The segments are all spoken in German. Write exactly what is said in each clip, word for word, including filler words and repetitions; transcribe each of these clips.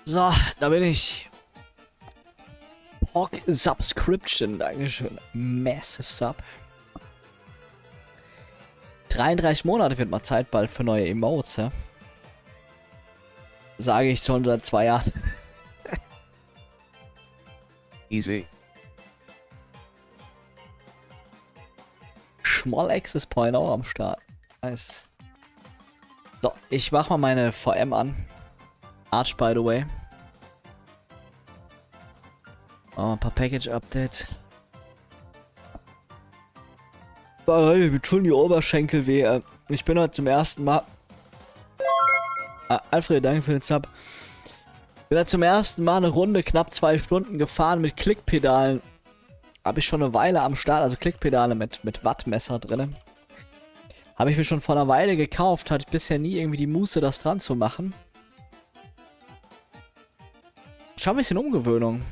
So, da bin ich. Pork Subscription, Dankeschön. Massive Sub. dreiunddreißig Monate wird mal Zeit bald für neue Emotes, ja? Sage ich schon seit zwei Jahren. Easy. Small Access Point auch am Start. Nice. So, ich mach mal meine V M an. Arch, by the way. Oh, ein paar Package-Updates. Oh, Leute, mir tun die Oberschenkel weh. Ich bin heute zum ersten Mal... Ah, Alfred, danke für den Sub. Ich bin heute zum ersten Mal eine Runde knapp zwei Stunden gefahren mit Klickpedalen. Habe ich schon eine Weile am Start, also Klickpedale mit, mit Wattmesser drin. Habe ich mir schon vor einer Weile gekauft, hatte ich bisher nie irgendwie die Muße, das dran zu machen. Schon ein bisschen Umgewöhnung.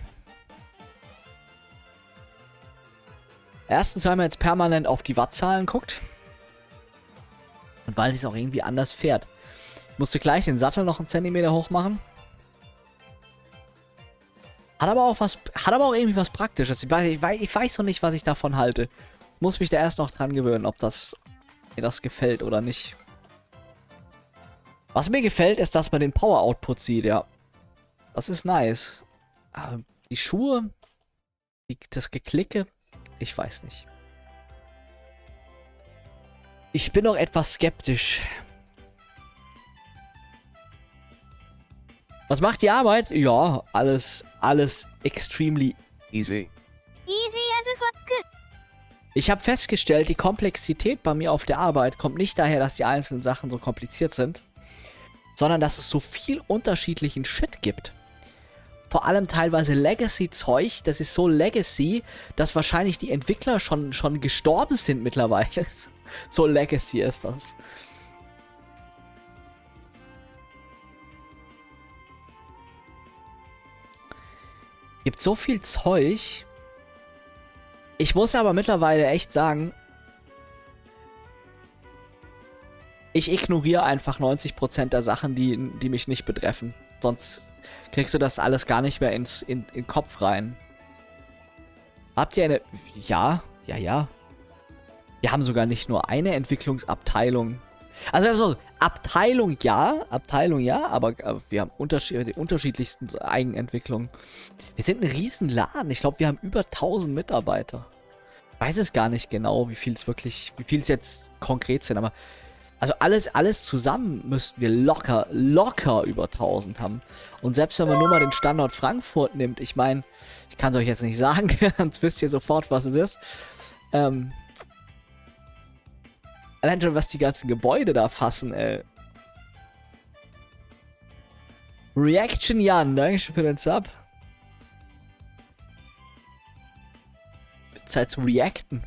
Erstens, weil man jetzt permanent auf die Wattzahlen guckt. Und weil es auch irgendwie anders fährt. Ich musste gleich den Sattel noch einen Zentimeter hoch machen. Hat aber auch was, hat aber auch irgendwie was Praktisches. Ich weiß, ich weiß, ich weiß noch nicht, was ich davon halte. Ich muss mich da erst noch dran gewöhnen, ob das mir das gefällt oder nicht. Was mir gefällt, ist, dass man den Power Output sieht, ja. Das ist nice. Aber die Schuhe, die, das Geklicke, ich weiß nicht. Ich bin noch etwas skeptisch. Was macht die Arbeit? Ja, alles, alles extremely Easy. Easy as fuck. Ich habe festgestellt, die Komplexität bei mir auf der Arbeit kommt nicht daher, dass die einzelnen Sachen so kompliziert sind, sondern dass es so viel unterschiedlichen Shit gibt. Vor allem teilweise Legacy-Zeug, das ist so Legacy, dass wahrscheinlich die Entwickler schon, schon gestorben sind mittlerweile. So Legacy ist das. Gibt so viel Zeug. Ich muss aber mittlerweile echt sagen, ich ignoriere einfach neunzig Prozent der Sachen, die, die mich nicht betreffen. Sonst kriegst du das alles gar nicht mehr ins in, in den Kopf rein. Habt ihr eine... Ja, ja, ja. Wir haben sogar nicht nur eine Entwicklungsabteilung. Also, also Abteilung ja, Abteilung ja, aber äh, wir haben unterschied die unterschiedlichsten Eigenentwicklungen. Wir sind ein Riesenladen. Ich glaube, wir haben über tausend Mitarbeiter. Ich weiß es gar nicht genau, wie viel es wirklich, wie viel es jetzt konkret sind, aber also alles, alles zusammen müssten wir locker, locker über tausend haben. Und selbst wenn man nur mal den Standort Frankfurt nimmt, ich meine, ich kann es euch jetzt nicht sagen, sonst wisst ihr sofort, was es ist. Ähm, Allein schon, was die ganzen Gebäude da fassen, ey. Reaction Jan, danke schön für den Sub. Zeit zu reacten.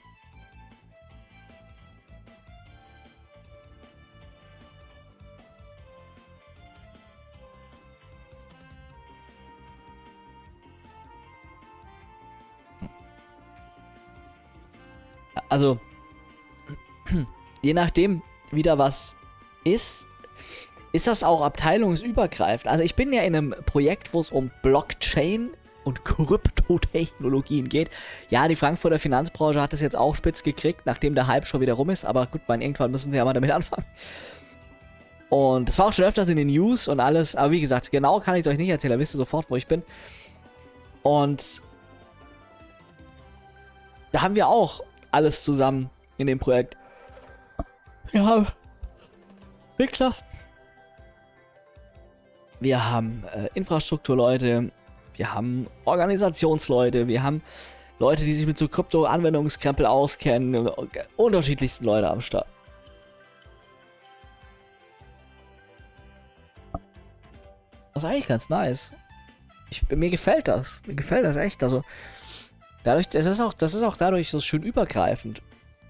Also... Je nachdem, wie da was ist, ist das auch abteilungsübergreifend. Also ich bin ja in einem Projekt, wo es um Blockchain und Kryptotechnologien geht. Ja, die Frankfurter Finanzbranche hat das jetzt auch spitz gekriegt, nachdem der Hype schon wieder rum ist. Aber gut, man, irgendwann müssen sie ja mal damit anfangen. Und das war auch schon öfters in den News und alles. Aber wie gesagt, genau kann ich es euch nicht erzählen. Ihr wisst sofort, wo ich bin. Und da haben wir auch alles zusammen in dem Projekt. Wir haben Wirtschaft, wir haben äh, Infrastrukturleute, wir haben Organisationsleute, wir haben Leute, die sich mit so Krypto-Anwendungskrempel auskennen, unterschiedlichsten Leute am Start. Das ist eigentlich ganz nice. Ich, mir gefällt das, mir gefällt das echt. Also dadurch, das ist auch, das ist auch dadurch so schön übergreifend.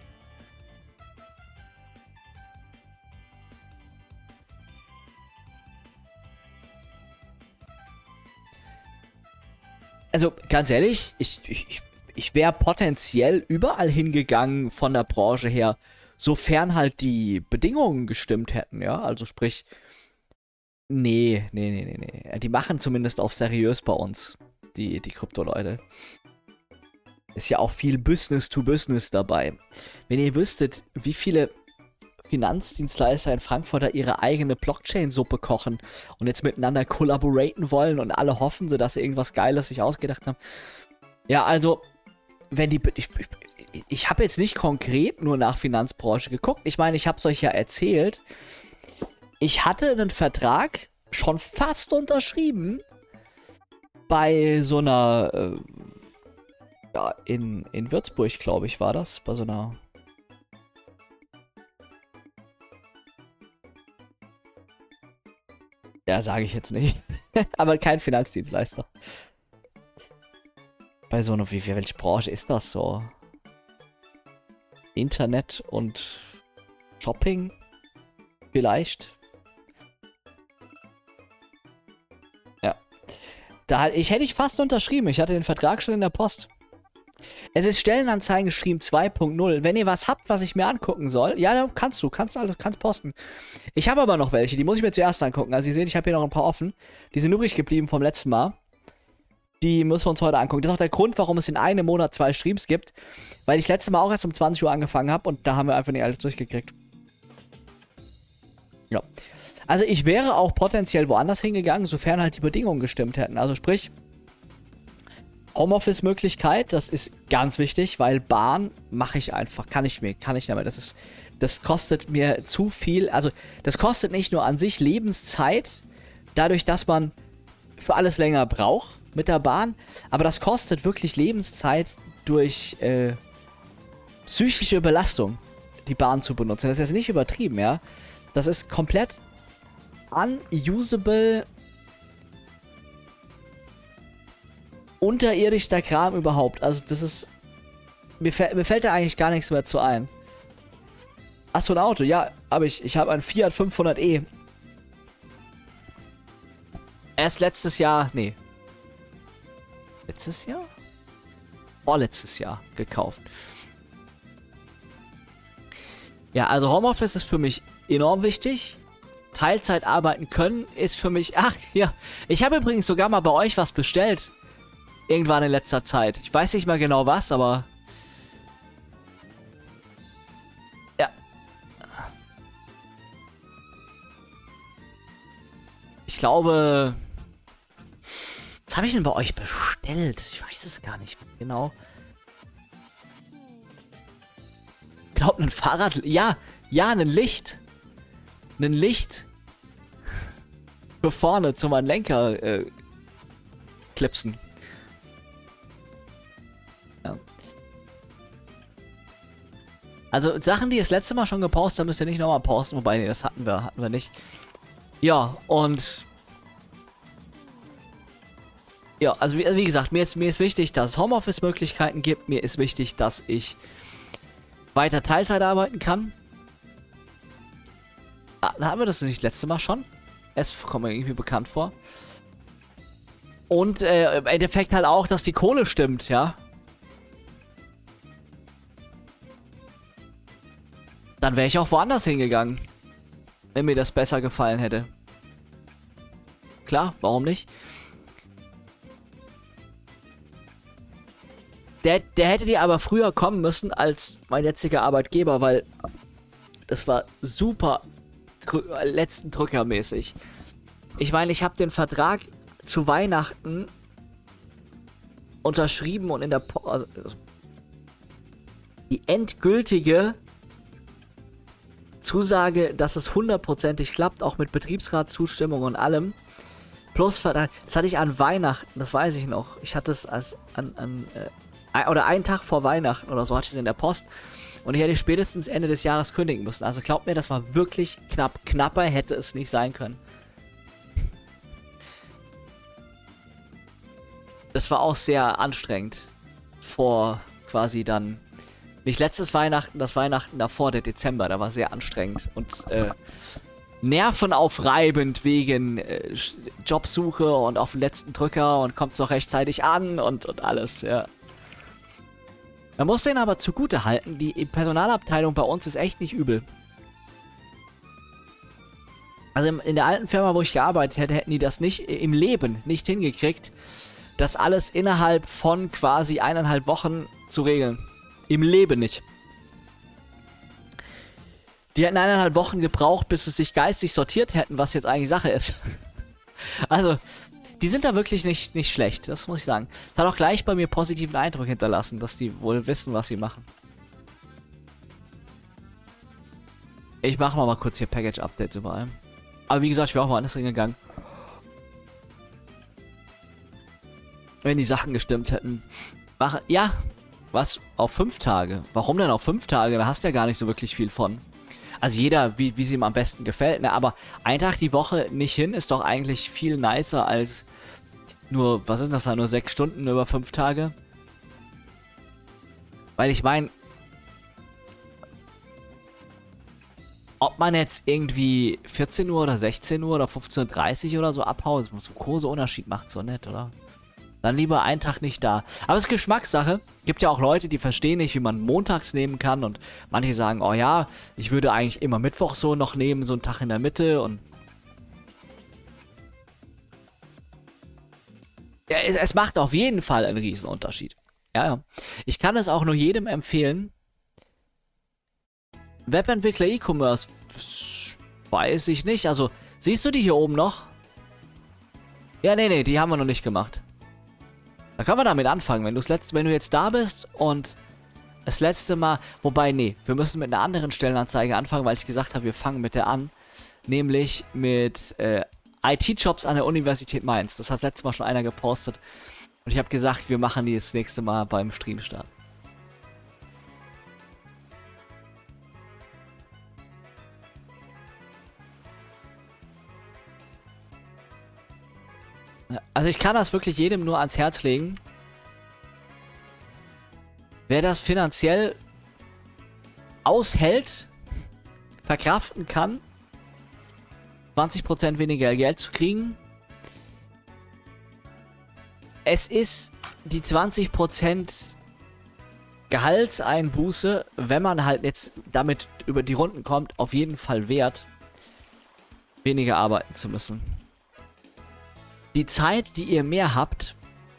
Also, ganz ehrlich, ich, ich, ich wäre potenziell überall hingegangen von der Branche her, sofern halt die Bedingungen gestimmt hätten, ja. Also sprich, Nee, nee, nee, nee, nee. Die machen zumindest auf seriös bei uns, die, die Krypto-Leute. Ist ja auch viel Business to Business dabei. Wenn ihr wüsstet, wie viele Finanzdienstleister in Frankfurt da ihre eigene Blockchain-Suppe kochen und jetzt miteinander kollaborieren wollen und alle hoffen sie, dass sie irgendwas Geiles sich ausgedacht haben. Ja, also, wenn die... Ich, ich, ich habe jetzt nicht konkret nur nach Finanzbranche geguckt. Ich meine, ich habe es euch ja erzählt. Ich hatte einen Vertrag schon fast unterschrieben bei so einer... Äh, ja, in, in Würzburg, glaube ich, war das. Bei so einer... Ja, sage ich jetzt nicht. Aber kein Finanzdienstleister. Bei so einer, wie, welche Branche ist das so? Internet und Shopping? Vielleicht? Ja. Da, ich hätte ich fast unterschrieben. Ich hatte den Vertrag schon in der Post. Es ist Stellenanzeigen geschrieben zwei punkt null. Wenn ihr was habt, was ich mir angucken soll, ja, dann kannst du, kannst alles, kannst posten. Ich habe aber noch welche, die muss ich mir zuerst angucken. Also ihr seht, ich habe hier noch ein paar offen. Die sind übrig geblieben vom letzten Mal. Die müssen wir uns heute angucken. Das ist auch der Grund, warum es in einem Monat zwei Streams gibt. Weil ich letztes Mal auch erst um zwanzig Uhr angefangen habe und da haben wir einfach nicht alles durchgekriegt. Ja. Also ich wäre auch potenziell woanders hingegangen, sofern halt die Bedingungen gestimmt hätten. Also sprich... Homeoffice-Möglichkeit, das ist ganz wichtig, weil Bahn mache ich einfach, kann ich mir, kann ich damit, das ist, das kostet mir zu viel, also das kostet nicht nur an sich Lebenszeit, dadurch, dass man für alles länger braucht mit der Bahn, aber das kostet wirklich Lebenszeit durch äh, psychische Belastung, die Bahn zu benutzen. Das ist jetzt nicht übertrieben, ja. Das ist komplett unusable, unterirdischster Kram überhaupt. Also das ist... Mir, mir fällt da eigentlich gar nichts mehr zu ein. Achso, ein Auto. Ja, aber ich, ich habe ein Fiat fünfhundert e. Erst letztes Jahr... Nee. Letztes Jahr? Vorletztes Jahr gekauft. Ja, also Homeoffice ist für mich enorm wichtig. Teilzeit arbeiten können ist für mich... Ach, ja. Ich habe übrigens sogar mal bei euch was bestellt. Irgendwann in letzter Zeit. Ich weiß nicht mehr genau was, aber... Ja. Ich glaube... Was habe ich denn bei euch bestellt? Ich weiß es gar nicht genau. Ich glaube, ein Fahrrad... Ja, ja, ein Licht. Ein Licht. Für vorne zu meinem Lenker äh, klipsen. Also Sachen, die das letzte Mal schon gepostet haben, müsst ihr nicht nochmal posten. Wobei, nee, das hatten wir, hatten wir nicht. Ja, und... Ja, also wie, wie gesagt, mir ist, mir ist wichtig, dass es Homeoffice-Möglichkeiten gibt. Mir ist wichtig, dass ich weiter Teilzeit arbeiten kann. Ah, da haben wir das nicht letzte Mal schon. Es kommt mir irgendwie bekannt vor. Und äh, im Endeffekt halt auch, dass die Kohle stimmt, ja. Dann wäre ich auch woanders hingegangen. Wenn mir das besser gefallen hätte. Klar, warum nicht? Der, der hätte dir aber früher kommen müssen als mein jetziger Arbeitgeber, weil das war super drü- letzten Drücker mäßig. Ich meine, ich habe den Vertrag zu Weihnachten unterschrieben und in der po also, die endgültige Zusage, dass es hundertprozentig klappt, auch mit Betriebsratszustimmung und allem. Plus, das hatte ich an Weihnachten, das weiß ich noch. Ich hatte es als an, an äh, oder einen Tag vor Weihnachten oder so hatte ich es in der Post. Und ich hätte spätestens Ende des Jahres kündigen müssen. Also glaubt mir, das war wirklich knapp. Knapper hätte es nicht sein können. Das war auch sehr anstrengend. Vor quasi dann... Nicht letztes Weihnachten, das Weihnachten davor, der Dezember, da war sehr anstrengend und äh, nervenaufreibend wegen äh, Jobsuche und auf den letzten Drücker und kommt noch rechtzeitig an und, und alles, ja. Man muss denen aber zugute halten, die Personalabteilung bei uns ist echt nicht übel. Also in der alten Firma, wo ich gearbeitet hätte, hätten die das nicht im Leben nicht hingekriegt, das alles innerhalb von quasi eineinhalb Wochen zu regeln. Im Leben nicht. Die hätten eineinhalb Wochen gebraucht, bis sie sich geistig sortiert hätten, was jetzt eigentlich Sache ist. Also, die sind da wirklich nicht, nicht schlecht, das muss ich sagen. Es hat auch gleich bei mir positiven Eindruck hinterlassen, dass die wohl wissen, was sie machen. Ich mache mal, mal kurz hier Package-Updates überall. Aber wie gesagt, ich wäre auch woanders hingegangen. Wenn die Sachen gestimmt hätten. Mach, ja, was? Auf fünf Tage? Warum denn auf fünf Tage? Da hast du ja gar nicht so wirklich viel von. Also jeder, wie, wie es ihm am besten gefällt, ne? Aber ein Tag die Woche nicht hin ist doch eigentlich viel nicer als nur, was ist das da, nur sechs Stunden über fünf Tage? Weil ich meine, ob man jetzt irgendwie vierzehn Uhr oder sechzehn Uhr oder fünfzehn Uhr dreißig oder so abhaut, so einen großen Unterschied macht so nett, oder? Dann lieber einen Tag nicht da. Aber es ist Geschmackssache. Gibt ja auch Leute, die verstehen nicht, wie man montags nehmen kann. Und manche sagen, oh ja, ich würde eigentlich immer Mittwoch so noch nehmen, so einen Tag in der Mitte. Und ja, es, es macht auf jeden Fall einen Riesenunterschied. Ja, ja. Ich kann es auch nur jedem empfehlen. Webentwickler E-Commerce, weiß ich nicht. Also, siehst du die hier oben noch? Ja, nee, nee, die haben wir noch nicht gemacht. Da können wir damit anfangen, wenn, letzt, wenn du jetzt da bist und das letzte Mal... Wobei, nee, wir müssen mit einer anderen Stellenanzeige anfangen, weil ich gesagt habe, wir fangen mit der an. Nämlich mit äh, I T-Jobs an der Universität Mainz. Das hat letztes Mal schon einer gepostet. Und ich habe gesagt, wir machen die das nächste Mal beim Streamstart. Also ich kann das wirklich jedem nur ans Herz legen. Wer das finanziell aushält, verkraften kann, zwanzig Prozent weniger Geld zu kriegen. Es ist die zwanzig Prozent Gehaltseinbuße, wenn man halt jetzt damit über die Runden kommt, auf jeden Fall wert, weniger arbeiten zu müssen. Die Zeit, die ihr mehr habt,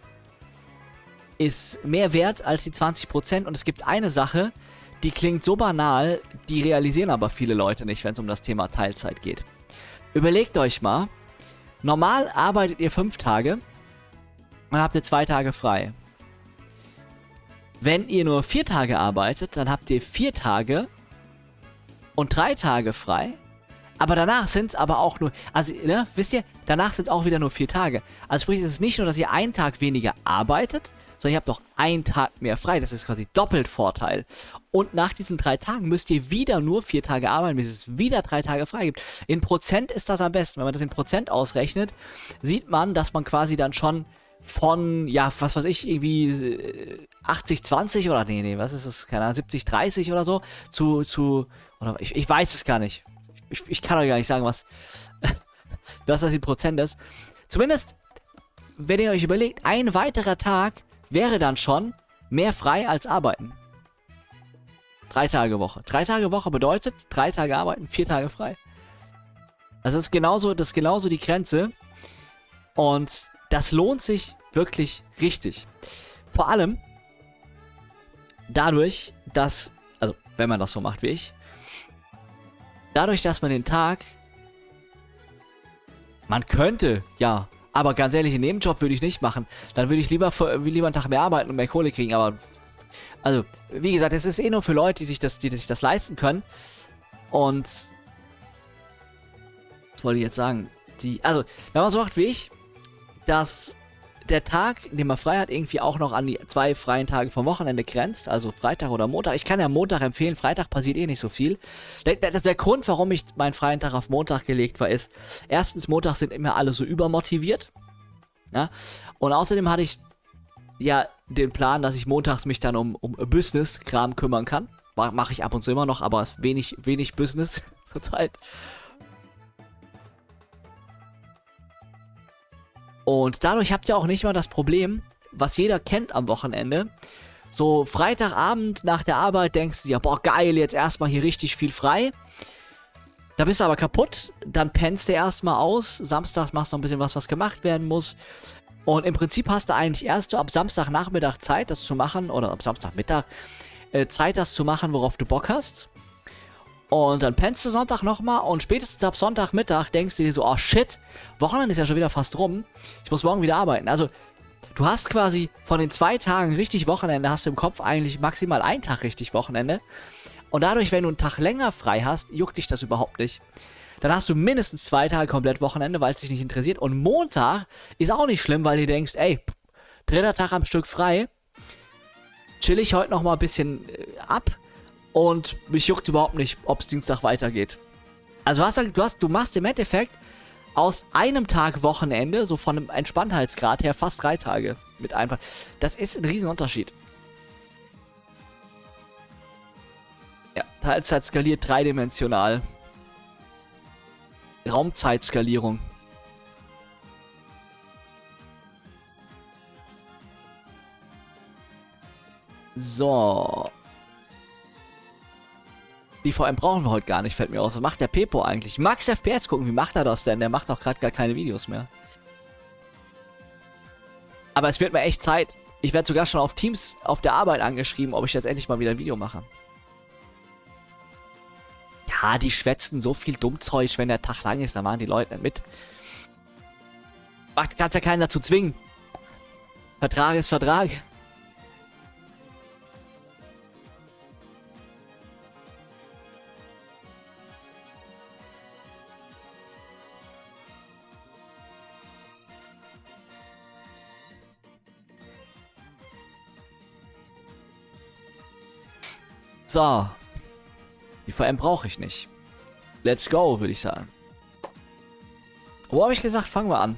ist mehr wert als die zwanzig Prozent. Und es gibt eine Sache, die klingt so banal, die realisieren aber viele Leute nicht, wenn es um das Thema Teilzeit geht. Überlegt euch mal, normal arbeitet ihr fünf Tage, dann habt ihr zwei Tage frei. Wenn ihr nur vier Tage arbeitet, dann habt ihr vier Tage und drei Tage frei. Aber danach sind es aber auch nur, also, ne, wisst ihr, danach sind es auch wieder nur vier Tage. Also sprich, es ist nicht nur, dass ihr einen Tag weniger arbeitet, sondern ihr habt noch einen Tag mehr frei. Das ist quasi doppelt Vorteil. Und nach diesen drei Tagen müsst ihr wieder nur vier Tage arbeiten, bis es wieder drei Tage frei gibt. In Prozent ist das am besten. Wenn man das in Prozent ausrechnet, sieht man, dass man quasi dann schon von, ja, was weiß ich, irgendwie achtzig zwanzig oder, nee, nee, was ist das, keine Ahnung, siebzig dreißig oder so, zu, zu, oder ich, ich weiß es gar nicht. Ich, ich kann euch gar nicht sagen, was, was das in Prozent ist. Zumindest, wenn ihr euch überlegt, ein weiterer Tag wäre dann schon mehr frei als arbeiten. Drei Tage Woche. Drei Tage Woche bedeutet, drei Tage arbeiten, vier Tage frei. Also das ist genauso, das ist genauso die Grenze. Und das lohnt sich wirklich richtig. Vor allem dadurch, dass, also wenn man das so macht wie ich, dadurch, dass man den Tag, man könnte, ja, aber ganz ehrlich, einen Nebenjob würde ich nicht machen. Dann würde ich lieber, für, lieber einen Tag mehr arbeiten und mehr Kohle kriegen. Aber, also, wie gesagt, es ist eh nur für Leute, die sich das, die, die sich das leisten können. Und, was wollte ich jetzt sagen? Die, also, wenn man so macht wie ich, dass der Tag, den man frei hat, irgendwie auch noch an die zwei freien Tage vom Wochenende grenzt, also Freitag oder Montag. Ich kann ja Montag empfehlen, Freitag passiert eh nicht so viel. Der, der, der Grund, warum ich meinen freien Tag auf Montag gelegt war, ist, erstens, Montag sind immer alle so übermotiviert. Ja? Und außerdem hatte ich ja den Plan, dass ich montags mich dann um, um Business-Kram kümmern kann. Mache ich ab und zu immer noch, aber wenig, wenig Business zur Zeit. Und dadurch habt ihr auch nicht mal das Problem, was jeder kennt am Wochenende. So Freitagabend nach der Arbeit denkst du dir, boah geil, jetzt erstmal hier richtig viel frei. Da bist du aber kaputt, dann pennst du erstmal aus, samstags machst du noch ein bisschen was, was gemacht werden muss. Und im Prinzip hast du eigentlich erst so ab Samstagnachmittag Zeit, das zu machen, oder ab Samstagmittag äh, Zeit, das zu machen, worauf du Bock hast. Und dann pennst du Sonntag nochmal und spätestens ab Sonntagmittag denkst du dir so, oh shit, Wochenende ist ja schon wieder fast rum, ich muss morgen wieder arbeiten. Also, du hast quasi von den zwei Tagen richtig Wochenende, hast du im Kopf eigentlich maximal einen Tag richtig Wochenende. Und dadurch, wenn du einen Tag länger frei hast, juckt dich das überhaupt nicht. Dann hast du mindestens zwei Tage komplett Wochenende, weil es dich nicht interessiert. Und Montag ist auch nicht schlimm, weil du denkst, ey, dritter Tag am Stück frei, chill ich heute nochmal ein bisschen äh, ab. Und mich juckt überhaupt nicht, ob es Dienstag weitergeht. Also hast du, hast, du machst im Endeffekt aus einem Tag Wochenende, so von einem Entspanntheitsgrad her, fast drei Tage mit einfach. Das ist ein Riesenunterschied. Ja, Teilzeit skaliert dreidimensional. Raumzeitskalierung. So. Die V M brauchen wir heute gar nicht, fällt mir auf. Was macht der Pepo eigentlich? Max F P S gucken, wie macht er das denn? Der macht doch gerade gar keine Videos mehr. Aber es wird mir echt Zeit. Ich werde sogar schon auf Teams auf der Arbeit angeschrieben, ob ich jetzt endlich mal wieder ein Video mache. Ja, die schwätzen so viel Dummzeug, wenn der Tag lang ist, dann machen die Leute nicht mit. Ach, du kannst ja keinen dazu zwingen. Vertrag ist Vertrag. So. Die V M brauche ich nicht. Let's go, würde ich sagen. Wo habe ich gesagt, fangen wir an?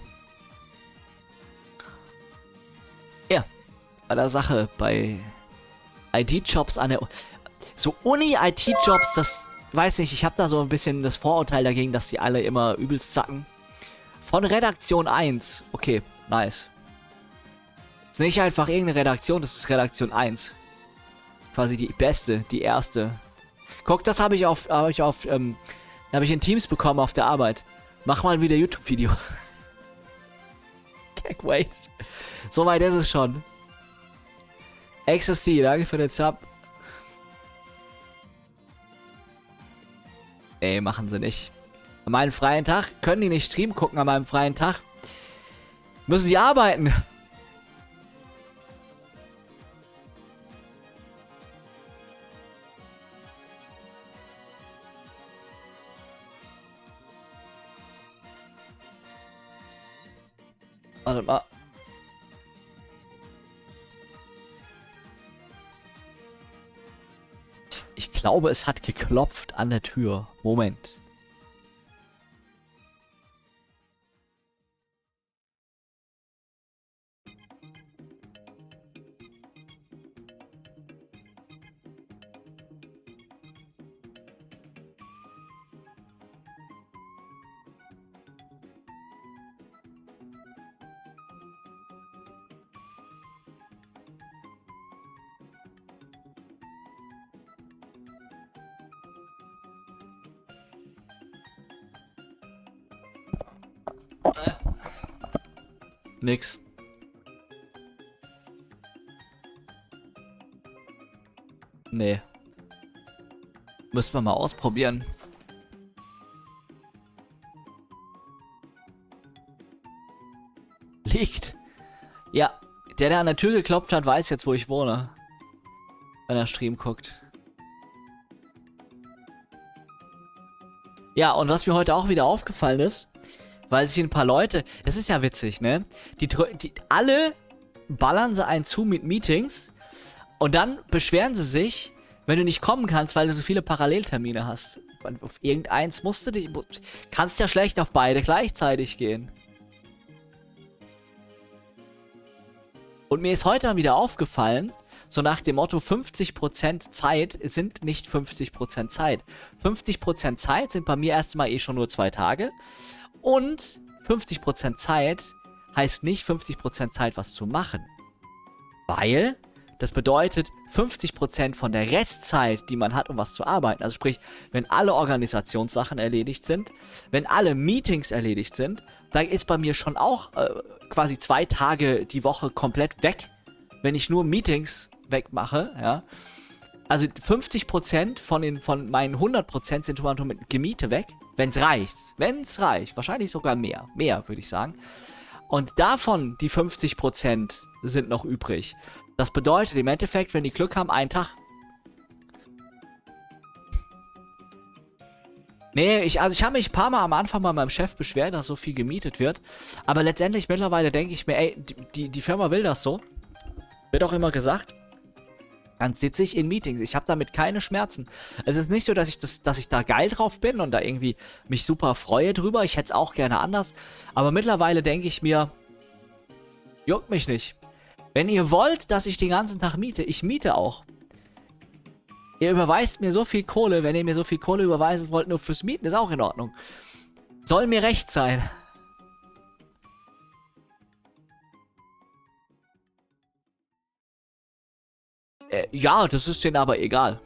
Ja. Bei der Sache, bei I T-Jobs an der... So Uni-I T-Jobs, das... Weiß nicht, ich habe da so ein bisschen das Vorurteil dagegen, dass die alle immer übelst zacken. Von Redaktion eins. Okay, nice. Das ist nicht einfach irgendeine Redaktion, das ist Redaktion eins. Quasi die beste, die erste. Guck, das habe ich auf, habe ich auf, ähm, habe ich in Teams bekommen auf der Arbeit. Mach mal wieder YouTube-Video. Can't wait. So weit ist es schon. Ecstasy, danke für den Sub. Nee, machen sie nicht. An meinem freien Tag können die nicht Stream gucken, an meinem freien Tag. Müssen sie arbeiten. Warte mal. Ich glaube, es hat geklopft an der Tür. Moment. Nix. Nee. Müssen wir mal ausprobieren. Liegt. Ja, der, der an der Tür geklopft hat, weiß jetzt, wo ich wohne. Wenn er Stream guckt. Ja, und was mir heute auch wieder aufgefallen ist, weil sich ein paar Leute, das ist ja witzig, ne? Die, die alle ballern sie einen zu mit Meetings und dann beschweren sie sich, wenn du nicht kommen kannst, weil du so viele Paralleltermine hast. Auf irgendeins musst du dich, kannst ja schlecht auf beide gleichzeitig gehen. Und mir ist heute mal wieder aufgefallen, so nach dem Motto fünfzig Prozent Zeit sind nicht fünfzig Prozent Zeit. fünfzig Prozent Zeit sind bei mir erstmal eh schon nur zwei Tage. Und fünfzig Prozent Zeit heißt nicht fünfzig Prozent Zeit, was zu machen. Weil Das bedeutet, fünfzig Prozent von der Restzeit, die man hat, um was zu arbeiten, also sprich, wenn alle Organisationssachen erledigt sind, wenn alle Meetings erledigt sind, dann ist bei mir schon auch äh, quasi zwei Tage die Woche komplett weg, wenn ich nur Meetings wegmache, ja. Also fünfzig Prozent von, den, von meinen hundert Prozent sind schon mal mit Gemiete weg, wenn es reicht. Wenn es reicht, wahrscheinlich sogar mehr, mehr würde ich sagen. Und davon, die fünfzig Prozent sind noch übrig. Das bedeutet im Endeffekt, wenn die Glück haben, einen Tag. Nee, ich, also ich habe mich ein paar Mal am Anfang bei meinem Chef beschwert, dass so viel gemietet wird. Aber letztendlich mittlerweile denke ich mir, ey, die, die, die Firma will das so. Wird auch immer gesagt. Dann sitze ich in Meetings. Ich habe damit keine Schmerzen. Es ist nicht so, dass ich, das, dass ich da geil drauf bin und da irgendwie mich super freue drüber. Ich hätte es auch gerne anders. Aber mittlerweile denke ich mir, juckt mich nicht. Wenn ihr wollt, dass ich den ganzen Tag miete, ich miete auch. Ihr überweist mir so viel Kohle, wenn ihr mir so viel Kohle überweisen wollt, nur fürs Mieten, ist auch in Ordnung. Soll mir recht sein. Äh, ja, das ist denen aber egal.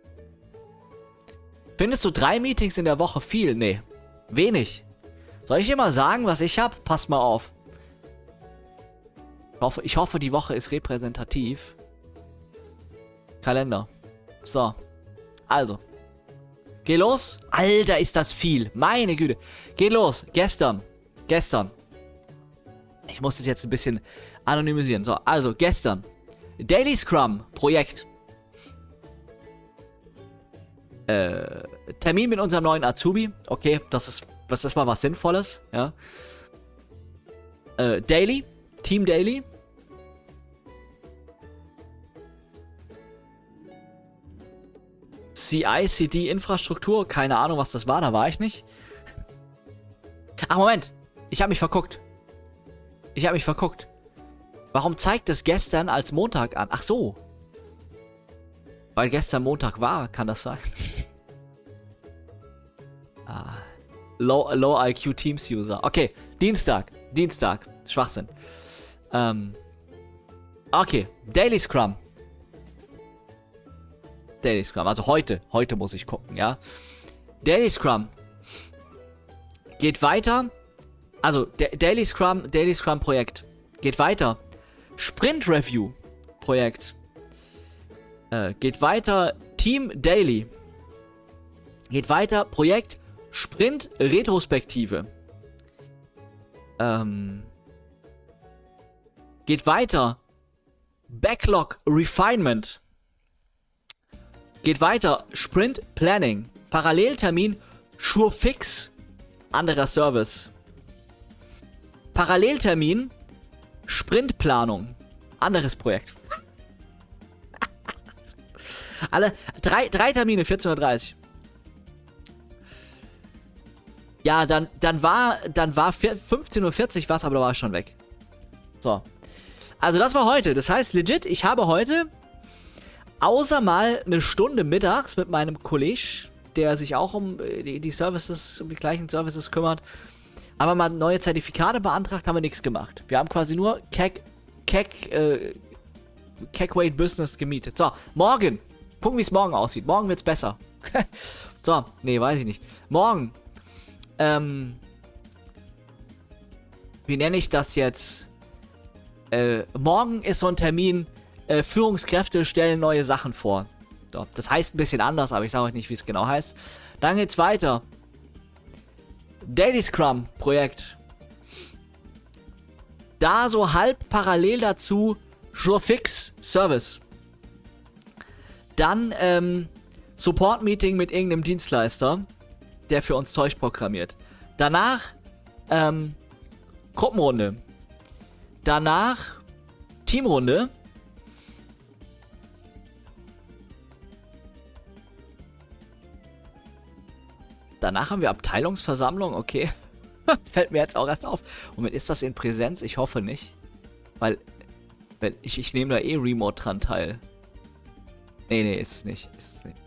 Findest du drei Meetings in der Woche viel? Nee. Wenig. Soll ich dir mal sagen, was ich hab? Pass mal auf. Ich hoffe, ich hoffe, die Woche ist repräsentativ. Kalender. So. Also. Geh los. Alter, ist das viel. Meine Güte. Geh los. Gestern. Gestern. Ich muss das jetzt ein bisschen anonymisieren. So, also, gestern. Daily Scrum Projekt. Äh, Termin mit unserem neuen Azubi. Okay, das ist, das ist mal was Sinnvolles. Ja. Äh, Daily. Team Daily. C I C D Infrastruktur. Keine Ahnung, was das war. Da war ich nicht. Ach, Moment. Ich habe mich verguckt. Ich habe mich verguckt. Warum zeigt es gestern als Montag an? Ach so. Weil gestern Montag war, kann das sein? ah. Low, Low I Q Teams User. Okay, Dienstag. Dienstag. Schwachsinn. Ähm. Okay, Daily Scrum. Daily Scrum. Also heute. Heute muss ich gucken, ja. Daily Scrum. Geht weiter. Also, D Daily Scrum, Daily Scrum Projekt. Geht weiter. Sprint Review Projekt. Äh, geht weiter. Team Daily. Geht weiter. Projekt Sprint Retrospektive. Ähm. Geht weiter. Backlog Refinement. Geht weiter. Sprint Planning. Paralleltermin Surefix. Anderer Service. Paralleltermin Sprintplanung. Anderes Projekt. Alle drei, drei Termine, vierzehn Uhr dreißig. Ja, dann, dann war, dann war fünfzehn Uhr vierzig was, aber da war ich schon weg. So. Also das war heute. Das heißt, legit, ich habe heute, außer mal eine Stunde mittags mit meinem Kollege, der sich auch um die, die Services, um die gleichen Services kümmert, haben wir mal neue Zertifikate beantragt, haben wir nichts gemacht. Wir haben quasi nur Keck, Keck, äh, Keckweight Business gemietet. So, morgen. Gucken, wie es morgen aussieht. Morgen wird's besser. So, nee, weiß ich nicht. Morgen. Ähm. Wie nenne ich das jetzt? Äh, morgen ist so ein Termin, äh, Führungskräfte stellen neue Sachen vor. So, das heißt ein bisschen anders, aber ich sage euch nicht, wie es genau heißt. Dann geht's weiter. Daily Scrum Projekt. Da so halb parallel dazu Surefix Service. Dann ähm, Support Meeting mit irgendeinem Dienstleister, der für uns Zeug programmiert. Danach ähm, Gruppenrunde. Danach Teamrunde. Danach haben wir Abteilungsversammlung, okay. Fällt mir jetzt auch erst auf. Moment, ist das in Präsenz? Ich hoffe nicht. Weil, weil ich, ich nehme da eh Remote dran teil. Nee, nee, ist es nicht. Ist es nicht.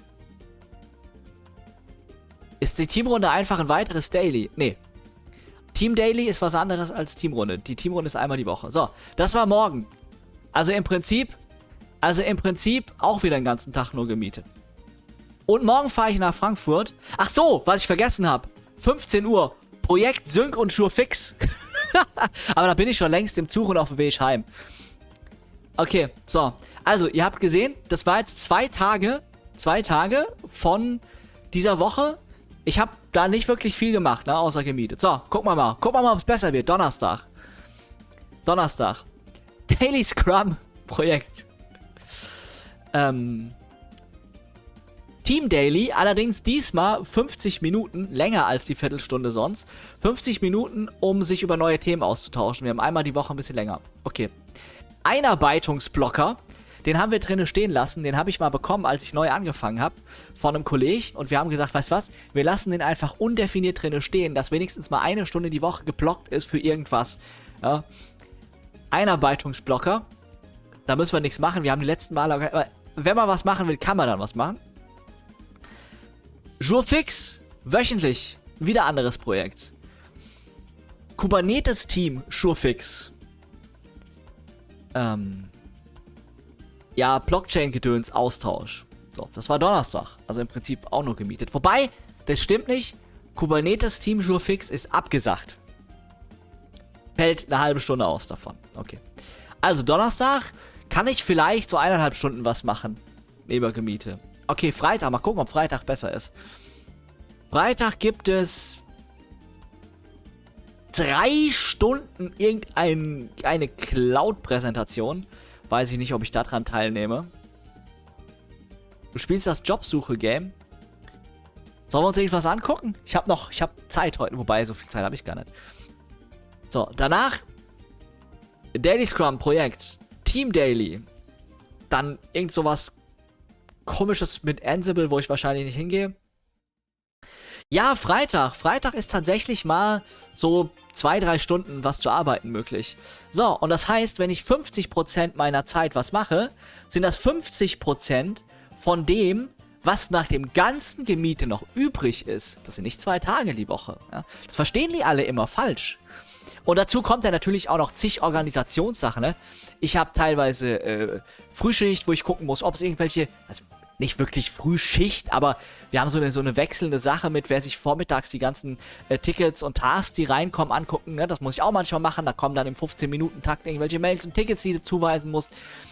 Ist die Teamrunde einfach ein weiteres Daily? Nee. Team Daily ist was anderes als Teamrunde. Die Teamrunde ist einmal die Woche. So, das war morgen. Also im Prinzip Also im Prinzip auch wieder den ganzen Tag nur gemietet. Und morgen fahre ich nach Frankfurt. Ach so, was ich vergessen habe. fünfzehn Uhr. Projekt Sync und Surefix. Aber da bin ich schon längst im Zug und auf dem Weg heim. Okay, so. Also, ihr habt gesehen, das war jetzt zwei Tage, zwei Tage von dieser Woche. Ich habe da nicht wirklich viel gemacht, ne, außer gemietet. So, gucken wir mal. Gucken wir mal, ob es besser wird. Donnerstag. Donnerstag. Daily Scrum Projekt. Ähm... Team Daily, allerdings diesmal fünfzig Minuten, länger als die Viertelstunde sonst. fünfzig Minuten, um sich über neue Themen auszutauschen. Wir haben einmal die Woche ein bisschen länger. Okay. Einarbeitungsblocker, den haben wir drinnen stehen lassen. Den habe ich mal bekommen, als ich neu angefangen habe, von einem Kollegen. Und wir haben gesagt, weißt du was, wir lassen den einfach undefiniert drinnen stehen, dass wenigstens mal eine Stunde die Woche geblockt ist für irgendwas. Ja. Einarbeitungsblocker, da müssen wir nichts machen. Wir haben die letzten Male, wenn man was machen will, kann man dann was machen. Surefix, wöchentlich, wieder anderes Projekt. Kubernetes-Team, Surefix. Ähm, ja, Blockchain-Gedöns, Austausch. So, das war Donnerstag, also im Prinzip auch nur gemietet. Wobei, das stimmt nicht, Kubernetes-Team Surefix ist abgesagt. Fällt eine halbe Stunde aus davon, okay. Also Donnerstag kann ich vielleicht so eineinhalb Stunden was machen, neben Gemiete. Okay, Freitag. Mal gucken, ob Freitag besser ist. Freitag gibt es drei Stunden irgendeine Cloud-Präsentation. Weiß ich nicht, ob ich daran teilnehme. Du spielst das Jobsuche-Game. Sollen wir uns irgendwas angucken? Ich habe noch, ich habe Zeit heute. Wobei, so viel Zeit habe ich gar nicht. So, danach Daily Scrum Projekt. Team Daily. Dann irgend sowas Komisches mit Ansible, wo ich wahrscheinlich nicht hingehe. Ja, Freitag. Freitag ist tatsächlich mal so zwei, drei Stunden was zu arbeiten möglich. So, und das heißt, wenn ich fünfzig Prozent meiner Zeit was mache, sind das fünfzig Prozent von dem, was nach dem ganzen Gemiete noch übrig ist. Das sind nicht zwei Tage die Woche. Ja? Das verstehen die alle immer falsch. Und dazu kommt ja natürlich auch noch zig Organisationssachen. Ne? Ich habe teilweise äh, Frühschicht, wo ich gucken muss, ob es irgendwelche, also nicht wirklich Frühschicht, aber wir haben so eine, so eine wechselnde Sache mit, wer sich vormittags die ganzen äh, Tickets und Tasks, die reinkommen, angucken. Ne? Das muss ich auch manchmal machen. Da kommen dann im fünfzehn-Minuten-Takt irgendwelche Mails und Tickets, die du zuweisen musst.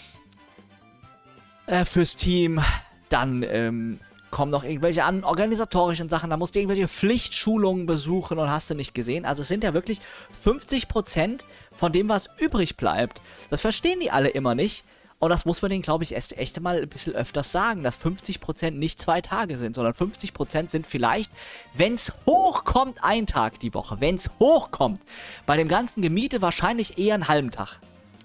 Äh, fürs Team. Dann ähm, kommen noch irgendwelche an organisatorischen Sachen. Da musst du irgendwelche Pflichtschulungen besuchen und hast du nicht gesehen. Also es sind ja wirklich fünfzig Prozent von dem, was übrig bleibt. Das verstehen die alle immer nicht. Und das muss man denen, glaube ich, echt, echt mal ein bisschen öfters sagen, dass fünfzig Prozent nicht zwei Tage sind, sondern fünfzig Prozent sind vielleicht, wenn es hochkommt, ein Tag die Woche. Wenn es hochkommt. Bei dem ganzen Gemiete wahrscheinlich eher einen halben Tag.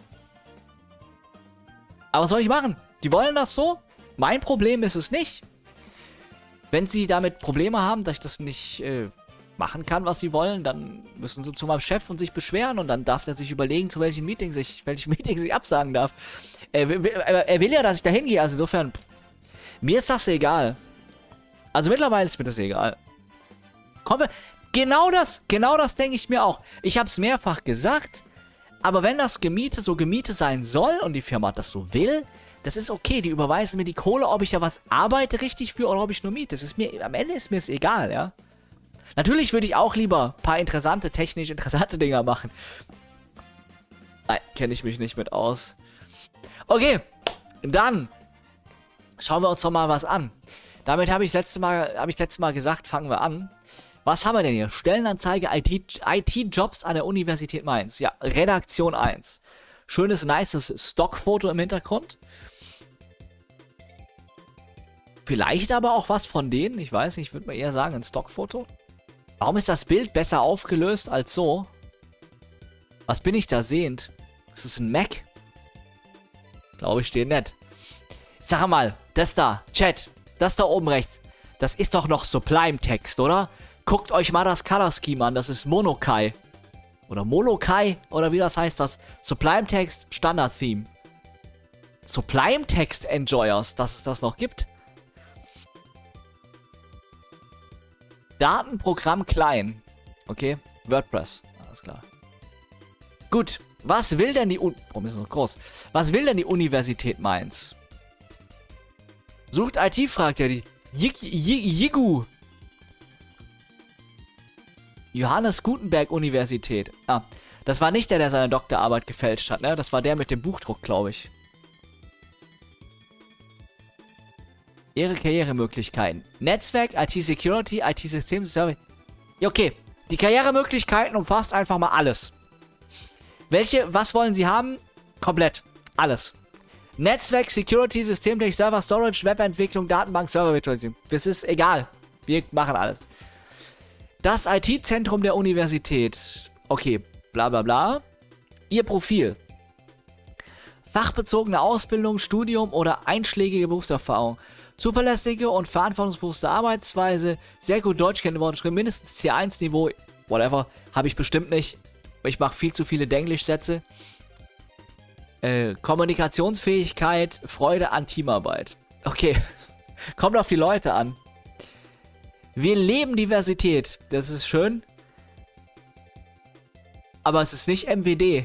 Aber was soll ich machen? Die wollen das so? Mein Problem ist es nicht. Wenn sie damit Probleme haben, dass ich das nicht äh, machen kann, was sie wollen, dann müssen sie zu meinem Chef und sich beschweren und dann darf er sich überlegen, zu welchen Meetings ich, welchen Meetings ich absagen darf. Er will, er will ja, dass ich da hingehe, also insofern, mir ist das egal. Also mittlerweile ist mir das egal. Kommen wir, genau das, genau das denke ich mir auch. Ich habe es mehrfach gesagt, aber wenn das Gemiete so Gemiete sein soll und die Firma das so will, das ist okay, die überweisen mir die Kohle, ob ich ja was arbeite richtig für oder ob ich nur miete. Das ist mir, am Ende ist mir es egal, ja. Natürlich würde ich auch lieber ein paar interessante, technisch interessante Dinger machen. Nein, kenne ich mich nicht mit aus. Okay, dann schauen wir uns doch mal was an. Damit habe ich letztes Mal, habe ich letztes Mal gesagt, fangen wir an. Was haben wir denn hier? Stellenanzeige I T-Jobs an der Universität Mainz. Ja, Redaktion eins. Schönes, nices Stockfoto im Hintergrund. Vielleicht aber auch was von denen. Ich weiß nicht, ich würde mal eher sagen, ein Stockfoto. Warum ist das Bild besser aufgelöst als so? Was bin ich da sehend? Ist das ein Mac? Glaube ich, steht nett. Sag mal, das da, Chat, das da oben rechts, das ist doch noch Sublime-Text, oder? Guckt euch mal das Color Scheme an, das ist Monokai. Oder Molokai, oder wie das heißt das? Sublime-Text, Standard-Theme. Sublime-Text-Enjoyers, dass es das noch gibt. Datenprogramm klein. Okay, WordPress, alles klar. Gut, Was will denn die Uni... Warum ist das so groß? Was will denn die Universität Mainz? Sucht I T, fragt er die. Jig, Jig, Jigu. Johannes Gutenberg Universität. Ah, das war nicht der, der seine Doktorarbeit gefälscht hat, ne? Das war der mit dem Buchdruck, glaube ich. Ihre Karrieremöglichkeiten. Netzwerk, I T-Security, I T-System, Service. Ja, okay. Die Karrieremöglichkeiten umfasst einfach mal alles. Welche, was wollen Sie haben? Komplett. Alles. Netzwerk, Security, Systemtechnik, Server, Storage, Webentwicklung, Datenbank, Servervirtualisierung. Das ist egal. Wir machen alles. Das I T-Zentrum der Universität. Okay, bla bla bla. Ihr Profil. Fachbezogene Ausbildung, Studium oder einschlägige Berufserfahrung. Zuverlässige und verantwortungsbewusste Arbeitsweise. Sehr gut Deutschkenntnisse, mindestens C eins Niveau. Whatever. Habe ich bestimmt nicht. Ich mache viel zu viele Denglisch-Sätze. Äh, Kommunikationsfähigkeit, Freude an Teamarbeit. Okay. Kommt auf die Leute an. Wir leben Diversität. Das ist schön. Aber es ist nicht M W D.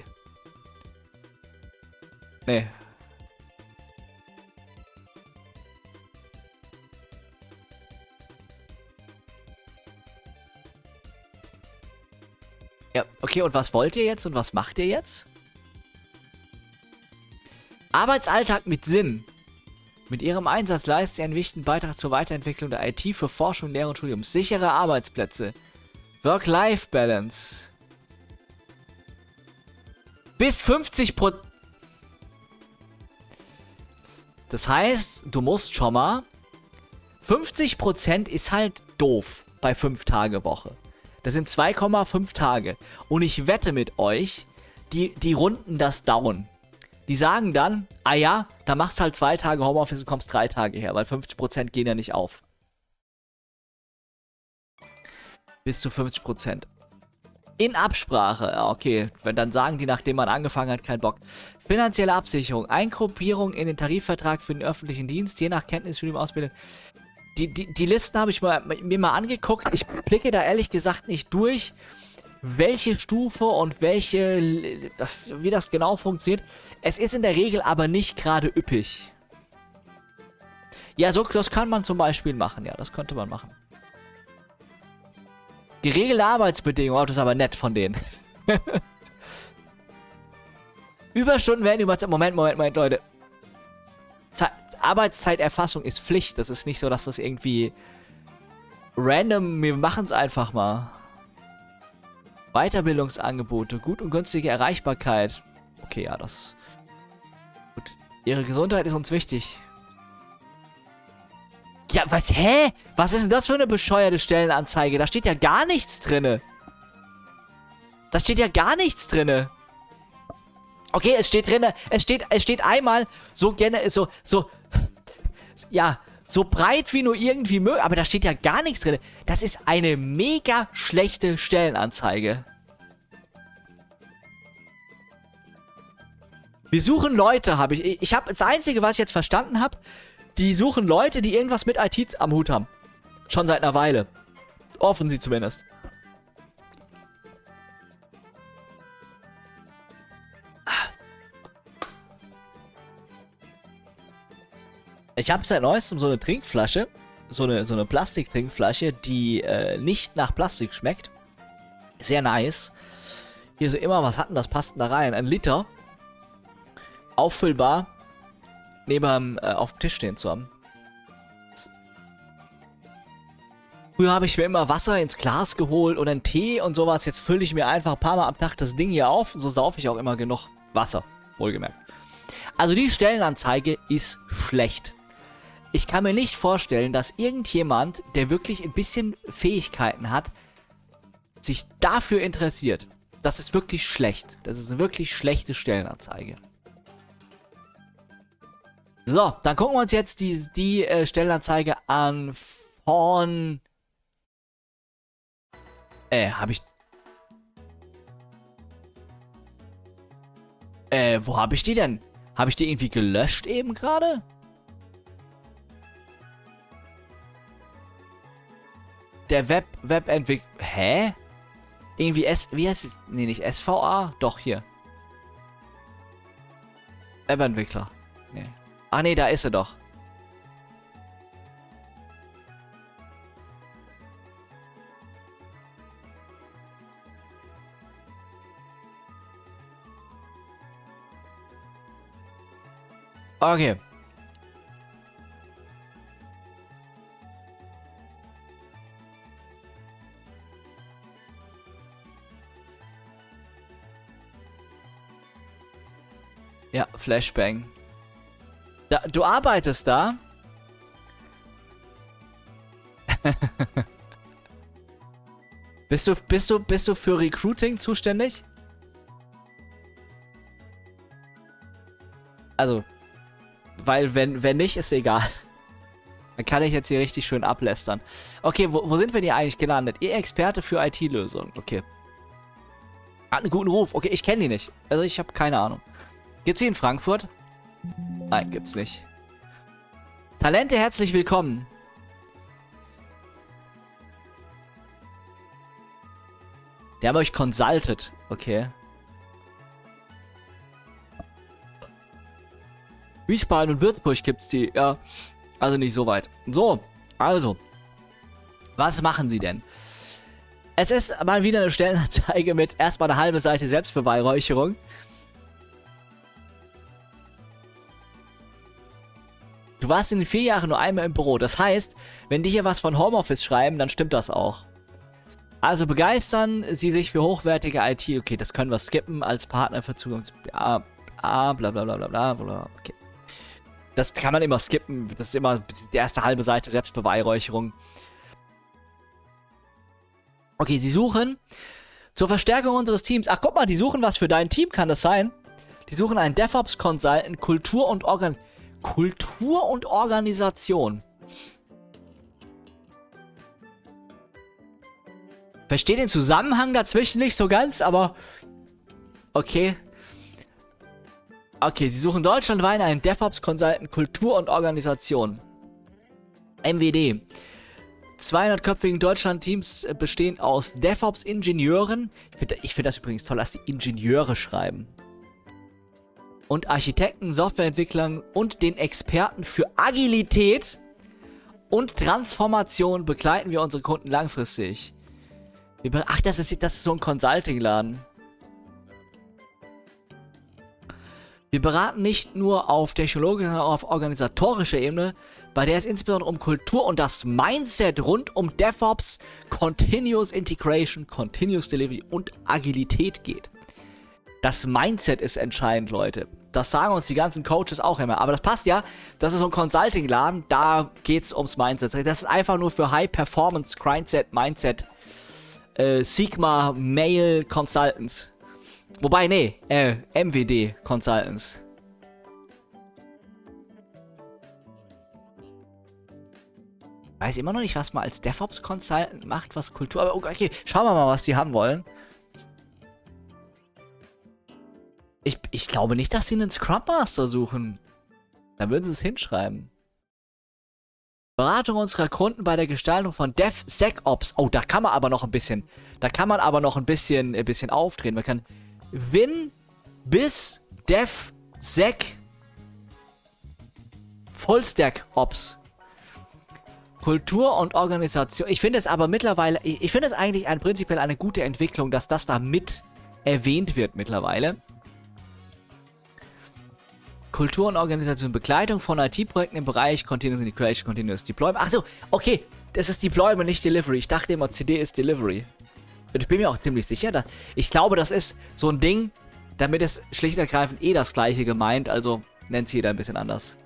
Nee. Ja, okay, und was wollt ihr jetzt und was macht ihr jetzt? Arbeitsalltag mit Sinn. Mit ihrem Einsatz leistet ihr einen wichtigen Beitrag zur Weiterentwicklung der I T für Forschung, Lehre und Studium. Sichere Arbeitsplätze. Work-Life-Balance. Bis fünfzig Prozent. Das heißt, du musst schon mal... fünfzig Prozent ist halt doof bei fünf Tage Woche. Das sind zwei Komma fünf Tage. Und ich wette mit euch, die, die runden das down. Die sagen dann, ah ja, da machst halt zwei Tage Homeoffice und kommst drei Tage her, weil fünfzig Prozent gehen ja nicht auf. Bis zu fünfzig Prozent. In Absprache, ja, okay. Wenn dann sagen die, nachdem man angefangen hat, kein Bock. Finanzielle Absicherung, Eingruppierung in den Tarifvertrag für den öffentlichen Dienst, je nach Kenntnis, Studium, Ausbildung. Die, die, die Listen habe ich mal, mir mal angeguckt. Ich blicke da ehrlich gesagt nicht durch, welche Stufe und welche, wie das genau funktioniert. Es ist in der Regel aber nicht gerade üppig. Ja, so, das kann man zum Beispiel machen. Ja, das könnte man machen. Geregelte Arbeitsbedingungen. Oh, das ist aber nett von denen. Überstunden werden über... Moment, Moment, Moment, Leute. Ze Arbeitszeiterfassung ist Pflicht. Das ist nicht so, dass das irgendwie random... Wir machen es einfach mal. Weiterbildungsangebote. Gut und günstige Erreichbarkeit. Okay, ja, das... Gut. Ihre Gesundheit ist uns wichtig. Ja, was? Hä? Was ist denn das für eine bescheuerte Stellenanzeige? Da steht ja gar nichts drinne. Da steht ja gar nichts drinne. Okay, es steht drinne. Es steht, es steht einmal so gerne, so, so, ja, so breit wie nur irgendwie möglich. Aber da steht ja gar nichts drinne. Das ist eine mega schlechte Stellenanzeige. Wir suchen Leute, habe ich. Ich habe das Einzige, was ich jetzt verstanden habe. Die suchen Leute, die irgendwas mit I T am Hut haben. Schon seit einer Weile. Hoffen sie zumindest. Ich habe seit neuestem so eine Trinkflasche. So eine, so eine Plastiktrinkflasche, die äh, nicht nach Plastik schmeckt. Sehr nice. Hier so immer, was hatten das? Passt da rein? Ein Liter. Auffüllbar. Neben äh, auf dem Tisch stehen zu haben. Früher habe ich mir immer Wasser ins Glas geholt und einen Tee und sowas. Jetzt fülle ich mir einfach ein paar Mal am Tag das Ding hier auf. Und so saufe ich auch immer genug Wasser. Wohlgemerkt. Also die Stellenanzeige ist schlecht. Ich kann mir nicht vorstellen, dass irgendjemand, der wirklich ein bisschen Fähigkeiten hat, sich dafür interessiert. Das ist wirklich schlecht. Das ist eine wirklich schlechte Stellenanzeige. So, dann gucken wir uns jetzt die, die äh, Stellenanzeige an von... Äh, habe ich... Äh, wo habe ich die denn? Habe ich die irgendwie gelöscht eben gerade? Der Web... Webentwickler... Hä? Irgendwie S... Wie heißt es? Nee, nicht S V A? Doch, hier. Webentwickler. Nee. Ach nee, da ist er doch. Okay. Ja, Flashbang. Da, du arbeitest da? bist du, bist du, bist du für Recruiting zuständig? Also, weil wenn, wenn nicht, ist egal. Dann kann ich jetzt hier richtig schön ablästern. Okay, wo, wo sind wir denn hier eigentlich gelandet? Ihr Experte für I T-Lösungen. Okay. Hat einen guten Ruf. Okay, ich kenne die nicht. Also ich habe keine Ahnung. Gibt's die in Frankfurt? Nein, gibt's nicht. Talente, herzlich willkommen. Der haben euch consulted. Okay. Wiesbaden und Würzburg gibt's die. Ja, also nicht so weit. So, also. Was machen sie denn? Es ist mal wieder eine Stellenanzeige mit erstmal eine halbe Seite Selbstbeweihräucherung. Du warst in den vier Jahren nur einmal im Büro. Das heißt, wenn die hier was von Homeoffice schreiben, dann stimmt das auch. Also begeistern sie sich für hochwertige I T. Okay, das können wir skippen als Partner für Zugangs... Ah, ah, bla bla bla bla bla bla. Okay. Das kann man immer skippen. Das ist immer die erste halbe Seite Selbstbeweihräucherung. Okay, sie suchen zur Verstärkung unseres Teams. Ach, guck mal, die suchen was für dein Team, kann das sein? Die suchen einen DevOps-Consultant, Kultur und Organ... Kultur und Organisation. Verstehe den Zusammenhang dazwischen nicht so ganz, aber... Okay. Okay, sie suchen deutschlandweit einen DevOps-Consultant, Kultur und Organisation. M W D. zweihundertköpfigen Deutschland-Teams bestehen aus DevOps-Ingenieuren. Ich finde ich find das übrigens toll, dass die Ingenieure schreiben. Und Architekten, Softwareentwicklern und den Experten für Agilität und Transformation begleiten wir unsere Kunden langfristig. Ach, das ist, das ist so ein Consulting-Laden. Wir beraten nicht nur auf technologischer, sondern auch auf organisatorischer Ebene, bei der es insbesondere um Kultur und das Mindset rund um DevOps, Continuous Integration, Continuous Delivery und Agilität geht. Das Mindset ist entscheidend, Leute. Das sagen uns die ganzen Coaches auch immer. Aber das passt ja. Das ist so ein Consulting-Laden. Da geht es ums Mindset. Das ist einfach nur für High-Performance, Grindset, Mindset, äh, Sigma, Mail, Consultants. Wobei, nee, äh, M W D Consultants. Weiß immer noch nicht, was man als DevOps-Consultant macht, was Kultur... Aber okay, schauen wir mal, was die haben wollen. Ich, ich glaube nicht, dass sie einen Scrum Master suchen. Dann würden sie es hinschreiben. Beratung unserer Kunden bei der Gestaltung von DevSecOps. Oh, da kann man aber noch ein bisschen... Da kann man aber noch ein bisschen, ein bisschen aufdrehen. Man kann Win bis DevSec Fullstack Ops. Kultur und Organisation. Ich finde es aber mittlerweile... Ich, ich finde es eigentlich ein, prinzipiell eine gute Entwicklung, dass das da mit erwähnt wird mittlerweile. Kultur und Organisation, Begleitung von I T-Projekten im Bereich Continuous Integration, Continuous Deployment. Achso, okay, das ist Deployment, nicht Delivery. Ich dachte immer, C D ist Delivery. Und ich bin mir auch ziemlich sicher, dass, ich glaube, das ist so ein Ding, damit ist schlicht und ergreifend eh das gleiche gemeint, also nennt es jeder ein bisschen anders.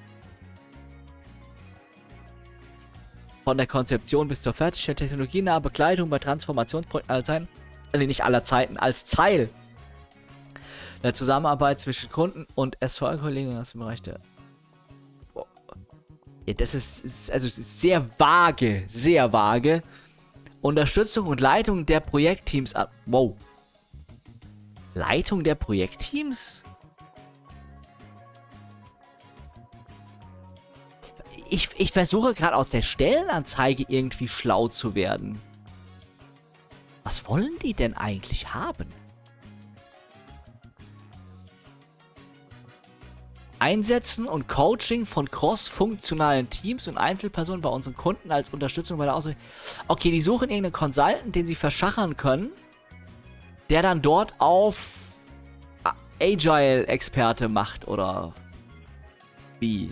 Von der Konzeption bis zur Fertigstellung, technologienahe Begleitung bei Transformationsprojekten aller Zeiten, also nicht aller Zeiten, als Teil der Zusammenarbeit zwischen Kunden und S V A-Kollegen aus dem Bereich der... Oh. Ja, das ist, ist also sehr vage, sehr vage. Unterstützung und Leitung der Projektteams ab... Wow. Leitung der Projektteams? Ich, ich versuche gerade aus der Stellenanzeige irgendwie schlau zu werden. Was wollen die denn eigentlich haben? Einsetzen und Coaching von cross-funktionalen Teams und Einzelpersonen bei unseren Kunden als Unterstützung bei der Ausbildung. Okay, die suchen irgendeinen Consultant, den sie verschachern können, der dann dort auf Agile-Experte macht, oder wie?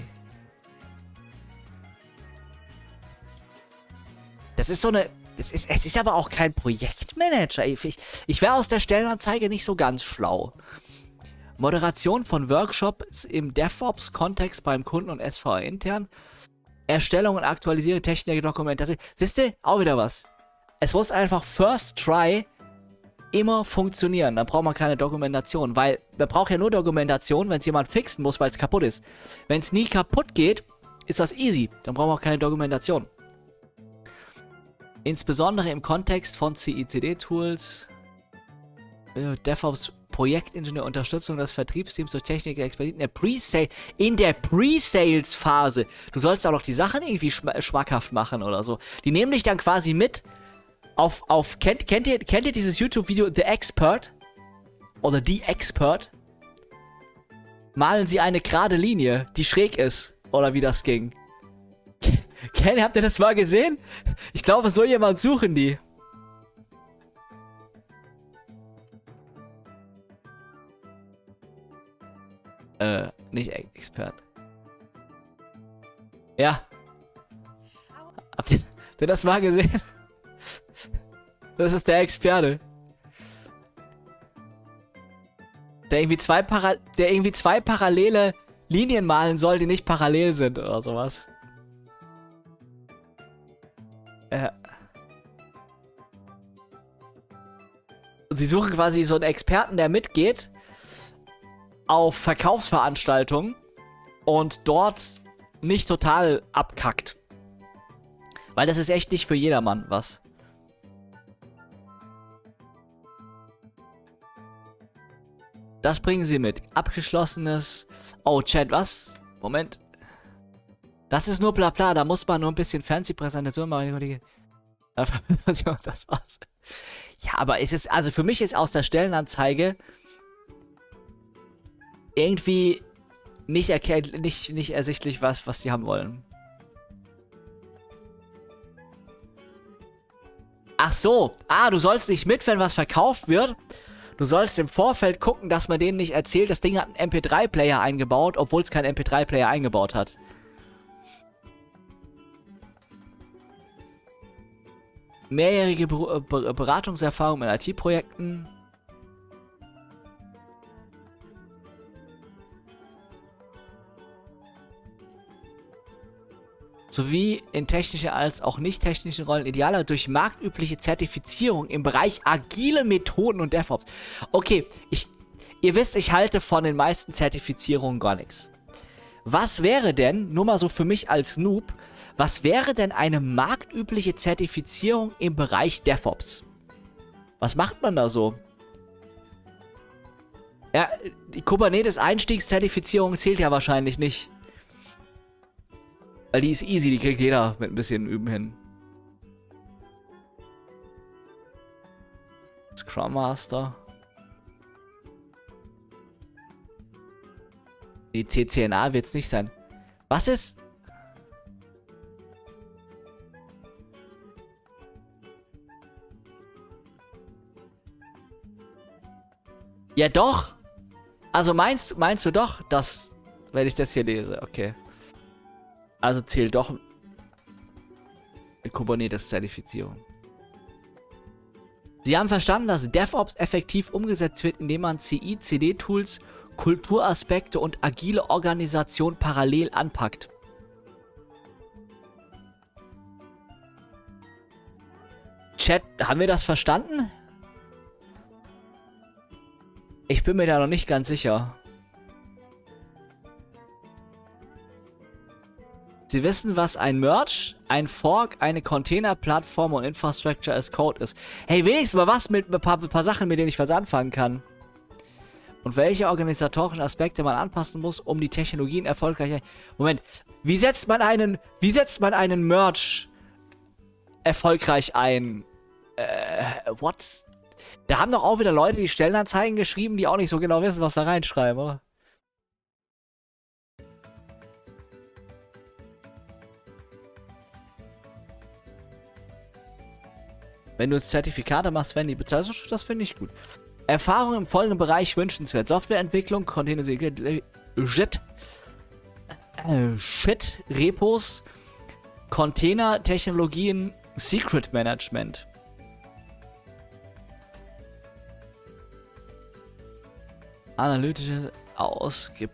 Das ist so eine... Es ist, es ist aber auch kein Projektmanager. Ich, ich wäre aus der Stellenanzeige nicht so ganz schlau. Moderation von Workshops im DevOps-Kontext beim Kunden und S V A intern. Erstellung und Aktualisierung Technik, Dokumentation. Siehst du? Auch wieder was. Es muss einfach First Try immer funktionieren. Dann braucht man keine Dokumentation. Weil man braucht ja nur Dokumentation, wenn es jemand fixen muss, weil es kaputt ist. Wenn es nie kaputt geht, ist das easy. Dann brauchen wir auch keine Dokumentation. Insbesondere im Kontext von C I C D-Tools, äh, DevOps, Projektingenieur, Unterstützung des Vertriebsteams durch Techniker, Expertisen in der Pre-Sale, in der Pre-Sales-Phase. Du sollst auch noch die Sachen irgendwie schm schmackhaft machen oder so. Die nehmen dich dann quasi mit auf, auf, kennt, kennt ihr, kennt ihr dieses YouTube-Video The Expert? Oder The Expert? Malen sie eine gerade Linie, die schräg ist. Oder wie das ging. Kennt, habt ihr das mal gesehen? Ich glaube, so jemand suchen die. Äh, nicht Expert. Ja. Habt ihr, habt ihr das mal gesehen? Das ist der Experte. Der irgendwie zwei Para der irgendwie zwei parallele Linien malen soll, die nicht parallel sind oder sowas. Äh. Und sie suchen quasi so einen Experten, der mitgeht auf Verkaufsveranstaltungen und dort nicht total abkackt. Weil das ist echt nicht für jedermann was. Das bringen sie mit. Abgeschlossenes... Oh, Chat, was? Moment. Das ist nur bla bla, da muss man nur ein bisschen fancy Präsentation machen. Das war's. Ja, aber es ist, also für mich ist aus der Stellenanzeige irgendwie nicht, nicht, nicht ersichtlich, was, was die haben wollen. Ach so. Ah, du sollst nicht mit, wenn was verkauft wird. Du sollst im Vorfeld gucken, dass man denen nicht erzählt, das Ding hat einen M P drei Player eingebaut, obwohl es keinen M P drei Player eingebaut hat. Mehrjährige Ber Ber Beratungserfahrung in I T-Projekten. Sowie in technischen als auch nicht technischen Rollen idealer durch marktübliche Zertifizierung im Bereich agile Methoden und DevOps. Okay, ich, ihr wisst, ich halte von den meisten Zertifizierungen gar nichts. Was wäre denn, nur mal so für mich als Noob, was wäre denn eine marktübliche Zertifizierung im Bereich DevOps? Was macht man da so? Ja, die Kubernetes-Einstiegszertifizierung zählt ja wahrscheinlich nicht. Weil die ist easy, die kriegt jeder mit ein bisschen Üben hin. Scrum Master. Die C C N A wird es nicht sein. Was ist... Ja doch. Also meinst, meinst du doch, dass... Wenn ich das hier lese, okay. Also zählt doch eine Kubernetes-Zertifizierung. Sie haben verstanden, dass DevOps effektiv umgesetzt wird, indem man C I C D-Tools, Kulturaspekte und agile Organisation parallel anpackt. Chat, haben wir das verstanden? Ich bin mir da noch nicht ganz sicher. Sie wissen, was ein Merge, ein Fork, eine Container-Plattform und Infrastructure as Code ist. Hey, wenigstens mal was mit ein paar, ein paar Sachen, mit denen ich was anfangen kann. Und welche organisatorischen Aspekte man anpassen muss, um die Technologien erfolgreich... Moment, wie setzt man einen, wie setzt man einen Merge erfolgreich ein? Äh, what? Da haben doch auch wieder Leute die Stellenanzeigen geschrieben, die auch nicht so genau wissen, was da reinschreiben, oder? Wenn du Zertifikate machst, werden die bezahlt. Das finde ich gut. Erfahrung im folgenden Bereich wünschenswert. Softwareentwicklung, Container Shit, äh, Shit, Repos, Container, Technologien, Secret Management. Analytische Ausgib.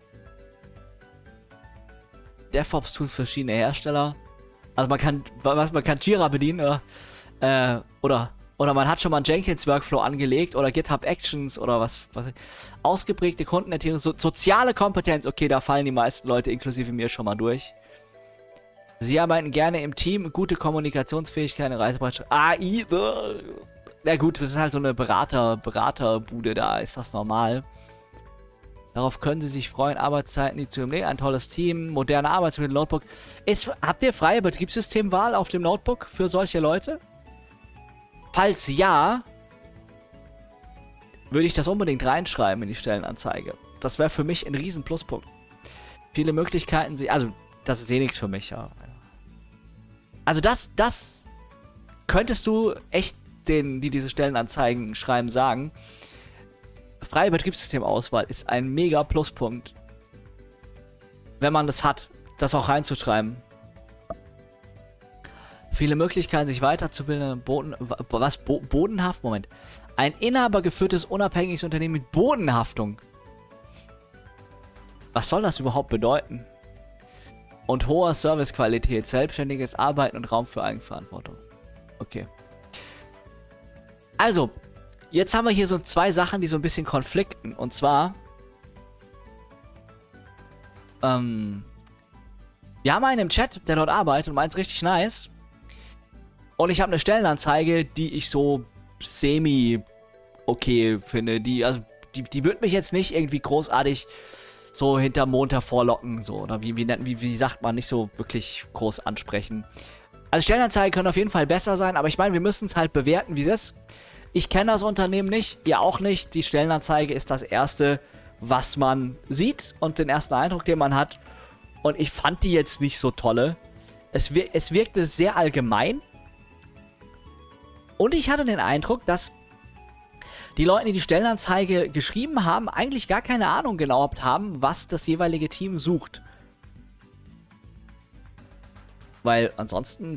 DevOps-Tools für verschiedene Hersteller. Also man kann, was man kann Jira bedienen, oder, äh, oder, oder man hat schon mal einen Jenkins-Workflow angelegt oder GitHub Actions oder was, was. Ausgeprägte Kundenerziehung, so, soziale Kompetenz, okay, da fallen die meisten Leute inklusive mir schon mal durch. Sie arbeiten gerne im Team, gute Kommunikationsfähigkeit, Reisebereitschaft. A I, na gut, das ist halt so eine Berater, Beraterbude, da ist das normal. Darauf können Sie sich freuen. Arbeitszeiten, die zu überlegen. Ein tolles Team, moderne Arbeitsmittel, Notebook. Ist, habt ihr freie Betriebssystemwahl auf dem Notebook für solche Leute? Falls ja, würde ich das unbedingt reinschreiben in die Stellenanzeige. Das wäre für mich ein riesen Pluspunkt. Viele Möglichkeiten, sie, also das ist eh nichts für mich. Ja. Also das, das könntest du echt denen, die diese Stellenanzeigen schreiben, sagen. Freie Betriebssystemauswahl ist ein mega Pluspunkt. Wenn man das hat, das auch reinzuschreiben. Viele Möglichkeiten, sich weiterzubilden. Boden, was? Bo Bodenhaft? Moment. Ein inhabergeführtes, unabhängiges Unternehmen mit Bodenhaftung. Was soll das überhaupt bedeuten? Und hoher Servicequalität, selbstständiges Arbeiten und Raum für Eigenverantwortung. Okay. Also, jetzt haben wir hier so zwei Sachen, die so ein bisschen konflikten. Und zwar, ähm, wir haben einen im Chat, der dort arbeitet und meint's richtig nice. Und ich habe eine Stellenanzeige, die ich so semi okay finde. Die, also, die, die wird mich jetzt nicht irgendwie großartig so hinterm Mond hervorlocken. So, oder wie, wie, wie, wie sagt man, nicht so wirklich groß ansprechen. Also Stellenanzeigen können auf jeden Fall besser sein, aber ich meine, wir müssen es halt bewerten, wie es ist. Ich kenne das Unternehmen nicht, ihr auch nicht. Die Stellenanzeige ist das Erste, was man sieht und den ersten Eindruck, den man hat. Und ich fand die jetzt nicht so tolle. Es, wir es wirkte sehr allgemein. Und ich hatte den Eindruck, dass die Leute, die die Stellenanzeige geschrieben haben, eigentlich gar keine Ahnung genau haben, was das jeweilige Team sucht. Weil ansonsten...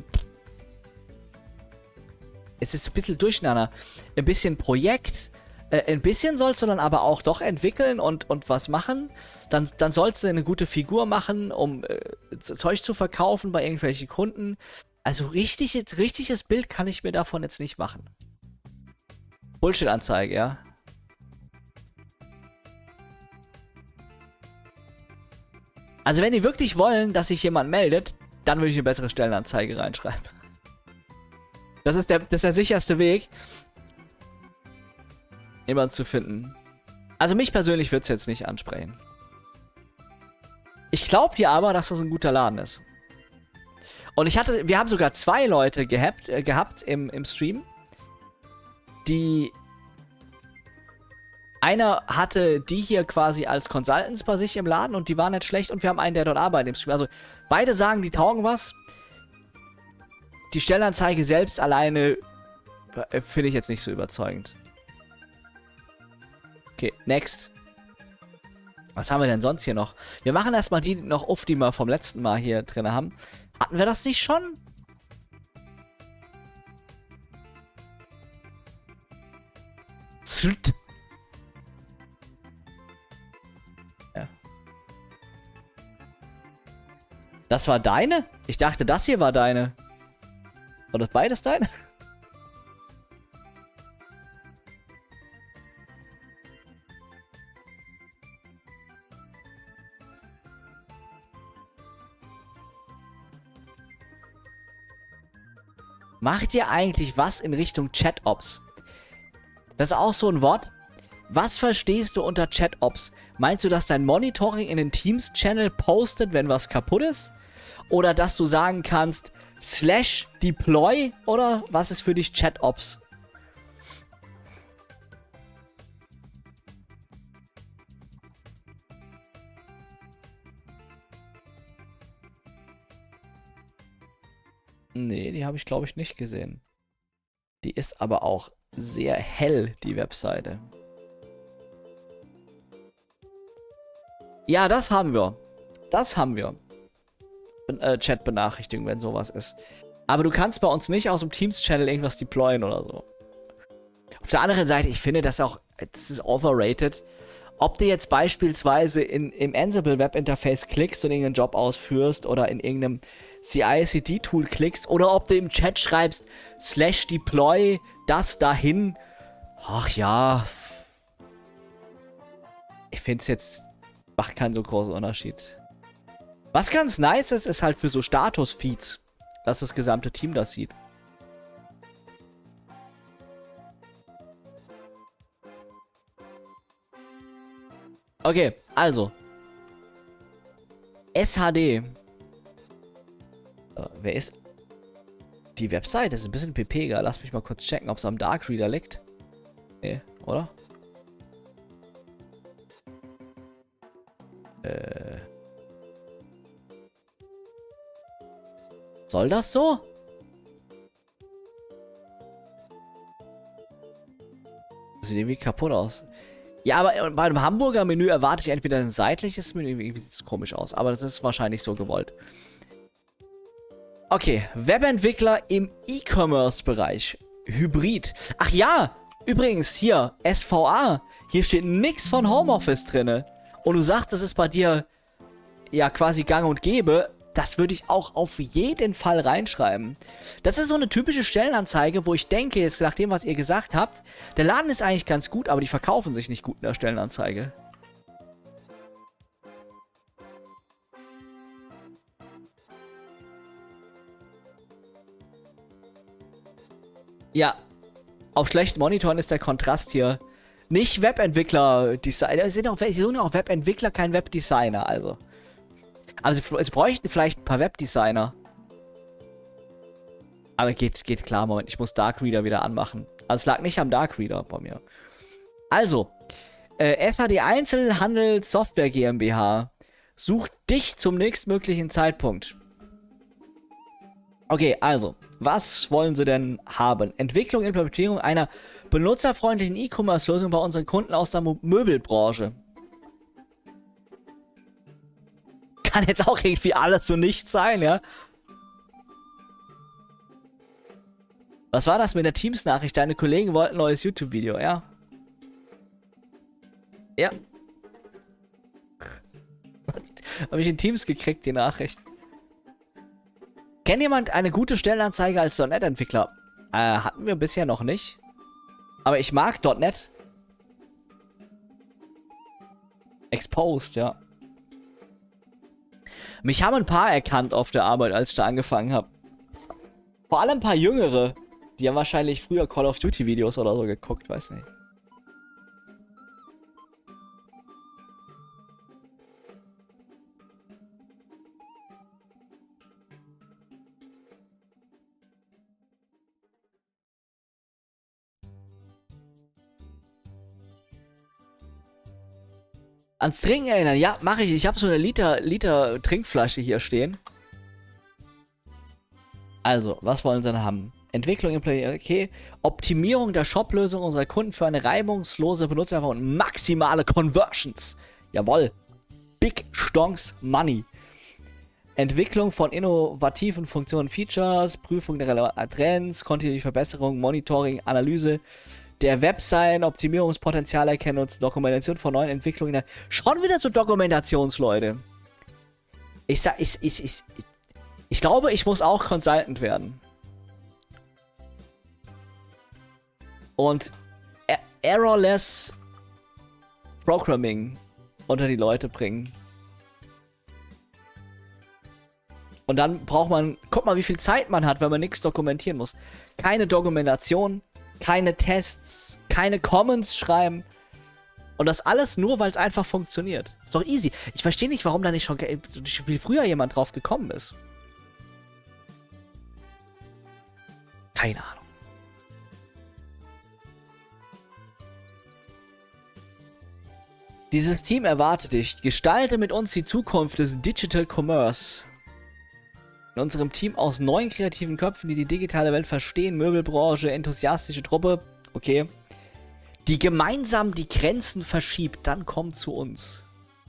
Es ist ein bisschen durcheinander. Ein bisschen Projekt. Äh, ein bisschen sollst du dann aber auch doch entwickeln und, und was machen. Dann, dann sollst du eine gute Figur machen, um äh, Zeug zu verkaufen bei irgendwelchen Kunden. Also richtig, jetzt, richtiges Bild kann ich mir davon jetzt nicht machen. Bullshit-Anzeige, ja. Also wenn die wirklich wollen, dass sich jemand meldet, dann würde ich eine bessere Stellenanzeige reinschreiben. Das ist der, das ist der sicherste Weg, jemanden zu finden. Also mich persönlich wird es jetzt nicht ansprechen. Ich glaube hier aber, dass das ein guter Laden ist. Und ich hatte, wir haben sogar zwei Leute gehabt, äh, gehabt im, im Stream, die... Einer hatte die hier quasi als Consultants bei sich im Laden und die waren nicht schlecht und wir haben einen, der dort arbeitet im Stream. Also beide sagen, die taugen was. Die Stellenanzeige selbst alleine äh, finde ich jetzt nicht so überzeugend. Okay, next. Was haben wir denn sonst hier noch? Wir machen erstmal die noch auf, die wir vom letzten Mal hier drin haben. Hatten wir das nicht schon? Zlt. Ja. Das war deine? Ich dachte, das hier war deine. War das beides deine? Macht ihr eigentlich was in Richtung Chat-Ops? Das ist auch so ein Wort. Was verstehst du unter Chat-Ops? Meinst du, dass dein Monitoring in den Teams-Channel postet, wenn was kaputt ist? Oder dass du sagen kannst, slash deploy? Oder was ist für dich Chat-Ops? Nee, die habe ich, glaube ich, nicht gesehen. Die ist aber auch sehr hell, die Webseite. Ja, das haben wir. Das haben wir. Äh, Chat-Benachrichtigung, wenn sowas ist. Aber du kannst bei uns nicht aus dem Teams-Channel irgendwas deployen oder so. Auf der anderen Seite, ich finde das auch, das ist overrated. Ob du jetzt beispielsweise in, im Ansible Webinterface klickst und irgendeinen Job ausführst oder in irgendeinem C I C D-Tool klickst oder ob du im Chat schreibst, slash deploy das dahin. Ach ja. Ich finde es jetzt, macht keinen so großen Unterschied. Was ganz nice ist, ist halt für so Status-Feeds, dass das gesamte Team das sieht. Okay, also. S H D. Äh, wer ist... Die Webseite ist ein bisschen ppiger. Lass mich mal kurz checken, ob es am Darkreader liegt. Nee, oder? Äh... Soll das so? Das sieht irgendwie kaputt aus. Ja, aber bei einem Hamburger Menü erwarte ich entweder ein seitliches Menü, irgendwie sieht es komisch aus, aber das ist wahrscheinlich so gewollt. Okay, Webentwickler im E-Commerce-Bereich. Hybrid. Ach ja, übrigens hier, S V A. Hier steht nichts von Homeoffice drin. Und du sagst, das ist bei dir ja quasi gang und gäbe. Das würde ich auch auf jeden Fall reinschreiben. Das ist so eine typische Stellenanzeige, wo ich denke, jetzt nach dem, was ihr gesagt habt, der Laden ist eigentlich ganz gut, aber die verkaufen sich nicht gut in der Stellenanzeige. Ja, auf schlechten Monitoren ist der Kontrast hier nicht Webentwickler-Designer. Sie sind auch Webentwickler, kein Webdesigner, also. Aber sie, sie bräuchten vielleicht ein paar Webdesigner. Aber geht, geht klar, Moment. Ich muss Darkreader wieder anmachen. Also es lag nicht am Darkreader bei mir. Also, äh, S H D Einzelhandel Software GmbH sucht dich zum nächstmöglichen Zeitpunkt. Okay, also, was wollen sie denn haben? Entwicklung, Implementierung einer benutzerfreundlichen E-Commerce-Lösung bei unseren Kunden aus der Mo- Möbelbranche. Kann jetzt auch irgendwie alles so nicht sein, ja? Was war das mit der Teams-Nachricht? Deine Kollegen wollten ein neues YouTube-Video, ja? Ja. Habe ich in Teams gekriegt, die Nachricht. Kennt jemand eine gute Stellenanzeige als .N E T-Entwickler? Äh, hatten wir bisher noch nicht. Aber ich mag .N E T. Exposed, ja. Mich haben ein paar erkannt auf der Arbeit, als ich da angefangen habe. Vor allem ein paar Jüngere. Die haben wahrscheinlich früher Call of Duty Videos oder so geguckt, weiß nicht. Ans Trinken erinnern, ja, mache ich. Ich habe so eine Liter, Liter Trinkflasche hier stehen. Also, was wollen sie denn haben? Entwicklung, okay. Optimierung der Shop-Lösung unserer Kunden für eine reibungslose Benutzererfahrung und maximale Conversions. Jawohl. Big Stonks Money. Entwicklung von innovativen Funktionen, Features, Prüfung der relevanten Trends, kontinuierliche Verbesserung, Monitoring, Analyse der Webseiten, Optimierungspotenzial erkennen und Dokumentation von neuen Entwicklungen. Schon wieder so Dokumentationsleute. Ich sag, ich, ich, ich, ich, ich glaube, ich muss auch Consultant werden. Und er Errorless Programming unter die Leute bringen. Und dann braucht man, guck mal, wie viel Zeit man hat, wenn man nichts dokumentieren muss. Keine Dokumentation, keine Tests, keine Comments schreiben. Und das alles nur, weil es einfach funktioniert. Ist doch easy. Ich verstehe nicht, warum da nicht schon viel früher jemand drauf gekommen ist. Keine Ahnung. Dieses Team erwartet dich. Gestalte mit uns die Zukunft des Digital Commerce. In unserem Team aus neun kreativen Köpfen, die die digitale Welt verstehen, Möbelbranche, enthusiastische Truppe, okay, die gemeinsam die Grenzen verschiebt, dann kommt zu uns.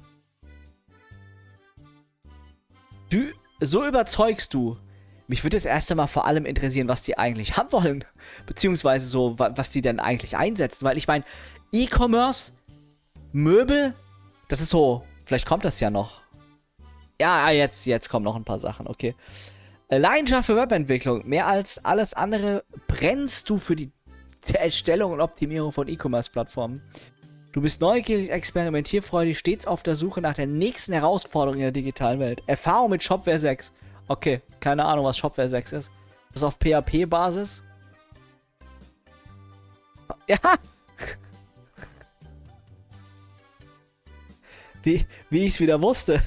Du, so überzeugst du. Mich würde jetzt erst einmal vor allem interessieren, was die eigentlich haben wollen. Beziehungsweise so, was die denn eigentlich einsetzen. Weil ich meine, E-Commerce, Möbel, das ist so, vielleicht kommt das ja noch. Ja, jetzt, jetzt kommen noch ein paar Sachen, okay. Leidenschaft für Webentwicklung. Mehr als alles andere brennst du für die Erstellung und Optimierung von E-Commerce-Plattformen. Du bist neugierig, experimentierfreudig, stets auf der Suche nach der nächsten Herausforderung in der digitalen Welt. Erfahrung mit Shopware sechs. Okay, keine Ahnung, was Shopware sechs ist. Das ist auf P H P-Basis. Ja! Wie, wie ich es wieder wusste.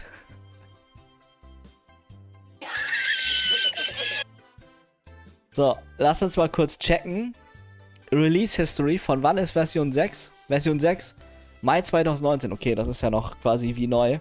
So, lass uns mal kurz checken. Release History, von wann ist Version sechs? Version sechs, Mai zweitausendneunzehn. Okay, das ist ja noch quasi wie neu.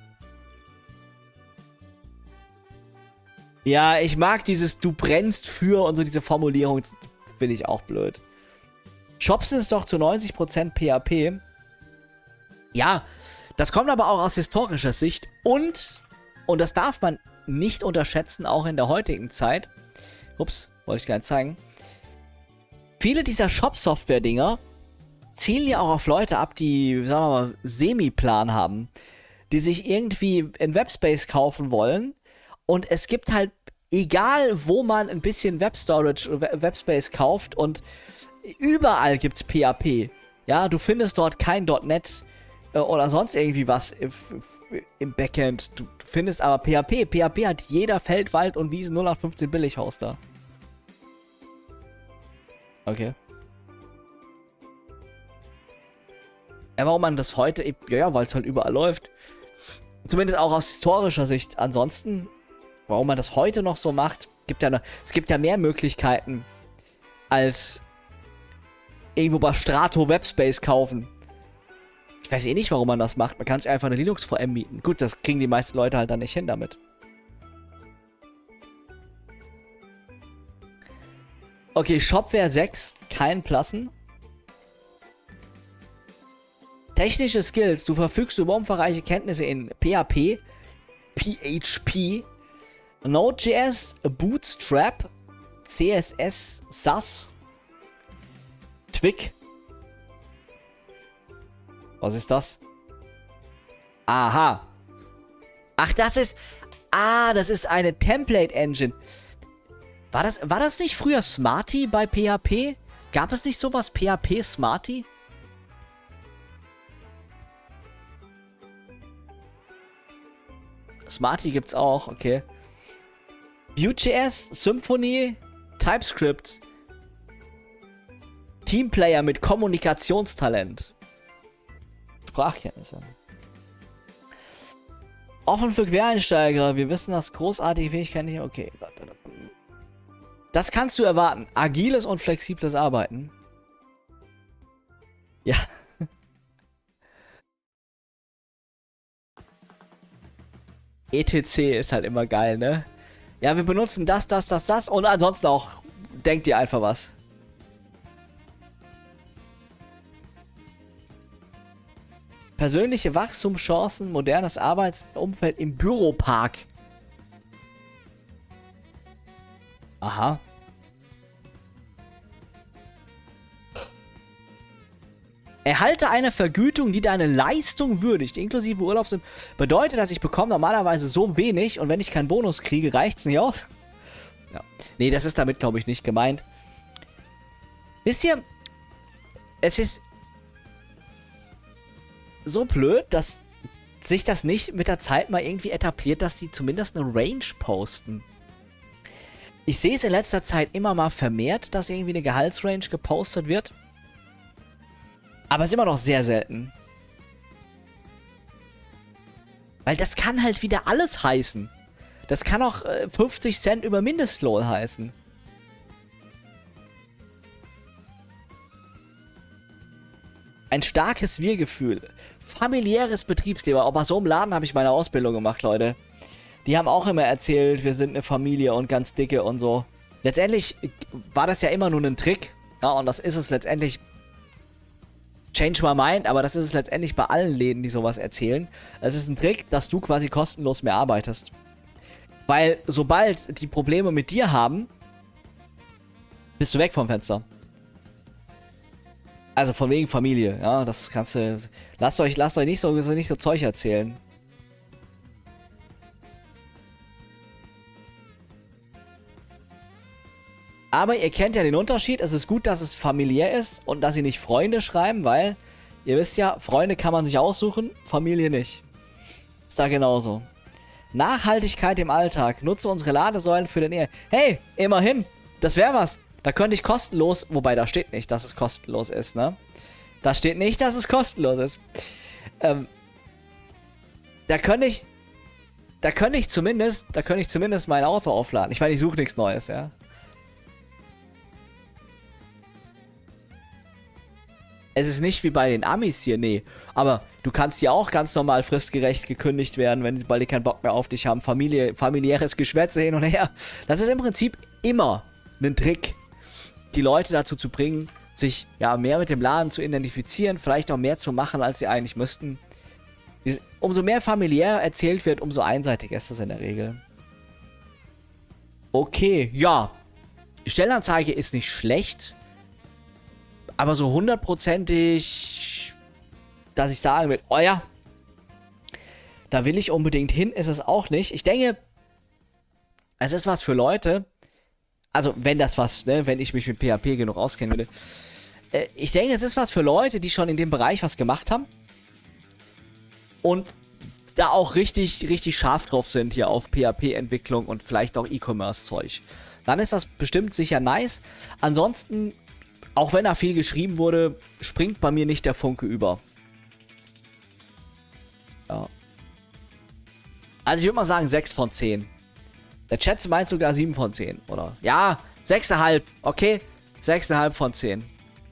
Ja, ich mag dieses du brennst für und so diese Formulierung, finde ich auch blöd. Shops ist doch zu neunzig Prozent P H P. Ja, das kommt aber auch aus historischer Sicht und, und das darf man nicht unterschätzen, auch in der heutigen Zeit. Ups, wollte ich gar nicht zeigen. Viele dieser Shop-Software-Dinger zielen ja auch auf Leute ab, die, sagen wir mal, Semi-Plan haben. Die sich irgendwie in Webspace kaufen wollen. Und es gibt halt, egal wo man ein bisschen Web-Storage, Webspace kauft und überall gibt's P H P. Ja, du findest dort kein .NET äh, oder sonst irgendwie was im, im Backend. Du findest aber P H P. P H P hat jeder Feld, Wald und Wiesen null acht fünfzehn Billighoster. Okay. Ja, warum man das heute... Ja, ja, weil es halt überall läuft. Zumindest auch aus historischer Sicht. Ansonsten, warum man das heute noch so macht, gibt ja, ne, es gibt ja mehr Möglichkeiten als irgendwo bei Strato Webspace kaufen. Ich weiß eh nicht, warum man das macht. Man kann sich einfach eine Linux-V M mieten. Gut, das kriegen die meisten Leute halt dann nicht hin damit. Okay, Shopware sechs, kein Plassen. Technische Skills. Du verfügst über umfangreiche Kenntnisse in P H P, P H P, Node.js, Bootstrap, C S S, Sass, Twig. Was ist das? Aha. Ach, das ist... Ah, das ist eine Template-Engine. War das, war das nicht früher Smarty bei P H P? Gab es nicht sowas P H P Smarty? Smarty gibt's auch, okay. Vue.js, Symfony, TypeScript. Teamplayer mit Kommunikationstalent. Sprachkenntnisse. Offen für Quereinsteiger. Wir wissen, dass großartige Fähigkeiten nicht... Okay. Das kannst du erwarten. Agiles und flexibles Arbeiten. Ja. E T C ist halt immer geil, ne? Ja, wir benutzen das, das, das, das und ansonsten auch, denkt ihr einfach was. Persönliche Wachstumschancen, modernes Arbeitsumfeld im Büropark. Aha. Erhalte eine Vergütung, die deine Leistung würdigt, inklusive Urlaubs. Bedeutet, dass ich bekomme normalerweise so wenig und wenn ich keinen Bonus kriege, reicht's nicht auf. Ja. Nee, das ist damit, glaube ich, nicht gemeint. Wisst ihr, es ist so blöd, dass sich das nicht mit der Zeit mal irgendwie etabliert, dass sie zumindest eine Range posten. Ich sehe es in letzter Zeit immer mal vermehrt, dass irgendwie eine Gehaltsrange gepostet wird. Aber es ist immer noch sehr selten. Weil das kann halt wieder alles heißen. Das kann auch äh, fünfzig Cent über Mindestlohn heißen. Ein starkes Wir-Gefühl. Familiäres Betriebsthema. Auch bei so einem Laden habe ich meine Ausbildung gemacht, Leute. Die haben auch immer erzählt, wir sind eine Familie und ganz dicke und so. Letztendlich war das ja immer nur ein Trick. Ja, und das ist es letztendlich. Change my mind, aber das ist es letztendlich bei allen Läden, die sowas erzählen. Es ist ein Trick, dass du quasi kostenlos mehr arbeitest. Weil sobald die Probleme mit dir haben, bist du weg vom Fenster. Also von wegen Familie, ja, das kannst du... Lasst euch, lasst euch nicht so, so, nicht so Zeug erzählen. Aber ihr kennt ja den Unterschied. Es ist gut, dass es familiär ist und dass sie nicht Freunde schreiben, weil ihr wisst ja, Freunde kann man sich aussuchen, Familie nicht. Ist da genauso. Nachhaltigkeit im Alltag. Nutze unsere Ladesäulen für den Ehe. Hey, immerhin, das wäre was. Da könnte ich kostenlos, wobei da steht nicht, dass es kostenlos ist, ne? Da steht nicht, dass es kostenlos ist. Ähm, da könnte ich, da könnte ich zumindest, da könnte ich zumindest mein Auto aufladen. Ich meine, ich suche nichts Neues, ja. Es ist nicht wie bei den Amis hier, nee. Aber du kannst ja auch ganz normal fristgerecht gekündigt werden, wenn sie bald keinen Bock mehr auf dich haben. Familie, familiäres Geschwätze hin und her. Das ist im Prinzip immer ein Trick, die Leute dazu zu bringen, sich ja mehr mit dem Laden zu identifizieren, vielleicht auch mehr zu machen, als sie eigentlich müssten. Umso mehr familiär erzählt wird, umso einseitiger ist das in der Regel. Okay, ja. Die Stellenanzeige ist nicht schlecht. Aber so hundertprozentig, dass ich sagen will, oh ja, da will ich unbedingt hin, ist es auch nicht. Ich denke, es ist was für Leute, also wenn das was, ne, wenn ich mich mit P H P genug auskennen würde. Äh, ich denke, es ist was für Leute, die schon in dem Bereich was gemacht haben. Und da auch richtig, richtig scharf drauf sind hier auf P H P-Entwicklung und vielleicht auch E-Commerce-Zeug. Dann ist das bestimmt sicher nice. Ansonsten... Auch wenn da viel geschrieben wurde, springt bei mir nicht der Funke über. Ja. Also ich würde mal sagen sechs von zehn. Der Chat meint sogar sieben von zehn, oder? Ja, sechs Komma fünf. Okay, sechs Komma fünf von zehn.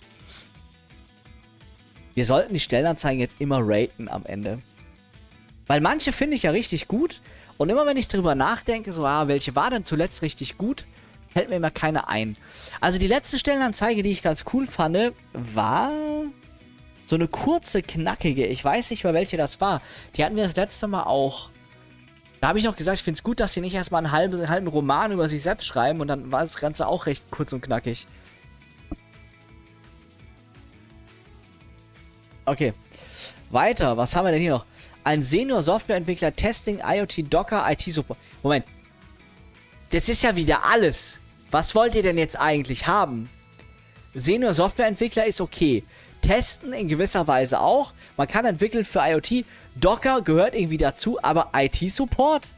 Wir sollten die Stellenanzeigen jetzt immer raten am Ende. Weil manche finde ich ja richtig gut. Und immer wenn ich darüber nachdenke, so, ah, welche war denn zuletzt richtig gut, fällt mir immer keine ein. Also die letzte Stellenanzeige, die ich ganz cool fand, war so eine kurze, knackige. Ich weiß nicht mehr, welche das war. Die hatten wir das letzte Mal auch. Da habe ich noch gesagt, ich finde es gut, dass sie nicht erstmal einen halben, einen halben Roman über sich selbst schreiben. Und dann war das Ganze auch recht kurz und knackig. Okay. Weiter, was haben wir denn hier noch? Ein Senior-Softwareentwickler, Testing, IoT, Docker, I T-Support. Moment. Das ist ja wieder alles. Was wollt ihr denn jetzt eigentlich haben? Senior-Softwareentwickler ist okay. Testen in gewisser Weise auch. Man kann entwickeln für IoT. Docker gehört irgendwie dazu, aber I T-Support?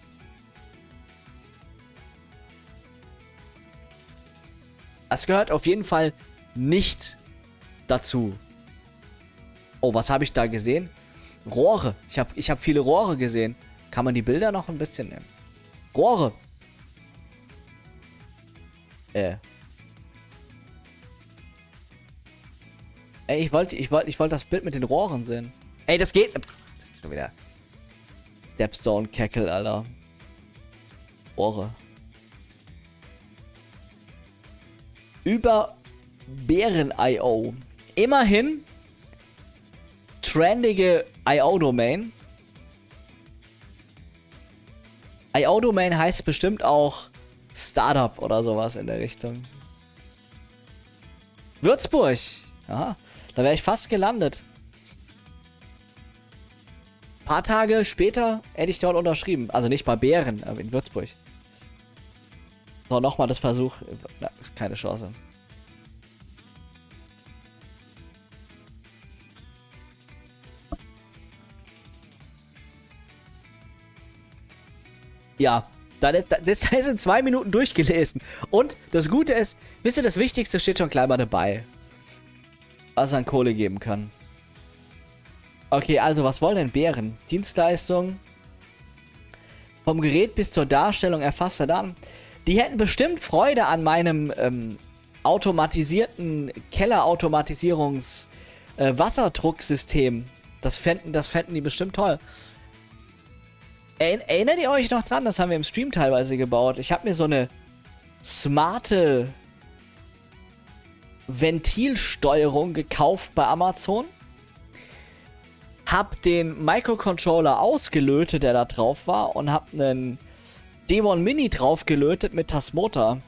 Das gehört auf jeden Fall nicht dazu. Oh, was habe ich da gesehen? Rohre. Ich habe ich hab viele Rohre gesehen. Kann man die Bilder noch ein bisschen nehmen? Rohre. Äh. Ey, ich wollte ich wollte, ich wollte das Bild mit den Rohren sehen. Ey, das geht. Das ist schon wieder. Stepstone Keckel, Alter. Rohre. Über Bären Punkt I O. Immerhin trendige I O-Domain. I O-Domain heißt bestimmt auch Startup oder sowas in der Richtung. Würzburg. Aha, da wäre ich fast gelandet. Ein paar Tage später hätte ich dort unterschrieben. Also nicht bei Bären, aber in Würzburg. So, nochmal das Versuch. Na, keine Chance. Ja, das, das ist in zwei Minuten durchgelesen. Und das Gute ist, wisst ihr, das Wichtigste steht schon gleich mal dabei. Was es an Kohle geben kann. Okay, also was wollen denn Bären? Dienstleistung. Vom Gerät bis zur Darstellung erfasster Daten. Die hätten bestimmt Freude an meinem ähm, automatisierten Kellerautomatisierungs äh, Wasserdrucksystem. Das fänden, das fänden die bestimmt toll. Erinner, erinnert ihr euch noch dran? Das haben wir im Stream teilweise gebaut. Ich habe mir so eine smarte Ventilsteuerung gekauft bei Amazon. Hab den Microcontroller ausgelötet, der da drauf war, und hab einen D eins Mini drauf gelötet mit Tasmota.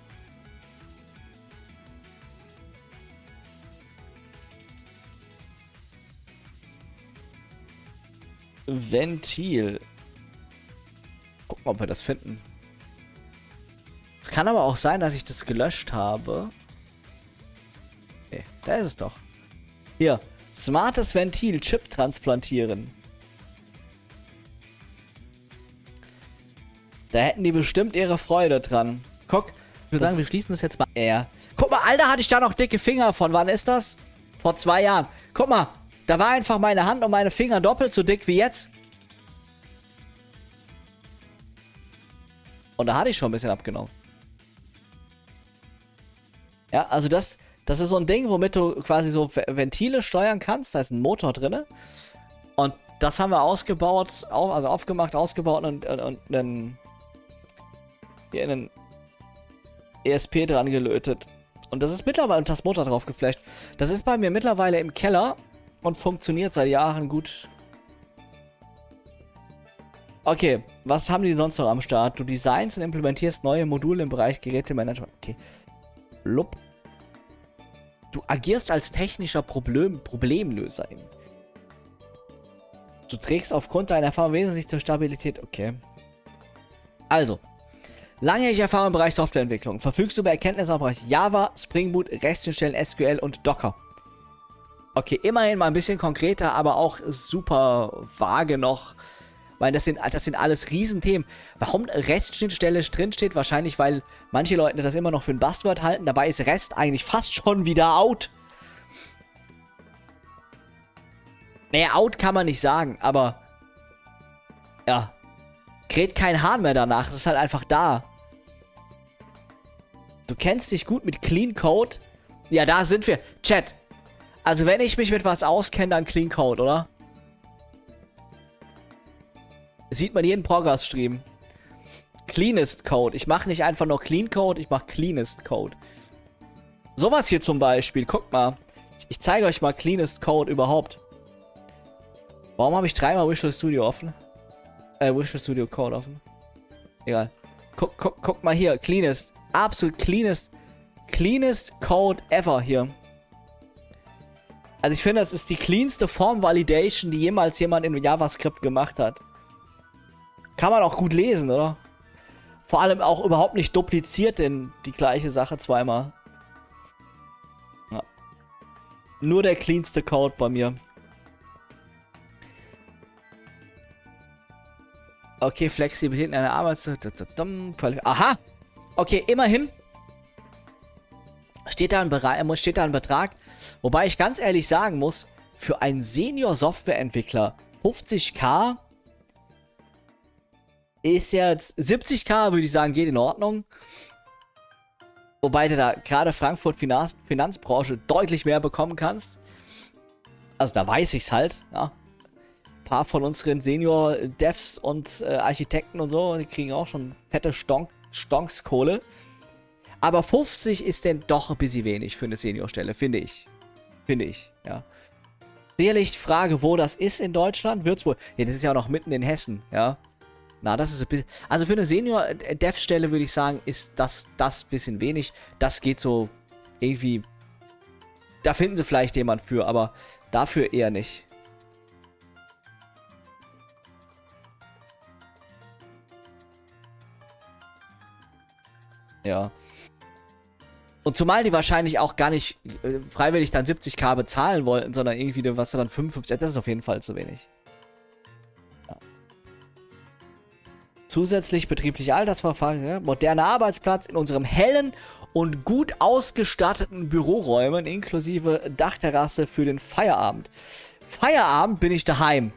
Ventil. Gucken, ob wir das finden. Es kann aber auch sein, dass ich das gelöscht habe. Okay, da ist es doch. Hier. Smartes Ventil, Chip transplantieren. Da hätten die bestimmt ihre Freude dran. Guck, ich würde sagen, wir schließen das jetzt mal. Ja. Guck mal, Alter, hatte ich da noch dicke Finger von. Wann ist das? Vor zwei Jahren. Guck mal, da war einfach meine Hand und meine Finger doppelt so dick wie jetzt. Und da hatte ich schon ein bisschen abgenommen. Ja, also das, das ist so ein Ding, womit du quasi so Ventile steuern kannst. Da ist ein Motor drin. Und das haben wir ausgebaut, also aufgemacht, ausgebaut und, und, und einen, hier einen E S P dran gelötet. Und das ist mittlerweile das Motor drauf geflasht. Das ist bei mir mittlerweile im Keller und funktioniert seit Jahren gut. Okay, was haben die sonst noch am Start? Du designst und implementierst neue Module im Bereich Gerätemanagement. Okay. Lupp. Du agierst als technischer Problem Problemlöser. Du trägst aufgrund deiner Erfahrung wesentlich zur Stabilität. Okay. Also. Langjährige Erfahrung im Bereich Softwareentwicklung. Verfügst du über Erkenntnisse im Bereich Java, Spring Boot, Restschnittstellen, S Q L und Docker. Okay, immerhin mal ein bisschen konkreter, aber auch super vage noch. Weil das sind, das sind alles Riesenthemen. Warum Restschnittstelle drin steht? Wahrscheinlich, weil manche Leute das immer noch für ein Buzzword halten. Dabei ist Rest eigentlich fast schon wieder out. Naja, out kann man nicht sagen, aber ja, kräht kein Hahn mehr danach. Es ist halt einfach da. Du kennst dich gut mit Clean Code. Ja, da sind wir. Chat. Also wenn ich mich mit was auskenne, dann Clean Code, oder? Sieht man jeden Progress-Stream. Cleanest Code. Ich mache nicht einfach nur Clean Code, ich mache Cleanest Code. Sowas hier zum Beispiel. Guckt mal. Ich zeige euch mal Cleanest Code überhaupt. Warum habe ich dreimal Visual Studio offen? Äh, Visual Studio Code offen. Egal. Guck, guck, guck mal hier. Cleanest. Absolut cleanest. Cleanest Code ever hier. Also ich finde, das ist die cleanste Form Validation, die jemals jemand in JavaScript gemacht hat. Kann man auch gut lesen, oder? Vor allem auch überhaupt nicht dupliziert, denn die gleiche Sache zweimal. Ja. Nur der cleanste Code bei mir. Okay, Flexibilität in einer Arbeitszeit. Aha! Okay, immerhin steht da ein Bereich, steht da ein Betrag. Wobei ich ganz ehrlich sagen muss, für einen Senior-Softwareentwickler fünfzigtausend ist jetzt siebzigtausend, würde ich sagen, geht in Ordnung. Wobei du da gerade Frankfurt Finanz Finanzbranche deutlich mehr bekommen kannst. Also da weiß ich's halt, ja. Ein paar von unseren Senior-Devs und äh, Architekten und so, die kriegen auch schon fette Stonk Stonkskohle. Aber fünfzig ist denn doch ein bisschen wenig für eine Seniorstelle, finde ich. Finde ich, ja. Sicherlich Frage, wo das ist in Deutschland. Würzburg. Ja, das ist ja auch noch mitten in Hessen, ja. Na, das ist ein bisschen... Also für eine Senior-Dev-Stelle würde ich sagen, ist das das bisschen wenig. Das geht so irgendwie... Da finden sie vielleicht jemand für, aber dafür eher nicht. Ja. Und zumal die wahrscheinlich auch gar nicht äh, freiwillig dann siebzigtausend bezahlen wollten, sondern irgendwie, was dann fünfundfünfzig... Das ist auf jeden Fall zu wenig. Ja. Zusätzlich betriebliche Altersverfahren, ja, moderner Arbeitsplatz in unserem hellen und gut ausgestatteten Büroräumen inklusive Dachterrasse für den Feierabend. Feierabend bin ich daheim.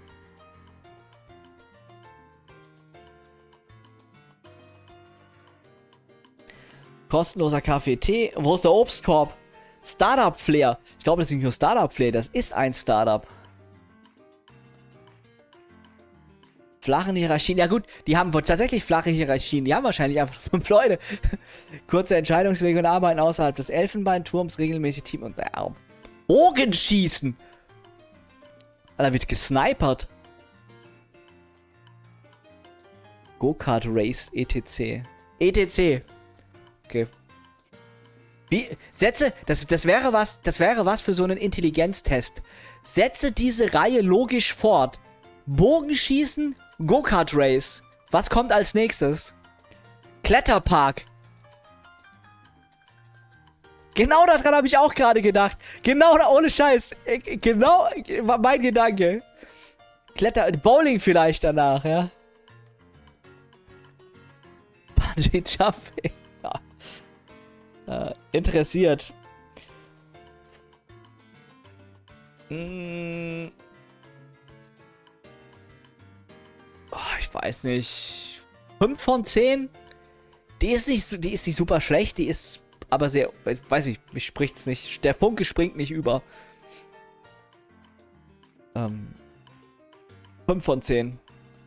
Kostenloser Kaffee, Tee. Wo ist der Obstkorb? Startup Flair. Ich glaube, das ist nicht nur Startup Flair, das ist ein Startup. Flachen Hierarchien. Ja gut, die haben wohl tatsächlich flache Hierarchien. Die haben wahrscheinlich einfach fünf Leute. Kurze Entscheidungswege und Arbeiten außerhalb des Elfenbeinturms, regelmäßig Team und äh, Bogenschießen. Alter, wird gesnipert. Go-Kart Race, et cetera. et cetera. Okay. Wie, setze, das, das wäre was, das wäre was für so einen Intelligenztest. Setze diese Reihe logisch fort. Bogenschießen, Go-Kart Race. Was kommt als nächstes? Kletterpark. Genau daran habe ich auch gerade gedacht. Genau da, ohne Scheiß. Genau, war mein Gedanke. Kletter, Bowling vielleicht danach, ja. Bungee Jumping. Ja. Äh, interessiert. Hm. Oh, ich weiß nicht. fünf von zehn? Die ist nicht, die ist nicht super schlecht, die ist aber sehr, weiß ich, mich spricht's nicht. Der Funke springt nicht über. Ähm. fünf von zehn.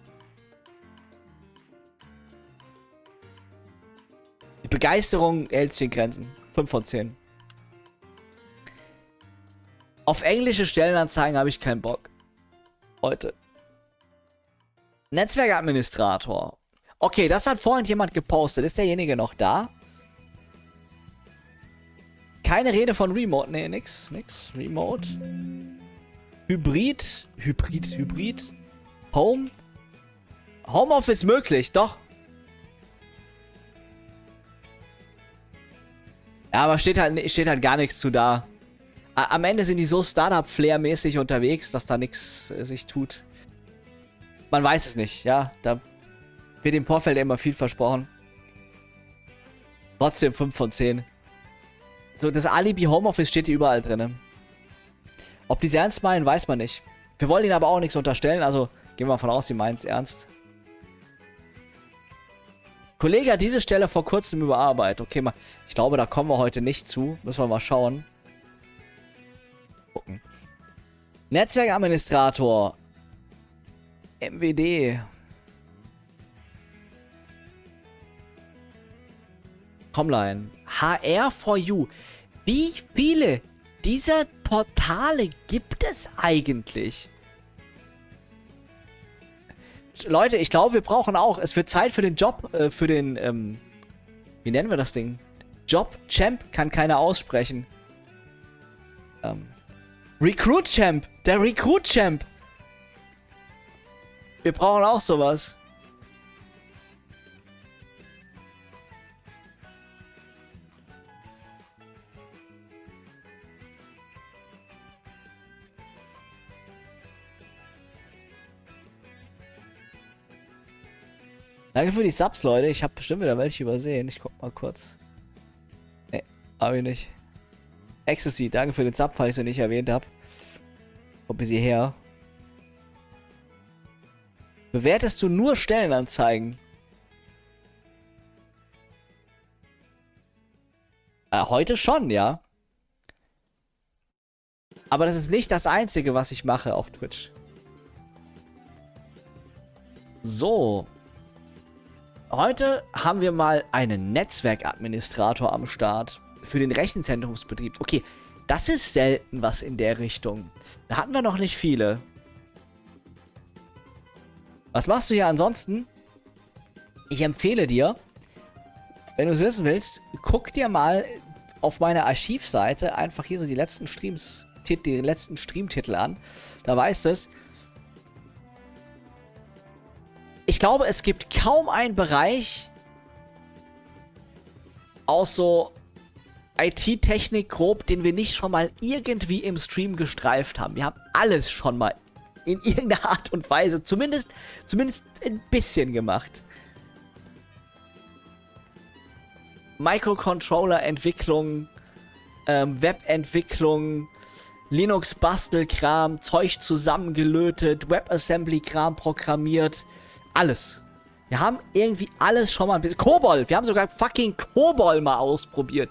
Die Begeisterung hält sich in Grenzen. fünf von zehn. Auf englische Stellenanzeigen habe ich keinen Bock. Heute. Netzwerkadministrator. Okay, das hat vorhin jemand gepostet. Ist derjenige noch da? Keine Rede von Remote. Nee, nix. Nix. Remote. Hybrid. Hybrid. Hybrid. Home. Homeoffice möglich. Doch. Ja, aber steht halt, steht halt gar nichts zu da. Am Ende sind die so Startup-Flair-mäßig unterwegs, dass da nichts äh, sich tut. Man weiß es nicht, ja. Da wird im Vorfeld immer viel versprochen. Trotzdem fünf von zehn. So, das Alibi Homeoffice steht hier überall drin. Ob die es ernst meinen, weiß man nicht. Wir wollen ihnen aber auch nichts unterstellen, also gehen wir mal von aus, sie meinen es ernst. Kollege hat diese Stelle vor kurzem überarbeitet. Okay, mal. Ich glaube, da kommen wir heute nicht zu. Müssen wir mal schauen. Gucken. Netzwerkadministrator. M W D. Comline. H R for You. Wie viele dieser Portale gibt es eigentlich? Leute, ich glaube, wir brauchen auch. Es wird Zeit für den Job, äh, für den, ähm, wie nennen wir das Ding? Job Champ kann keiner aussprechen. Ähm, Recruit Champ. Der Recruit Champ. Wir brauchen auch sowas. Danke für die Subs, Leute. Ich habe bestimmt wieder welche übersehen. Ich guck mal kurz. Ne, hab ich nicht. Ecstasy, danke für den Sub, falls ich es noch nicht erwähnt habe. Kommt bis hierher. Bewertest du nur Stellenanzeigen? Äh, heute schon, ja. Aber das ist nicht das Einzige, was ich mache auf Twitch. So. Heute haben wir mal einen Netzwerkadministrator am Start für den Rechenzentrumsbetrieb. Okay, das ist selten was in der Richtung. Da hatten wir noch nicht viele. Was machst du hier ansonsten? Ich empfehle dir, wenn du es wissen willst, guck dir mal auf meiner Archivseite einfach hier so die letzten Streams, die letzten Streamtitel an. Da weißt du es. Ich glaube, es gibt kaum einen Bereich aus so I T-Technik grob, den wir nicht schon mal irgendwie im Stream gestreift haben. Wir haben alles schon mal in irgendeiner Art und Weise, zumindest, zumindest ein bisschen gemacht. Microcontroller-Entwicklung, ähm, Webentwicklung, Linux-Bastelkram, Zeug zusammengelötet, WebAssembly-Kram programmiert. Alles. Wir haben irgendwie alles schon mal ein bisschen. Kobol! Wir haben sogar fucking Kobol mal ausprobiert.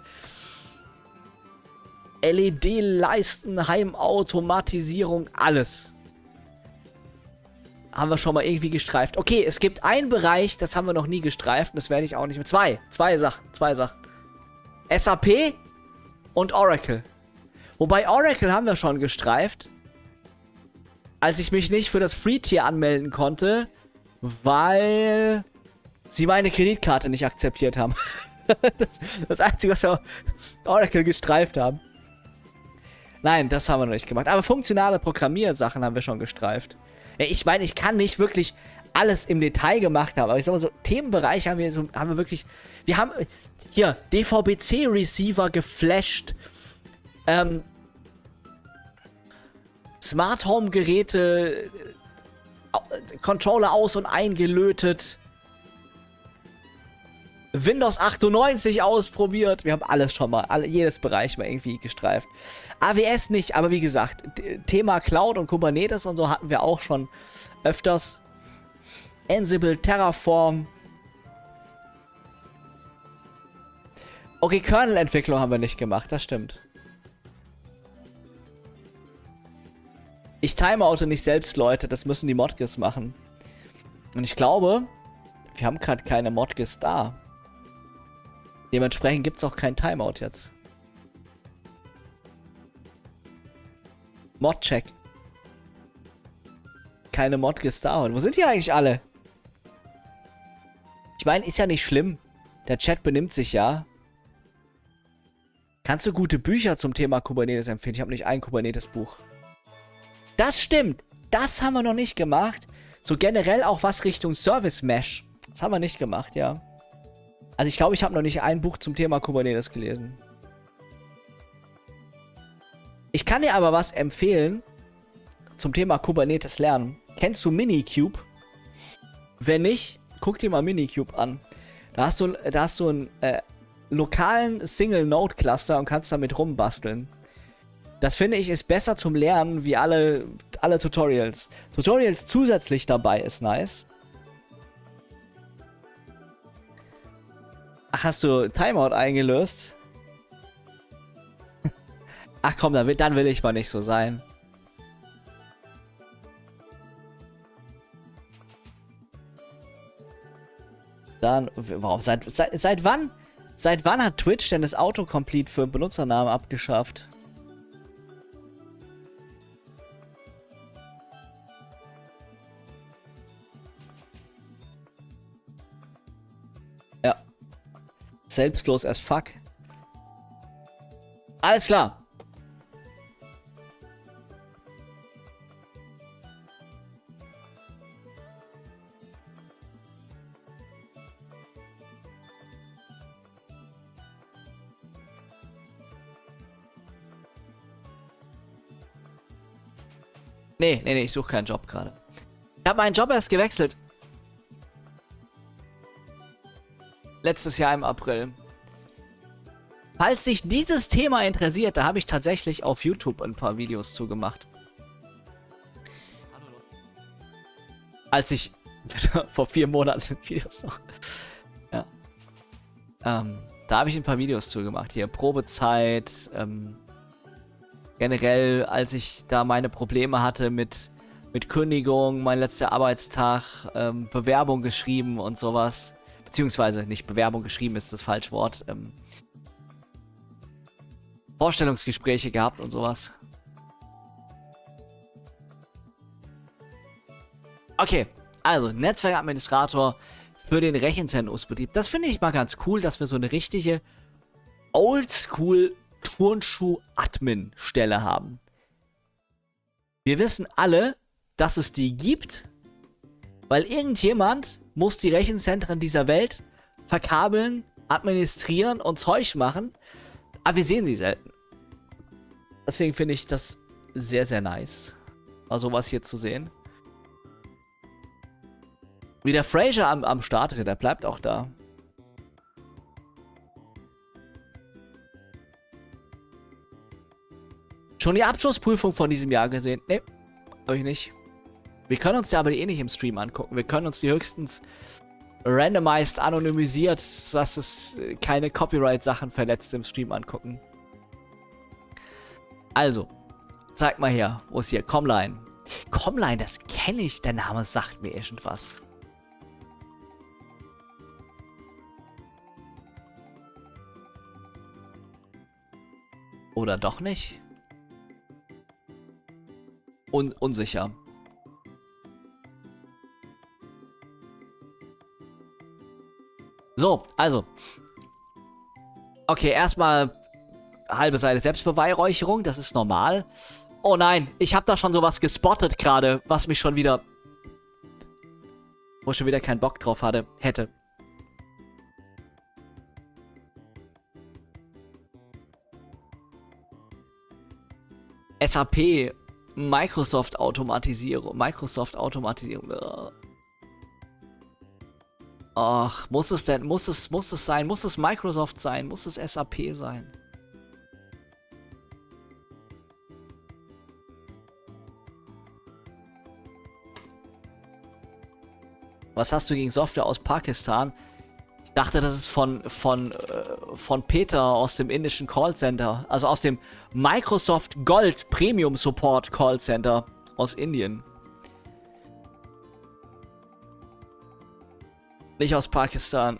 L E D-Leisten, Heimautomatisierung, alles. haben wir schon mal irgendwie gestreift. Okay, es gibt einen Bereich, das haben wir noch nie gestreift. Und das werde ich auch nicht mehr. Zwei. Zwei Sachen. Zwei Sachen. S A P und Oracle. Wobei Oracle haben wir schon gestreift. Als ich mich nicht für das Free-Tier anmelden konnte, weil sie meine Kreditkarte nicht akzeptiert haben. das, das Einzige, was wir Oracle gestreift haben. Nein, das haben wir noch nicht gemacht. Aber funktionale Programmiersachen haben wir schon gestreift. Ich meine, ich kann nicht wirklich alles im Detail gemacht haben. Aber ich sag mal so, Themenbereich haben wir, so, haben wir wirklich... Wir haben hier D V B C-Receiver geflasht. Ähm... Smart Home Geräte, Controller aus- und eingelötet, Windows achtundneunzig ausprobiert. Wir haben alles schon mal, alle, jedes Bereich mal irgendwie gestreift. A W S nicht, aber wie gesagt, Thema Cloud und Kubernetes und so hatten wir auch schon öfters. Ansible, Terraform. Okay, Kernel-Entwicklung haben wir nicht gemacht, das stimmt. Ich timeoute nicht selbst, Leute. Das müssen die Modgis machen. Und ich glaube, wir haben gerade keine Modgis da. Dementsprechend gibt es auch kein Timeout jetzt. Modcheck. Keine Modgis da. Und wo sind die eigentlich alle? Ich meine, ist ja nicht schlimm. Der Chat benimmt sich ja. Kannst du gute Bücher zum Thema Kubernetes empfehlen? Ich habe nicht ein Kubernetes-Buch. Das stimmt. Das haben wir noch nicht gemacht. So generell auch was Richtung Service Mesh. Das haben wir nicht gemacht, ja. Also ich glaube, ich habe noch nicht ein Buch zum Thema Kubernetes gelesen. Ich kann dir aber was empfehlen zum Thema Kubernetes lernen. Kennst du Minikube? Wenn nicht, guck dir mal Minikube an. Da hast du, da hast du einen äh, lokalen Single-Node-Cluster und kannst damit rumbasteln. Das finde ich ist besser zum Lernen wie alle, alle Tutorials. Tutorials zusätzlich dabei ist nice. Ach, hast du Timeout eingelöst? Ach komm, dann will, dann will ich mal nicht so sein. Dann, warum, seit, seit, seit wann? Seit wann hat Twitch denn das Autocomplete für Benutzernamen abgeschafft? Ja. Selbstlos as fuck. Alles klar. Nee, nee, nee, ich suche keinen Job gerade. Ich habe meinen Job erst gewechselt. Letztes Jahr im April. Falls dich dieses Thema interessiert, da habe ich tatsächlich auf YouTube ein paar Videos zugemacht. Als ich vor vier Monaten Videos noch. Ja. Ähm, da habe ich ein paar Videos zugemacht. Hier Probezeit, ähm, generell, als ich da meine Probleme hatte mit, mit Kündigung, mein letzter Arbeitstag, ähm, Bewerbung geschrieben und sowas. Beziehungsweise nicht Bewerbung geschrieben ist das falsche Wort. Ähm, Vorstellungsgespräche gehabt und sowas. Okay, also Netzwerkadministrator für den Rechenzentrumsbetrieb. Das finde ich mal ganz cool, dass wir so eine richtige Oldschool Turnschuh-Admin-Stelle haben. Wir wissen alle, dass es die gibt, weil irgendjemand muss die Rechenzentren dieser Welt verkabeln, administrieren und Zeug machen, aber wir sehen sie selten. Deswegen finde ich das sehr, sehr nice, mal sowas hier zu sehen. Wie der Fraser am, am Start ist, ja, der bleibt auch da. Schon die Abschlussprüfung von diesem Jahr gesehen? Ne, habe ich nicht. Wir können uns die aber eh nicht im Stream angucken. Wir können uns die höchstens randomized, anonymisiert, dass es keine Copyright-Sachen verletzt im Stream angucken. Also, zeig mal her. Wo ist hier? Comline. Comline, das kenne ich. Der Name sagt mir irgendwas. Oder doch nicht? Un unsicher. So, also. Okay, erstmal halbe Seite Selbstbeweihräucherung, das ist normal. Oh nein, ich habe da schon sowas gespottet gerade, was mich schon wieder... Wo ich schon wieder keinen Bock drauf hatte, hätte. S A P, Microsoft Automatisierung, Microsoft Automatisierung. Ach, muss es denn, muss es, muss es sein, muss es Microsoft sein, muss es S A P sein? Was hast du gegen Software aus Pakistan? Ich dachte, das ist von, von, äh, von Peter aus dem indischen Callcenter. Also aus dem Microsoft Gold Premium Support Callcenter aus Indien. Nicht aus Pakistan.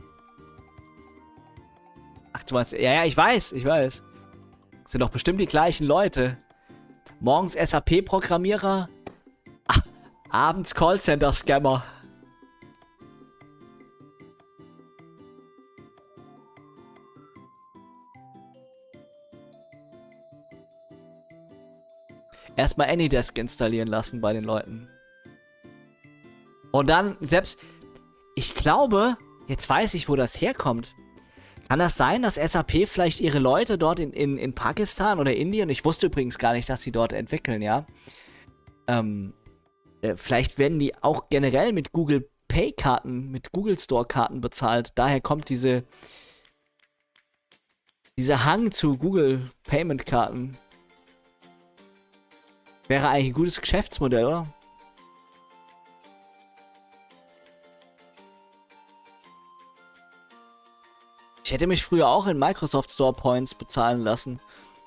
Ach, du meinst... Ja, ja, ich weiß, ich weiß. Das sind doch bestimmt die gleichen Leute. Morgens S A P-Programmierer. Ah, abends Callcenter-Scammer. Erstmal AnyDesk installieren lassen bei den Leuten. Und dann selbst... Ich glaube, jetzt weiß ich, wo das herkommt. Kann das sein, dass S A P vielleicht ihre Leute dort in, in, in Pakistan oder Indien... Ich wusste übrigens gar nicht, dass sie dort entwickeln, ja. Ähm, äh, vielleicht werden die auch generell mit Google Pay-Karten, mit Google Store-Karten bezahlt. Daher kommt diese... Dieser Hang zu Google Payment-Karten. Wäre eigentlich ein gutes Geschäftsmodell, oder? Ich hätte mich früher auch in Microsoft Store Points bezahlen lassen.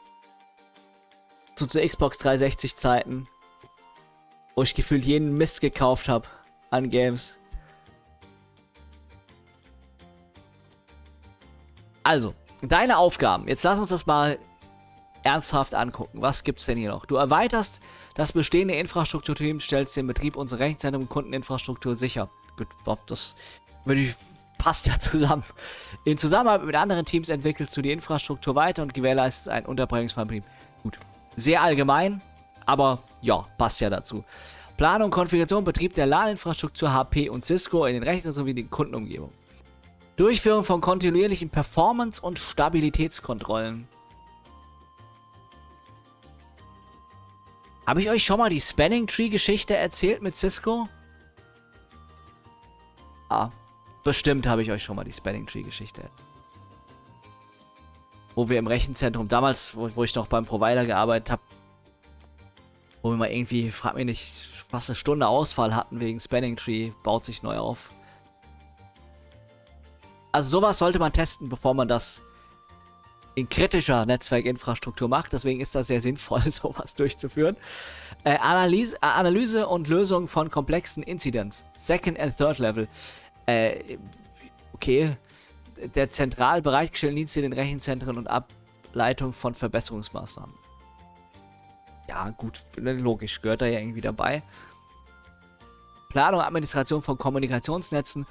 So zu Xbox dreihundertsechzig Zeiten. Wo ich gefühlt jeden Mist gekauft habe an Games. Also, deine Aufgaben. Jetzt lass uns das mal ernsthaft angucken. Was gibt's denn hier noch? Du erweiterst das bestehende Infrastrukturteam, stellst den Betrieb unserer Rechenzentrum und Kundeninfrastruktur sicher. Gut, Bob, das würde ich, passt ja zusammen. In Zusammenarbeit mit anderen Teams entwickelst du die Infrastruktur weiter und gewährleistest einen Unterbringungsbetrieb. Gut, sehr allgemein, aber ja, passt ja dazu. Planung, Konfiguration, Betrieb der LAN-Infrastruktur, H P und Cisco in den Rechnern sowie den Kundenumgebung. Durchführung von kontinuierlichen Performance- und Stabilitätskontrollen. Habe ich euch schon mal die Spanning Tree-Geschichte erzählt mit Cisco? Ah, bestimmt habe ich euch schon mal die Spanning Tree-Geschichte erzählt. Wo wir im Rechenzentrum, damals, wo, wo ich noch beim Provider gearbeitet habe, wo wir mal irgendwie, frag mich nicht, fast eine Stunde Ausfall hatten wegen Spanning Tree, baut sich neu auf. Also sowas sollte man testen, bevor man das in kritischer Netzwerkinfrastruktur macht. Deswegen ist das sehr sinnvoll, sowas durchzuführen. Äh, Analyse, äh, Analyse und Lösung von komplexen Incidents. Second and Third Level. Äh, okay. Der zentral bereitgestellten Dienst in den Rechenzentren und Ableitung von Verbesserungsmaßnahmen. Ja, gut. Logisch. Gehört da ja irgendwie dabei. Planung und Administration von Kommunikationsnetzen.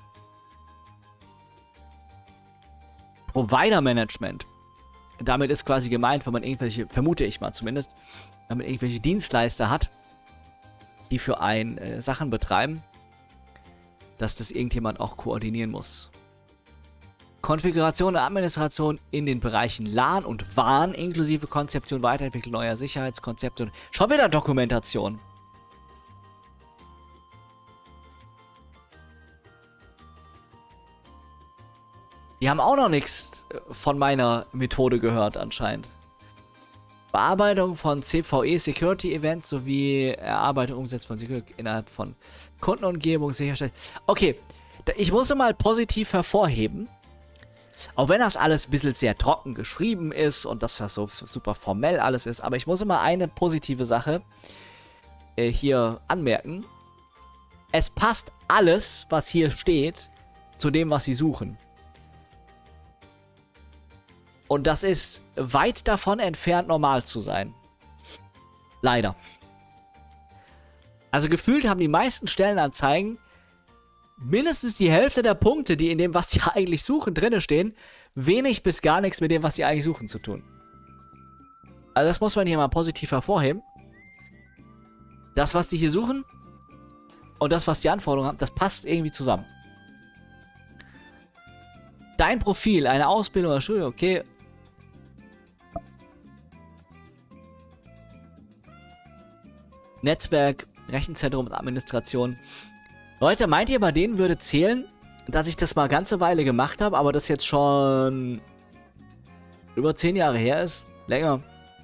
Provider-Management. Damit ist quasi gemeint, wenn man irgendwelche, vermute ich mal zumindest, wenn man irgendwelche Dienstleister hat, die für einen äh, Sachen betreiben, dass das irgendjemand auch koordinieren muss. Konfiguration und Administration in den Bereichen LAN und WAN inklusive Konzeption, Weiterentwicklung neuer Sicherheitskonzepte und schon wieder Dokumentation. Die haben auch noch nichts von meiner Methode gehört anscheinend. Bearbeitung von C V E Security Events sowie Erarbeitung und Umsetzung von Security innerhalb von Kundenumgebung sicherstellen. Okay, ich muss mal positiv hervorheben, auch wenn das alles ein bisschen sehr trocken geschrieben ist und dass das so super formell alles ist, aber ich muss immer eine positive Sache äh, hier anmerken. Es passt alles, was hier steht, zu dem, was sie suchen. Und das ist weit davon entfernt, normal zu sein. Leider. Also gefühlt haben die meisten Stellenanzeigen mindestens die Hälfte der Punkte, die in dem, was sie eigentlich suchen, drinne stehen, wenig bis gar nichts mit dem, was sie eigentlich suchen, zu tun. Also das muss man hier mal positiv hervorheben. Das, was die hier suchen und das, was die Anforderungen haben, das passt irgendwie zusammen. Dein Profil, eine Ausbildung oder Schule, okay. Netzwerk, Rechenzentrum und Administration. Leute, meint ihr, bei denen würde zählen, dass ich das mal eine ganze Weile gemacht habe, aber das jetzt schon über zehn Jahre her ist? Länger.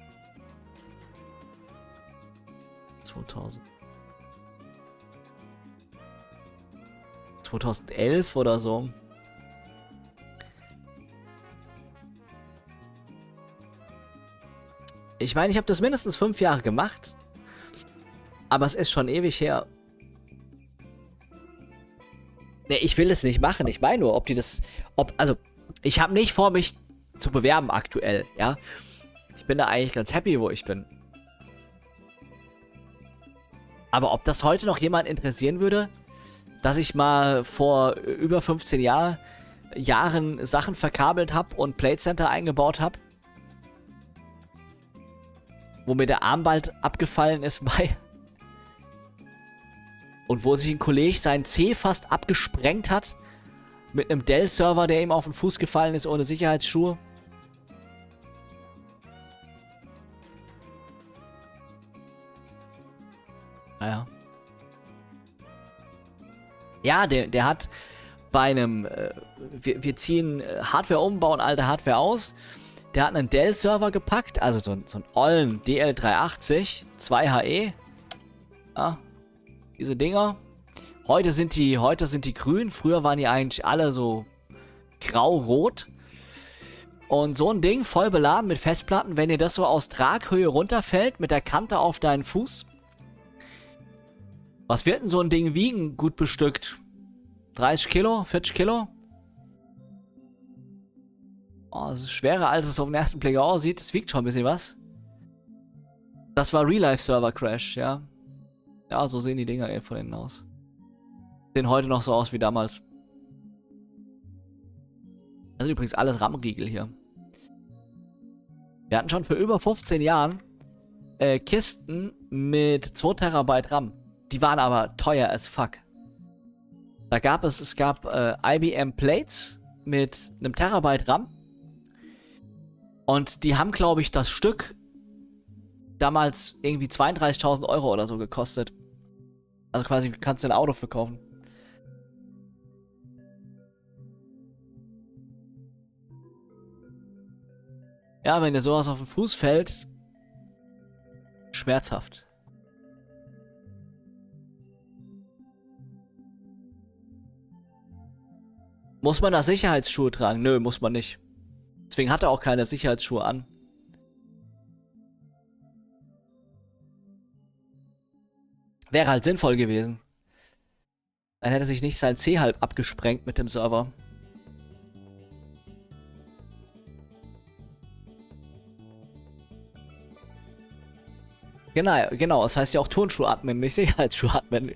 zweitausend. zweitausendelf oder so. Ich meine, ich habe das mindestens fünf Jahre gemacht. Aber es ist schon ewig her. Ne, ich will es nicht machen. Ich meine nur, ob die das... ob Also, ich habe nicht vor, mich zu bewerben aktuell, ja. Ich bin da eigentlich ganz happy, wo ich bin. Aber ob das heute noch jemand interessieren würde, dass ich mal vor über fünfzehn Jahr, Jahren Sachen verkabelt habe und Plate Center eingebaut habe? Wo mir der Arm bald abgefallen ist bei... Und wo sich ein Kollege sein C fast abgesprengt hat. Mit einem Dell-Server, der ihm auf den Fuß gefallen ist, ohne Sicherheitsschuhe. Naja. Ja, der, der hat bei einem... Äh, wir, wir ziehen Hardware um, bauen alte Hardware aus. Der hat einen Dell-Server gepackt, also so, so einen ollen D L dreihundertachtzig, zwei H E. Ja. Diese Dinger. Heute sind die, heute sind die grün. Früher waren die eigentlich alle so grau-rot. Und so ein Ding voll beladen mit Festplatten, wenn dir das so aus Traghöhe runterfällt, mit der Kante auf deinen Fuß. Was wird denn so ein Ding wiegen, gut bestückt? dreißig Kilo? vierzig Kilo? Oh, das ist schwerer, als es auf den ersten Blick aussieht. Das wiegt schon ein bisschen was. Das war Real-Life-Server-Crash, ja. Ja, so sehen die Dinger eben von innen aus. Sehen heute noch so aus wie damals. Das sind übrigens alles RAM-Riegel hier. Wir hatten schon für über fünfzehn Jahren äh, Kisten mit zwei Terabyte RAM. Die waren aber teuer as fuck. Da gab es, es gab äh, I B M Plates mit einem Terabyte RAM. Und die haben, glaube ich, das Stück damals irgendwie zweiunddreißigtausend Euro oder so gekostet. Also quasi kannst du ein Auto verkaufen. Ja, wenn dir sowas auf den Fuß fällt, schmerzhaft. Muss man da Sicherheitsschuhe tragen? Nö, muss man nicht. Deswegen hat er auch keine Sicherheitsschuhe an. Wäre halt sinnvoll gewesen. Dann hätte sich nicht sein C halb abgesprengt mit dem Server. Genau, genau. Das heißt ja auch Turnschuh-Admin, nicht Sicherheitsschuh-Admin.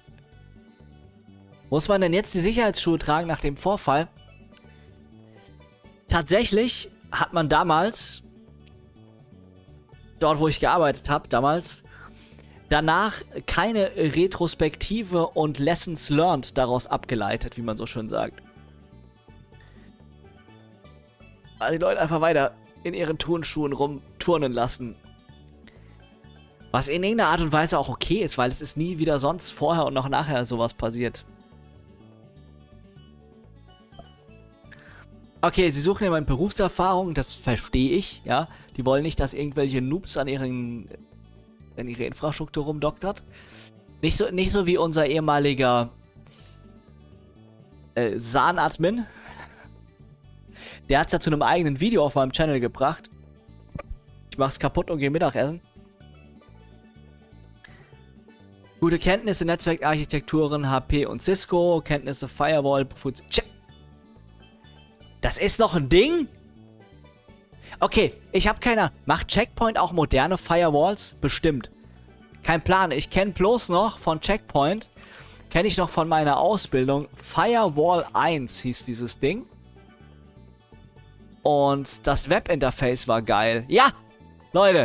Muss man denn jetzt die Sicherheitsschuhe tragen nach dem Vorfall? Tatsächlich hat man damals, dort wo ich gearbeitet habe, damals, danach keine Retrospektive und Lessons learned daraus abgeleitet, wie man so schön sagt. Weil die Leute einfach weiter in ihren Turnschuhen rumturnen lassen. Was in irgendeiner Art und Weise auch okay ist, weil es ist nie wieder sonst vorher und noch nachher sowas passiert. Okay, sie suchen jemanden Berufserfahrung, das verstehe ich, ja. Die wollen nicht, dass irgendwelche Noobs an ihren, an ihre Infrastruktur rumdoktert. Nicht so, nicht so wie unser ehemaliger äh, S A N-Admin. Der hat es ja zu einem eigenen Video auf meinem Channel gebracht. Ich mach's kaputt und gehe Mittagessen. Gute Kenntnisse, Netzwerkarchitekturen, H P und Cisco, Kenntnisse, Firewall, Check. Das ist noch ein Ding? Okay, ich habe keine Ahnung. Macht Checkpoint auch moderne Firewalls? Bestimmt. Kein Plan. Ich kenne bloß noch von Checkpoint, kenne ich noch von meiner Ausbildung, Firewall eins hieß dieses Ding. Und das Webinterface war geil. Ja, Leute.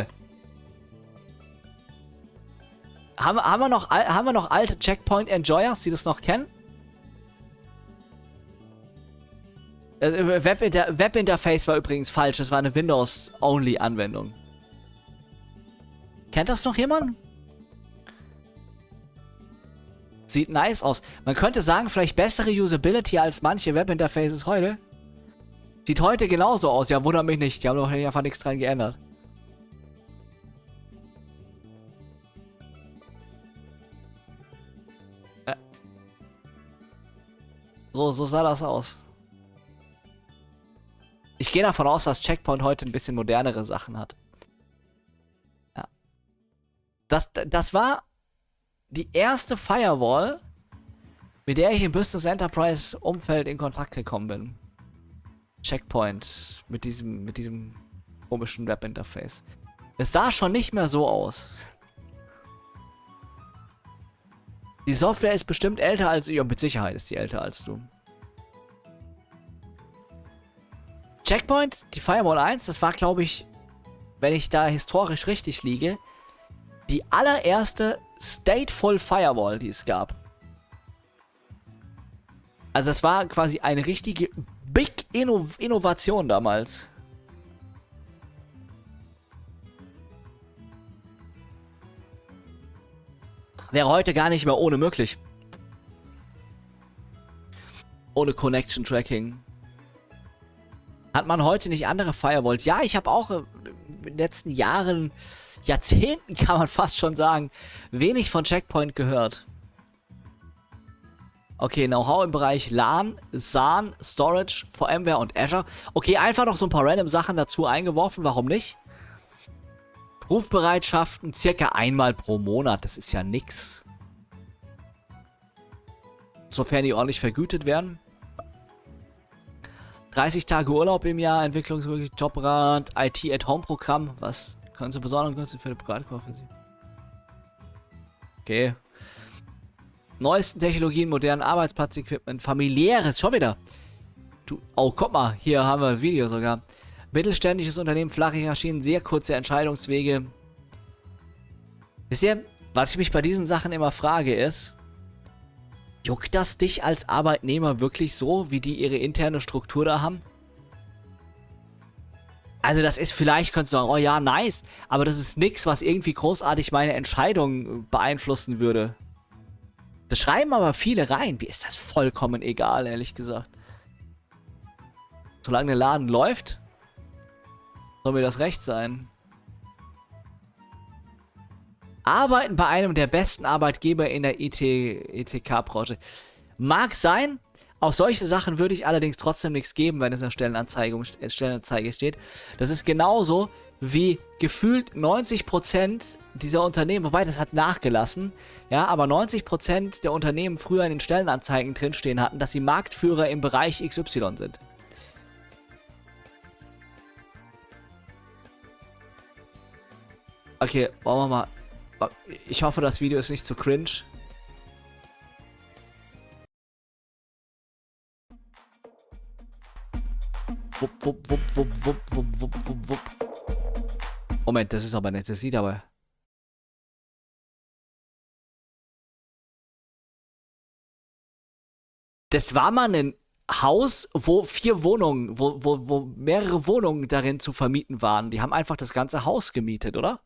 Haben, haben, wir noch, haben wir noch alte Checkpoint-Enjoyers, die das noch kennen? Webinter Webinterface war übrigens falsch. Das war eine Windows-Only-Anwendung. Kennt das noch jemand? Sieht nice aus. Man könnte sagen, vielleicht bessere Usability als manche Webinterfaces heute. Sieht heute genauso aus. Ja, wundert mich nicht. Die haben doch einfach nichts dran geändert. Äh. So, so sah das aus. Ich gehe davon aus, dass Checkpoint heute ein bisschen modernere Sachen hat. Ja. Das, das war die erste Firewall, mit der ich im Business Enterprise Umfeld in Kontakt gekommen bin. Checkpoint mit diesem, mit diesem komischen Webinterface. Es sah schon nicht mehr so aus. Die Software ist bestimmt älter als... Ja, mit Sicherheit ist die älter als du. Checkpoint, die Firewall eins, das war, glaube ich, wenn ich da historisch richtig liege, die allererste Stateful Firewall, die es gab. Also das war quasi eine richtige Big Inno Innovation damals. Wäre heute gar nicht mehr ohne möglich. Ohne Connection Tracking. Hat man heute nicht andere Firewalls? Ja, ich habe auch in den letzten Jahren, Jahrzehnten kann man fast schon sagen, wenig von Checkpoint gehört. Okay, Know-how im Bereich LAN, S A N, Storage, VMware und Azure. Okay, einfach noch so ein paar random Sachen dazu eingeworfen, warum nicht? Rufbereitschaften circa einmal pro Monat, das ist ja nix. Sofern die ordentlich vergütet werden. dreißig Tage Urlaub im Jahr, Entwicklungsmöglichkeit, Jobrat, I T-at-Home-Programm. Was können Sie besonders günstig für die Privatkauf für Sie? Okay. Neuesten Technologien, modernen Arbeitsplatz-Equipment, familiäres, schon wieder. Du, oh, guck mal, hier haben wir ein Video sogar. Mittelständisches Unternehmen, flache Hierarchien, sehr kurze Entscheidungswege. Wisst ihr, was ich mich bei diesen Sachen immer frage ist, juckt das dich als Arbeitnehmer wirklich so, wie die ihre interne Struktur da haben? Also das ist vielleicht, könntest du sagen, oh ja, nice, aber das ist nichts, was irgendwie großartig meine Entscheidung beeinflussen würde. Das schreiben aber viele rein. Mir ist das vollkommen egal, ehrlich gesagt. Solange der Laden läuft, soll mir das recht sein. Arbeiten bei einem der besten Arbeitgeber in der I T K-Branche. Mag sein, auf solche Sachen würde ich allerdings trotzdem nichts geben, wenn es in der Stellenanzeige, Stellenanzeige steht. Das ist genauso wie gefühlt neunzig Prozent dieser Unternehmen, wobei das hat nachgelassen, ja, aber neunzig Prozent der Unternehmen früher in den Stellenanzeigen drinstehen hatten, dass sie Marktführer im Bereich X Y sind. Okay, wollen wir mal... Ich hoffe, das Video ist nicht zu cringe. Wupp, wupp, wupp, wupp, wupp, wupp, wupp, wupp, wupp. Moment, das ist aber nicht. Das sieht aber... Das war mal ein Haus, wo vier Wohnungen, wo, wo, wo mehrere Wohnungen darin zu vermieten waren. Die haben einfach das ganze Haus gemietet, oder?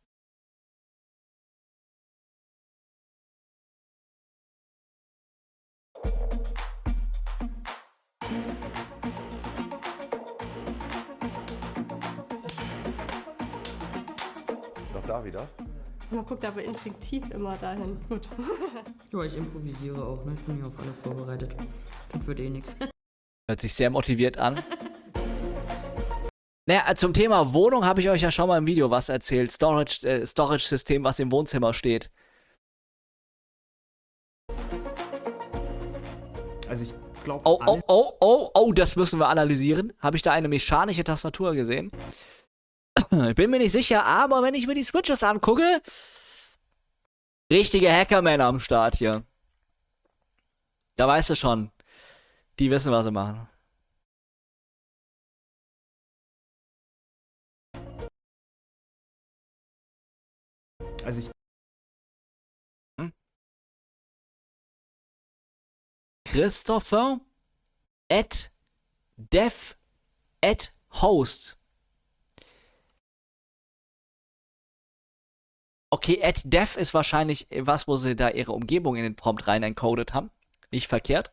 Da wieder. Man guckt aber instinktiv immer dahin. Gut. Ja, ich improvisiere auch, ne? Ich bin hier auf alle vorbereitet. Das wird eh nichts. Hört sich sehr motiviert an. Naja, zum Thema Wohnung habe ich euch ja schon mal im Video was erzählt. Storage, äh, Storage-System, was im Wohnzimmer steht. glaube, Oh, oh, oh, oh, oh, das müssen wir analysieren. Habe ich da eine mechanische Tastatur gesehen? Ich bin mir nicht sicher, aber wenn ich mir die Switches angucke, richtige Hackermänner am Start hier. Da weißt du schon, die wissen, was sie machen. also ich Christopher at dev at host. Okay, at dev ist wahrscheinlich was, wo sie da ihre Umgebung in den Prompt rein encoded haben. Nicht verkehrt.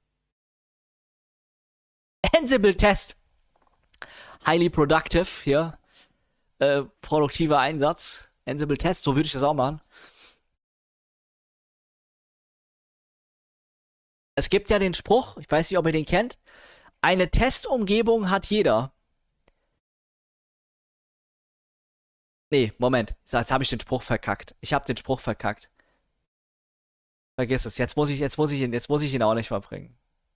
Ansible Test. Highly productive hier. Äh, produktiver Einsatz. Ansible Test, so würde ich das auch machen. Es gibt ja den Spruch, ich weiß nicht, ob ihr den kennt, eine Testumgebung hat jeder. Nee, Moment, jetzt habe ich den Spruch verkackt. Ich habe den Spruch verkackt. Vergiss es, jetzt muss ich, jetzt muss ich ihn, jetzt muss ich ihn auch nicht mal bringen.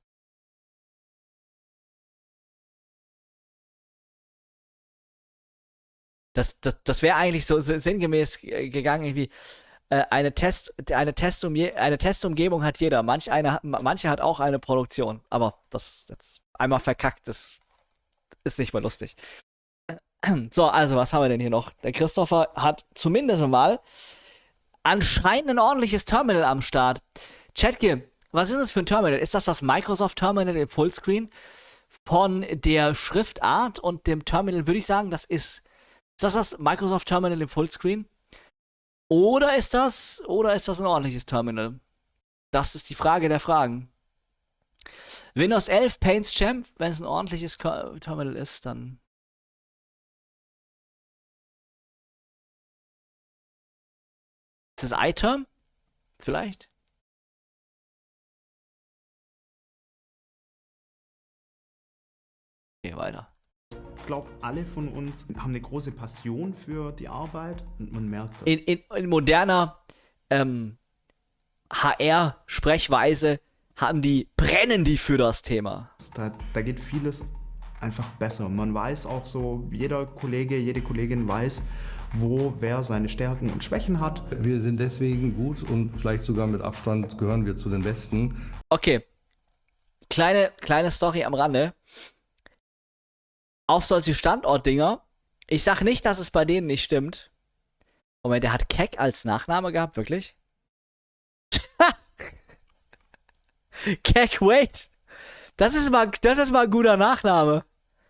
Das, das, das wäre eigentlich so sinngemäß gegangen, irgendwie. Eine, Test, eine, Testumge eine Testumgebung hat jeder. Manch eine, manche hat auch eine Produktion. Aber das jetzt einmal verkackt, das ist nicht mal lustig. So, also, was haben wir denn hier noch? Der Christopher hat zumindest mal anscheinend ein ordentliches Terminal am Start. Chatke, was ist das für ein Terminal? Ist das das Microsoft Terminal im Fullscreen? Von der Schriftart und dem Terminal würde ich sagen, das ist. Ist das das Microsoft Terminal im Fullscreen? Oder ist das, oder ist das ein ordentliches Terminal? Das ist die Frage der Fragen. Windows elf Paints Champ, wenn es ein ordentliches Terminal ist, dann. Ist das iTerm? Vielleicht? Okay, weiter. Ich glaube, alle von uns haben eine große Passion für die Arbeit und man merkt das. In, in, in moderner ähm, H R-Sprechweise haben die, brennen die für das Thema. Da, da geht vieles einfach besser. Man weiß auch so, jeder Kollege, jede Kollegin weiß, wo wer seine Stärken und Schwächen hat. Wir sind deswegen gut und vielleicht sogar mit Abstand gehören wir zu den Besten. Okay. Kleine, kleine Story am Rande. Auf solche Standortdinger. Ich sag nicht, dass es bei denen nicht stimmt. Moment, der hat Keck als Nachname gehabt, wirklich? Keck, wait. Das ist mal, das ist mal ein guter Nachname.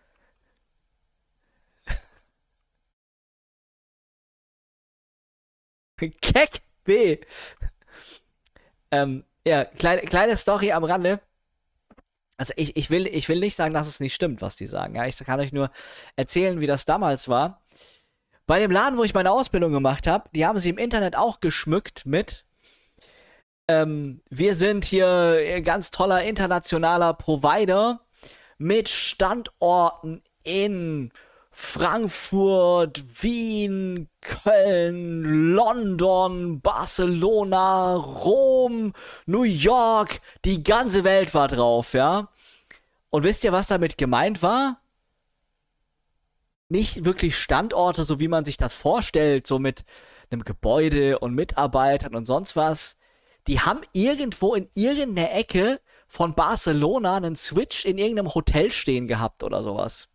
Keck B. Ähm, ja, kleine, kleine Story am Rande. Also ich, ich, will, ich will nicht sagen, dass es nicht stimmt, was die sagen. Ja, ich kann euch nur erzählen, wie das damals war. Bei dem Laden, wo ich meine Ausbildung gemacht habe, die haben sie im Internet auch geschmückt mit ähm, wir sind hier ein ganz toller internationaler Provider mit Standorten in Frankfurt, Wien, Köln, London, Barcelona, Rom, New York, die ganze Welt war drauf, ja. Und wisst ihr, was damit gemeint war? Nicht wirklich Standorte, so wie man sich das vorstellt, so mit einem Gebäude und Mitarbeitern und sonst was. Die haben irgendwo in irgendeiner Ecke von Barcelona einen Switch in irgendeinem Hotel stehen gehabt oder sowas.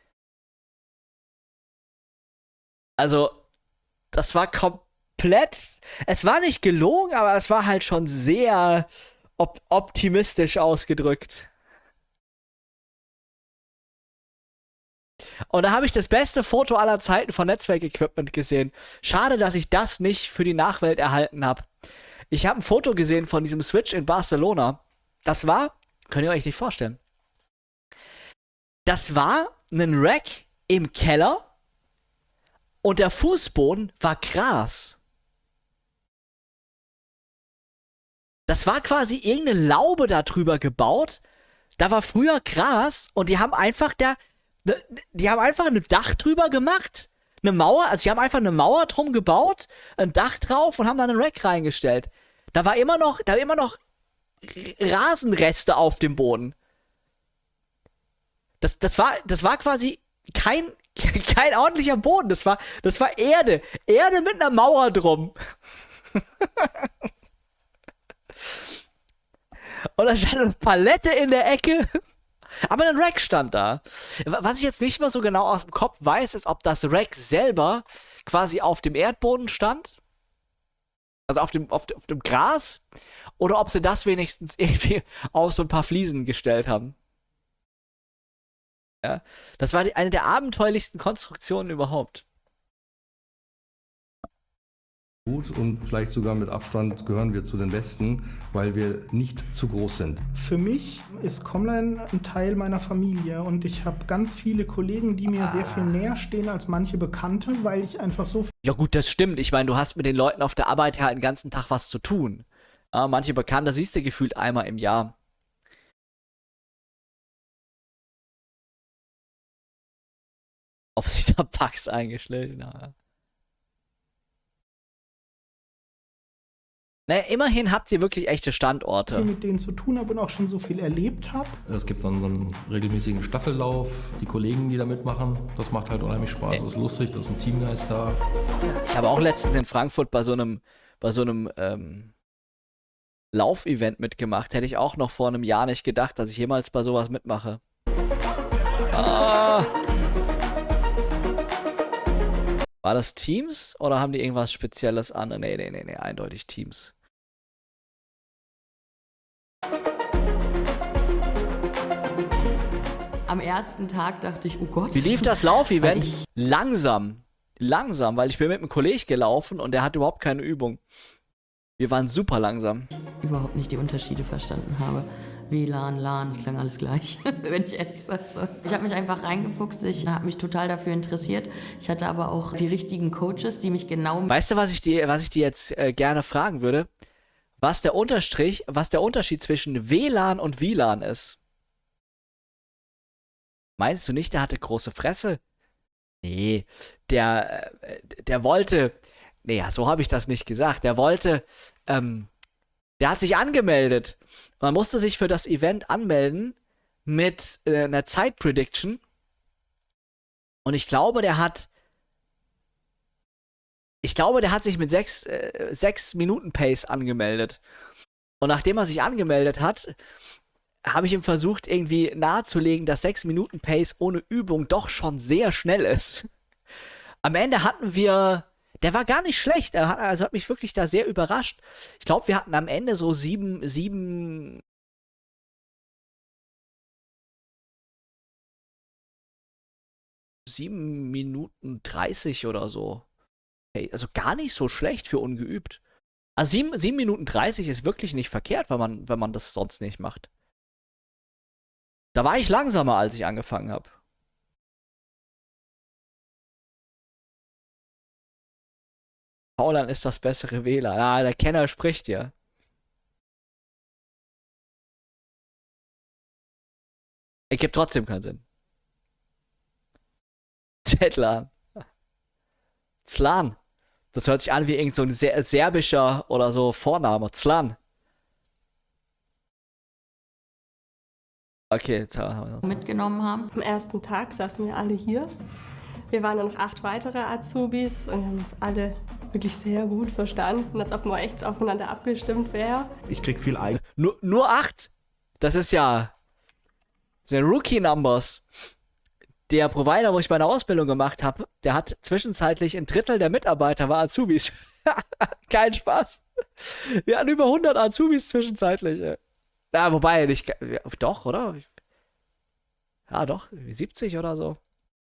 Also, das war komplett, es war nicht gelogen, aber es war halt schon sehr op optimistisch ausgedrückt. Und da habe ich das beste Foto aller Zeiten von Netzwerkequipment gesehen. Schade, dass ich das nicht für die Nachwelt erhalten habe. Ich habe ein Foto gesehen von diesem Switch in Barcelona. Das war, könnt ihr euch nicht vorstellen. Das war ein Rack im Keller. Und der Fußboden war Gras. Das war quasi irgendeine Laube da drüber gebaut. Da war früher Gras und die haben einfach da, die haben einfach ein Dach drüber gemacht. Eine Mauer, also die haben einfach eine Mauer drum gebaut, ein Dach drauf und haben dann einen Rack reingestellt. Da war immer noch, da war immer noch Rasenreste auf dem Boden. Das, das, war, das war quasi kein, kein ordentlicher Boden. Das war, das war Erde. Erde mit einer Mauer drum. Und da stand eine Palette in der Ecke. Aber ein Rack stand da. Was ich jetzt nicht mehr so genau aus dem Kopf weiß, ist, ob das Rack selber quasi auf dem Erdboden stand. Also auf dem, auf, auf dem Gras. Oder ob sie das wenigstens irgendwie auf so ein paar Fliesen gestellt haben. Ja. Das war die, eine der abenteuerlichsten Konstruktionen überhaupt. Gut und vielleicht sogar mit Abstand gehören wir zu den Besten, weil wir nicht zu groß sind. Für mich ist Comline ein Teil meiner Familie und ich habe ganz viele Kollegen, die mir ah. sehr viel näher stehen als manche Bekannte, weil ich einfach so viel... Ja gut, das stimmt. Ich meine, du hast mit den Leuten auf der Arbeit halt den ganzen Tag was zu tun. Ja, manche Bekannte siehst du gefühlt einmal im Jahr. Ob sich da Bugs eingeschlichen haben. Naja, immerhin habt ihr wirklich echte Standorte. viel mit denen zu tun habe und auch schon so viel erlebt habe. Es gibt dann so einen regelmäßigen Staffellauf, die Kollegen, die da mitmachen. Das macht halt unheimlich Spaß, das ist lustig, da ist ein Teamgeist da. Ich habe auch letztens in Frankfurt bei so einem, bei so einem ähm, Laufevent mitgemacht. Hätte ich auch noch vor einem Jahr nicht gedacht, dass ich jemals bei sowas mitmache. Ah. War das Teams oder haben die irgendwas Spezielles an? Nee, nee, nee, nee, eindeutig Teams. Am ersten Tag dachte ich, oh Gott. Wie lief das Laufevent? Ich- Langsam. Langsam, weil ich bin mit einem Kollegen gelaufen und der hat überhaupt keine Übung. Wir waren super langsam. überhaupt nicht die Unterschiede verstanden habe. W L A N, LAN, das klang alles gleich, wenn ich ehrlich sein soll. Ich habe mich einfach reingefuchst, ich habe mich total dafür interessiert. Ich hatte aber auch die richtigen Coaches, die mich genau... Weißt du, was ich dir, was ich dir jetzt äh, gerne fragen würde? Was der Unterstrich, was der Unterschied zwischen W L A N und W L A N ist? Meinst du nicht, der hatte große Fresse? Nee, der, äh, der wollte... Nee, ja, so habe ich das nicht gesagt. Der wollte... Ähm, der hat sich angemeldet. Man musste sich für das Event anmelden mit äh, einer Zeit-Prediction. Und ich glaube, der hat... Ich glaube, der hat sich mit sechs, äh, sechs Minuten Pace angemeldet. Und nachdem er sich angemeldet hat, habe ich ihm versucht, irgendwie nahezulegen, dass sechs Minuten Pace ohne Übung doch schon sehr schnell ist. Am Ende hatten wir... Der war gar nicht schlecht. Er hat, also hat mich wirklich da sehr überrascht. Ich glaube, wir hatten am Ende so sieben, sieben... Sieben Minuten dreißig oder so. Hey, also gar nicht so schlecht für ungeübt. Also sieben, sieben Minuten dreißig ist wirklich nicht verkehrt, wenn man, wenn man das sonst nicht macht. Da war ich langsamer, als ich angefangen habe. Paulan ist das bessere W L A N. Ah, der Kenner spricht ja. Ergibt trotzdem keinen Sinn. Zetlan. Zlan. Das hört sich an wie irgend so ein ser serbischer oder so Vorname. Zlan. Okay, jetzt haben wir das. mitgenommen haben. Am ersten Tag saßen wir alle hier. Wir waren dann noch acht weitere Azubis und wir haben uns alle wirklich sehr gut verstanden, als ob man echt aufeinander abgestimmt wäre. Ich krieg viel Eigen. Nur, nur acht? Das ist ja... Das sind Rookie-Numbers. Der Provider, wo ich meine Ausbildung gemacht habe, der hat zwischenzeitlich ein Drittel der Mitarbeiter war Azubis. Kein Spaß. Wir hatten über hundert Azubis zwischenzeitlich. Ja, ja wobei, nicht... Ja, doch, oder? Ja, doch. siebzig oder so.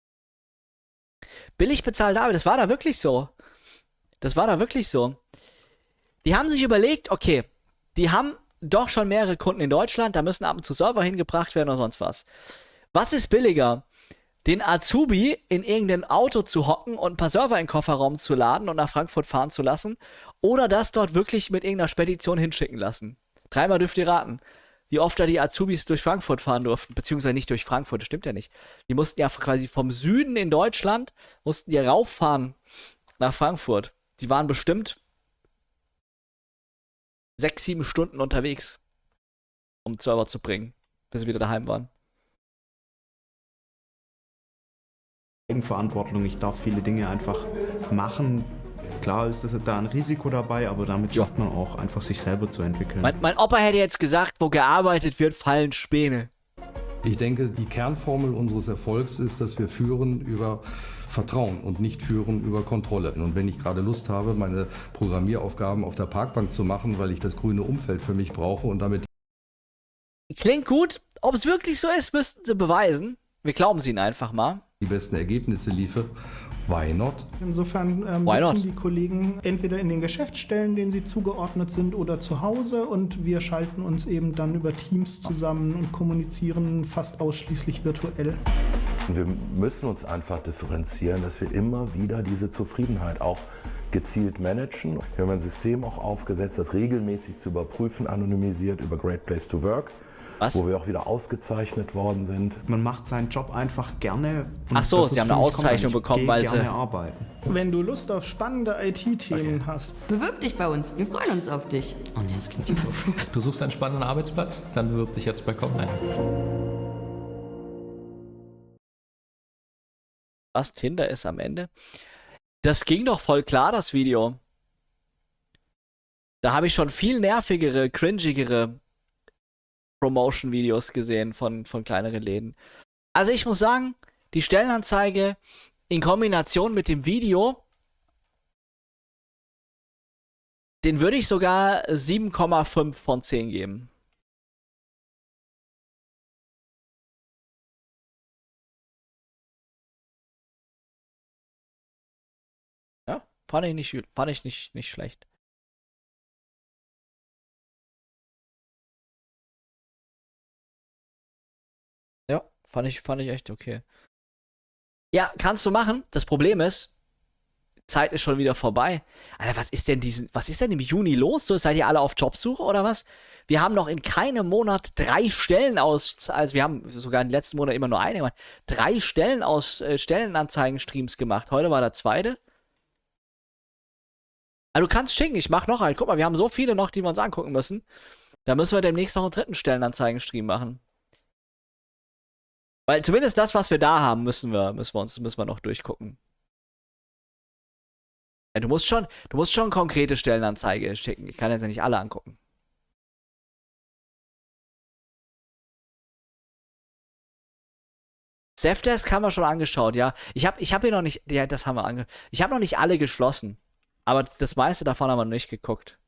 Billig bezahlt Arbeit, das war da wirklich so. Das war da wirklich so. Die haben sich überlegt, okay, die haben doch schon mehrere Kunden in Deutschland, da müssen ab und zu Server hingebracht werden oder sonst was. Was ist billiger? Den Azubi in irgendein Auto zu hocken und ein paar Server in den Kofferraum zu laden und nach Frankfurt fahren zu lassen oder das dort wirklich mit irgendeiner Spedition hinschicken lassen? Dreimal dürft ihr raten, wie oft da die Azubis durch Frankfurt fahren durften, beziehungsweise nicht durch Frankfurt, das stimmt ja nicht. Die mussten ja quasi vom Süden in Deutschland, mussten die rauffahren nach Frankfurt. Die waren bestimmt sechs, sieben Stunden unterwegs. um Server zu bringen, bis sie wieder daheim waren. Eigenverantwortung. Ich darf viele Dinge einfach machen. Klar ist das da ein Risiko dabei, aber damit Ja. schafft man auch einfach, sich selber zu entwickeln. Mein, mein Opa hätte jetzt gesagt, wo gearbeitet wird, fallen Späne. Ich denke, die Kernformel unseres Erfolgs ist, dass wir führen über Vertrauen und nicht führen über Kontrolle. Und wenn ich gerade Lust habe, meine Programmieraufgaben auf der Parkbank zu machen, weil ich das grüne Umfeld für mich brauche und damit Klingt gut. Ob es wirklich so ist, müssten sie beweisen. Wir glauben sie ihnen einfach mal. die besten Ergebnisse liefere, why not? Insofern ähm, Why sitzen not? die Kollegen entweder in den Geschäftsstellen, denen sie zugeordnet sind, oder zu Hause, und wir schalten uns eben dann über Teams zusammen und kommunizieren fast ausschließlich virtuell. Wir müssen uns einfach differenzieren, dass wir immer wieder diese Zufriedenheit auch gezielt managen. Wir haben ein System auch aufgesetzt, das regelmäßig zu überprüfen, anonymisiert über Great Place to Work, Was? wo wir auch wieder ausgezeichnet worden sind. Man macht seinen Job einfach gerne. und Ach so, das sie ist haben für eine mich Auszeichnung Comline. Ich bekommen, gehe weil gerne sie- arbeiten. Wenn du Lust auf spannende I T-Themen Okay. hast, Bewirb dich bei uns. Wir freuen uns auf dich. Oh nee, das klingt doof. Du suchst einen spannenden Arbeitsplatz? Dann bewirb dich jetzt bei Comline. Was, Tinder ist am Ende? Das ging doch voll klar, das Video. Da habe ich schon viel nervigere, cringigere Promotion-Videos gesehen von, von kleineren Läden. Also ich muss sagen, die Stellenanzeige in Kombination mit dem Video, den würde ich sogar sieben Komma fünf von zehn geben. Ja, fand ich nicht, fand ich nicht, nicht schlecht. Ja, fand ich, fand ich echt okay. Ja, kannst du machen. Das Problem ist, Zeit ist schon wieder vorbei. Alter, was ist denn diesen, was ist denn im Juni los? So, seid ihr alle auf Jobsuche oder was? Wir haben noch in keinem Monat drei Stellen aus, also wir haben sogar im letzten Monat immer nur eine gemacht, drei Stellen aus äh, Stellenanzeigen-Streams gemacht. Heute war der zweite. Also du kannst schicken, ich mach noch einen. Guck mal, wir haben so viele noch, die wir uns angucken müssen. Da müssen wir demnächst noch einen dritten Stellenanzeigen-Stream machen. Weil zumindest das, was wir da haben, müssen wir, müssen wir uns, müssen wir noch durchgucken. Ja, du musst schon, du musst schon konkrete Stellenanzeige schicken. Ich kann jetzt ja nicht alle angucken. Zefdesk haben wir schon angeschaut, ja. Ich habe ich hab hier noch nicht, ja, das haben wir ange, ich habe noch nicht alle geschlossen. Aber das meiste davon haben wir noch nicht geguckt.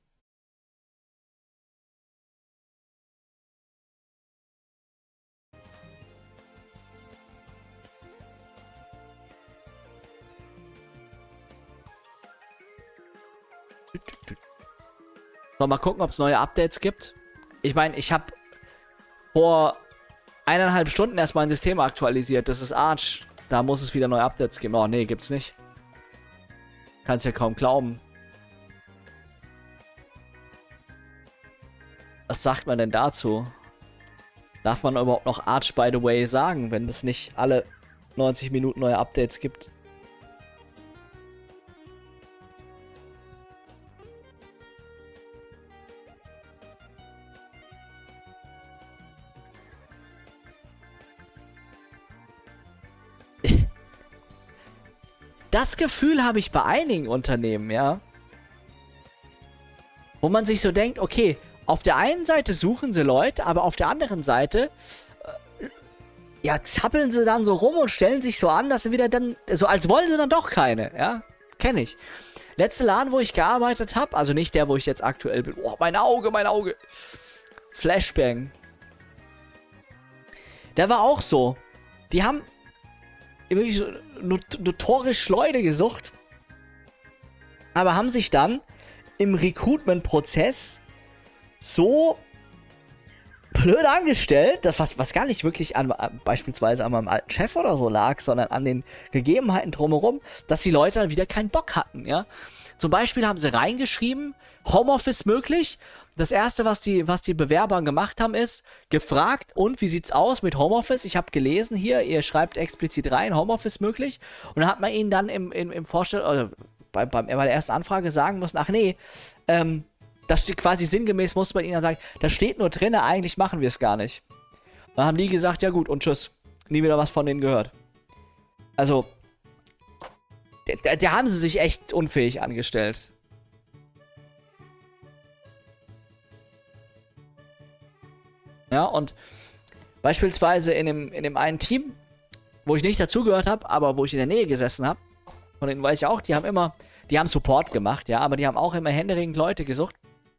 So, mal gucken, ob es neue Updates gibt. Ich meine, ich habe vor eineinhalb Stunden erst mein System aktualisiert. Das ist Arch. Da muss es wieder neue Updates geben. Oh, nee, gibt's nicht. Kannst ja kaum glauben. Was sagt man denn dazu? Darf man überhaupt noch Arch, by the way, sagen, wenn es nicht alle neunzig Minuten neue Updates gibt? Das Gefühl habe ich bei einigen Unternehmen, ja. Wo man sich so denkt, okay, auf der einen Seite suchen sie Leute, aber auf der anderen Seite, äh, ja, zappeln sie dann so rum und stellen sich so an, dass sie wieder dann, so als wollen sie dann doch keine, ja. Kenne ich. Letzte Laden, wo ich gearbeitet habe, also nicht der, wo ich jetzt aktuell bin. Oh, mein Auge, mein Auge. Flashbang. Der war auch so. Die haben wirklich so not notorisch Leute gesucht, aber haben sich dann im Recruitment-Prozess so blöd angestellt, dass was, was gar nicht wirklich an, beispielsweise an meinem alten Chef oder so lag, sondern an den Gegebenheiten drumherum, dass die Leute dann wieder keinen Bock hatten, ja. Zum Beispiel haben sie reingeschrieben, Homeoffice möglich. Das erste, was die, was die Bewerber gemacht haben, ist gefragt, und wie sieht's aus mit Homeoffice? Ich habe gelesen hier, ihr schreibt explizit rein, Homeoffice möglich. Und dann hat man ihnen dann im, im, im Vorstell oder bei, bei, bei der ersten Anfrage sagen müssen, ach nee, ähm, das steht quasi sinngemäß, muss man ihnen dann sagen, das steht nur drin, eigentlich machen wir es gar nicht. Dann haben die gesagt, ja gut, und tschüss. Nie wieder was von denen gehört. Also, da, da haben sie sich echt unfähig angestellt. Ja, und beispielsweise in dem, in dem einen Team, wo ich nicht dazugehört habe, aber wo ich in der Nähe gesessen habe, von denen weiß ich auch, die haben immer, die haben Support gemacht, ja, aber die haben auch immer händeringend Leute gesucht.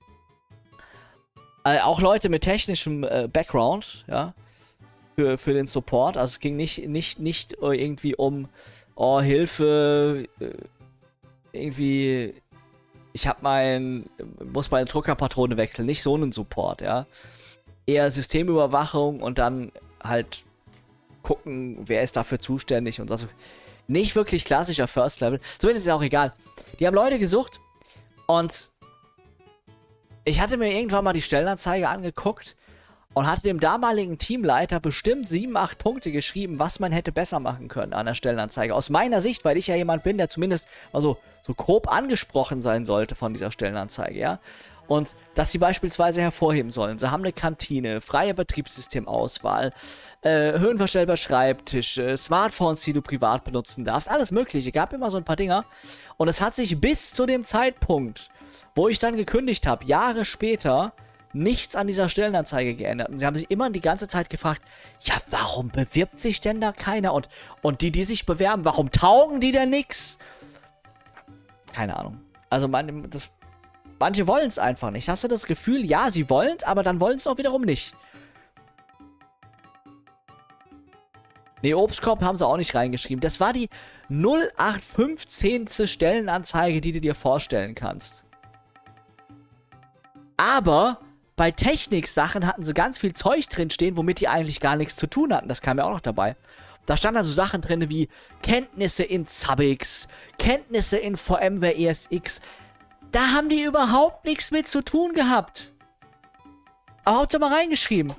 Äh, auch Leute mit technischem äh, Background, ja, für, für den Support. Also es ging nicht, nicht, nicht irgendwie um, oh, Hilfe, äh, irgendwie, ich hab mein, muss meine Druckerpatrone wechseln, nicht so einen Support, ja. Eher Systemüberwachung und dann halt gucken, wer ist dafür zuständig und so. Nicht wirklich klassischer First Level. Zumindest ist ja auch egal. Die haben Leute gesucht und ich hatte mir irgendwann mal die Stellenanzeige angeguckt und hatte dem damaligen Teamleiter bestimmt sieben, acht Punkte geschrieben, was man hätte besser machen können an der Stellenanzeige. Aus meiner Sicht, weil ich ja jemand bin, der zumindest also so grob angesprochen sein sollte von dieser Stellenanzeige, ja. Und dass sie beispielsweise hervorheben sollen. Sie haben eine Kantine, freie Betriebssystemauswahl, äh, höhenverstellbar Schreibtische, Smartphones, die du privat benutzen darfst, alles mögliche. Gab immer so ein paar Dinger. Und es hat sich bis zu dem Zeitpunkt, wo ich dann gekündigt habe, Jahre später, nichts an dieser Stellenanzeige geändert. Und sie haben sich immer die ganze Zeit gefragt, ja, warum bewirbt sich denn da keiner? Und, und die, die sich bewerben, warum taugen die denn nix? Keine Ahnung. Also man, das... Manche wollen es einfach nicht. Hast du das Gefühl, ja, sie wollen es, aber dann wollen es auch wiederum nicht. Ne, Obstkorb haben sie auch nicht reingeschrieben. Das war die null acht fünfzehn. Stellenanzeige, die du dir vorstellen kannst. Aber bei Technik-Sachen hatten sie ganz viel Zeug drinstehen, womit die eigentlich gar nichts zu tun hatten. Das kam ja auch noch dabei. Da standen dann so Sachen drin wie Kenntnisse in Zabbix, Kenntnisse in VMware E S X. Da haben die überhaupt nichts mit zu tun gehabt. Aber Hauptsache mal reingeschrieben.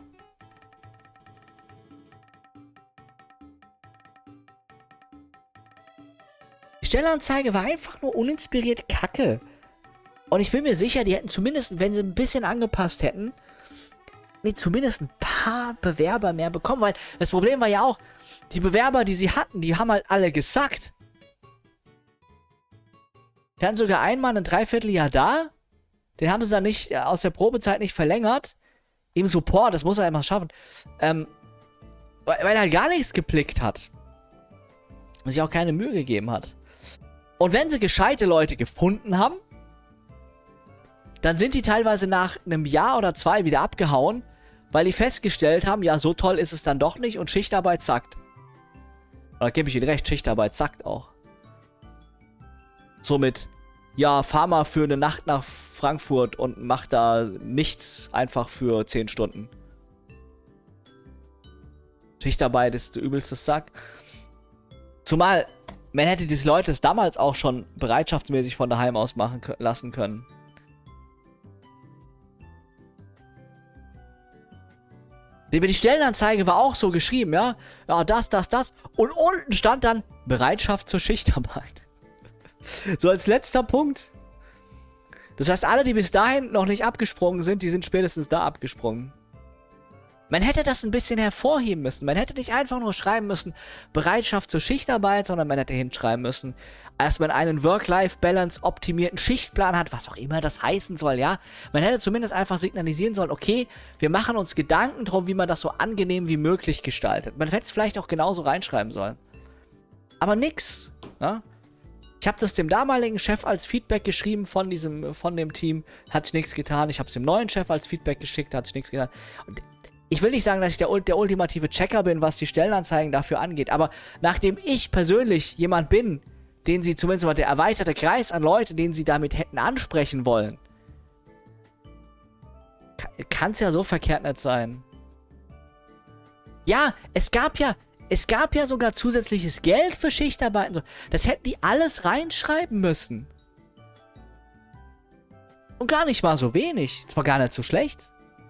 Die Stellenanzeige war einfach nur uninspiriert Kacke. Und ich bin mir sicher, die hätten zumindest, wenn sie ein bisschen angepasst hätten, die zumindest ein paar Bewerber mehr bekommen. Weil das Problem war ja auch, die Bewerber, die sie hatten, die haben halt alle gesackt. Die hatten sogar einmal ein Dreivierteljahr da. Den haben sie dann nicht, aus der Probezeit nicht verlängert. Im Support, das muss er immer schaffen. Ähm, weil, weil er gar nichts geblickt hat. Und sich auch keine Mühe gegeben hat. Und wenn sie gescheite Leute gefunden haben, dann sind die teilweise nach einem Jahr oder zwei wieder abgehauen, weil die festgestellt haben, ja, so toll ist es dann doch nicht und Schichtarbeit zackt. Und da gebe ich ihnen recht, Schichtarbeit zackt auch. Somit, ja, fahr mal für eine Nacht nach Frankfurt und mach da nichts einfach für zehn Stunden. Schichtarbeit ist der übelste Sack. Zumal, man hätte diese Leute es damals auch schon bereitschaftsmäßig von daheim aus machen lassen können. Die Stellenanzeige war auch so geschrieben, ja. Ja, das, das, das. Und unten stand dann Bereitschaft zur Schichtarbeit. So als letzter Punkt. Das heißt, alle, die bis dahin noch nicht abgesprungen sind, die sind spätestens da abgesprungen. Man hätte das ein bisschen hervorheben müssen. Man hätte nicht einfach nur schreiben müssen, Bereitschaft zur Schichtarbeit, sondern man hätte hinschreiben müssen, dass man einen Work-Life-Balance optimierten Schichtplan hat, was auch immer das heißen soll, ja. Man hätte zumindest einfach signalisieren sollen, okay, wir machen uns Gedanken drum, wie man das so angenehm wie möglich gestaltet. Man hätte es vielleicht auch genauso reinschreiben sollen. Aber nix, ja. Ich habe das dem damaligen Chef als Feedback geschrieben von diesem, von dem Team, hat sich nichts getan. Ich habe es dem neuen Chef als Feedback geschickt, hat sich nichts getan. Und ich will nicht sagen, dass ich der, der ultimative Checker bin, was die Stellenanzeigen dafür angeht, aber nachdem ich persönlich jemand bin, den sie zumindest mal der erweiterte Kreis an Leute, den sie damit hätten ansprechen wollen, kann es ja so verkehrt nicht sein. Ja, es gab ja, es gab ja sogar zusätzliches Geld für Schichtarbeiten. Das hätten die alles reinschreiben müssen. Und gar nicht mal so wenig. Das war gar nicht so schlecht.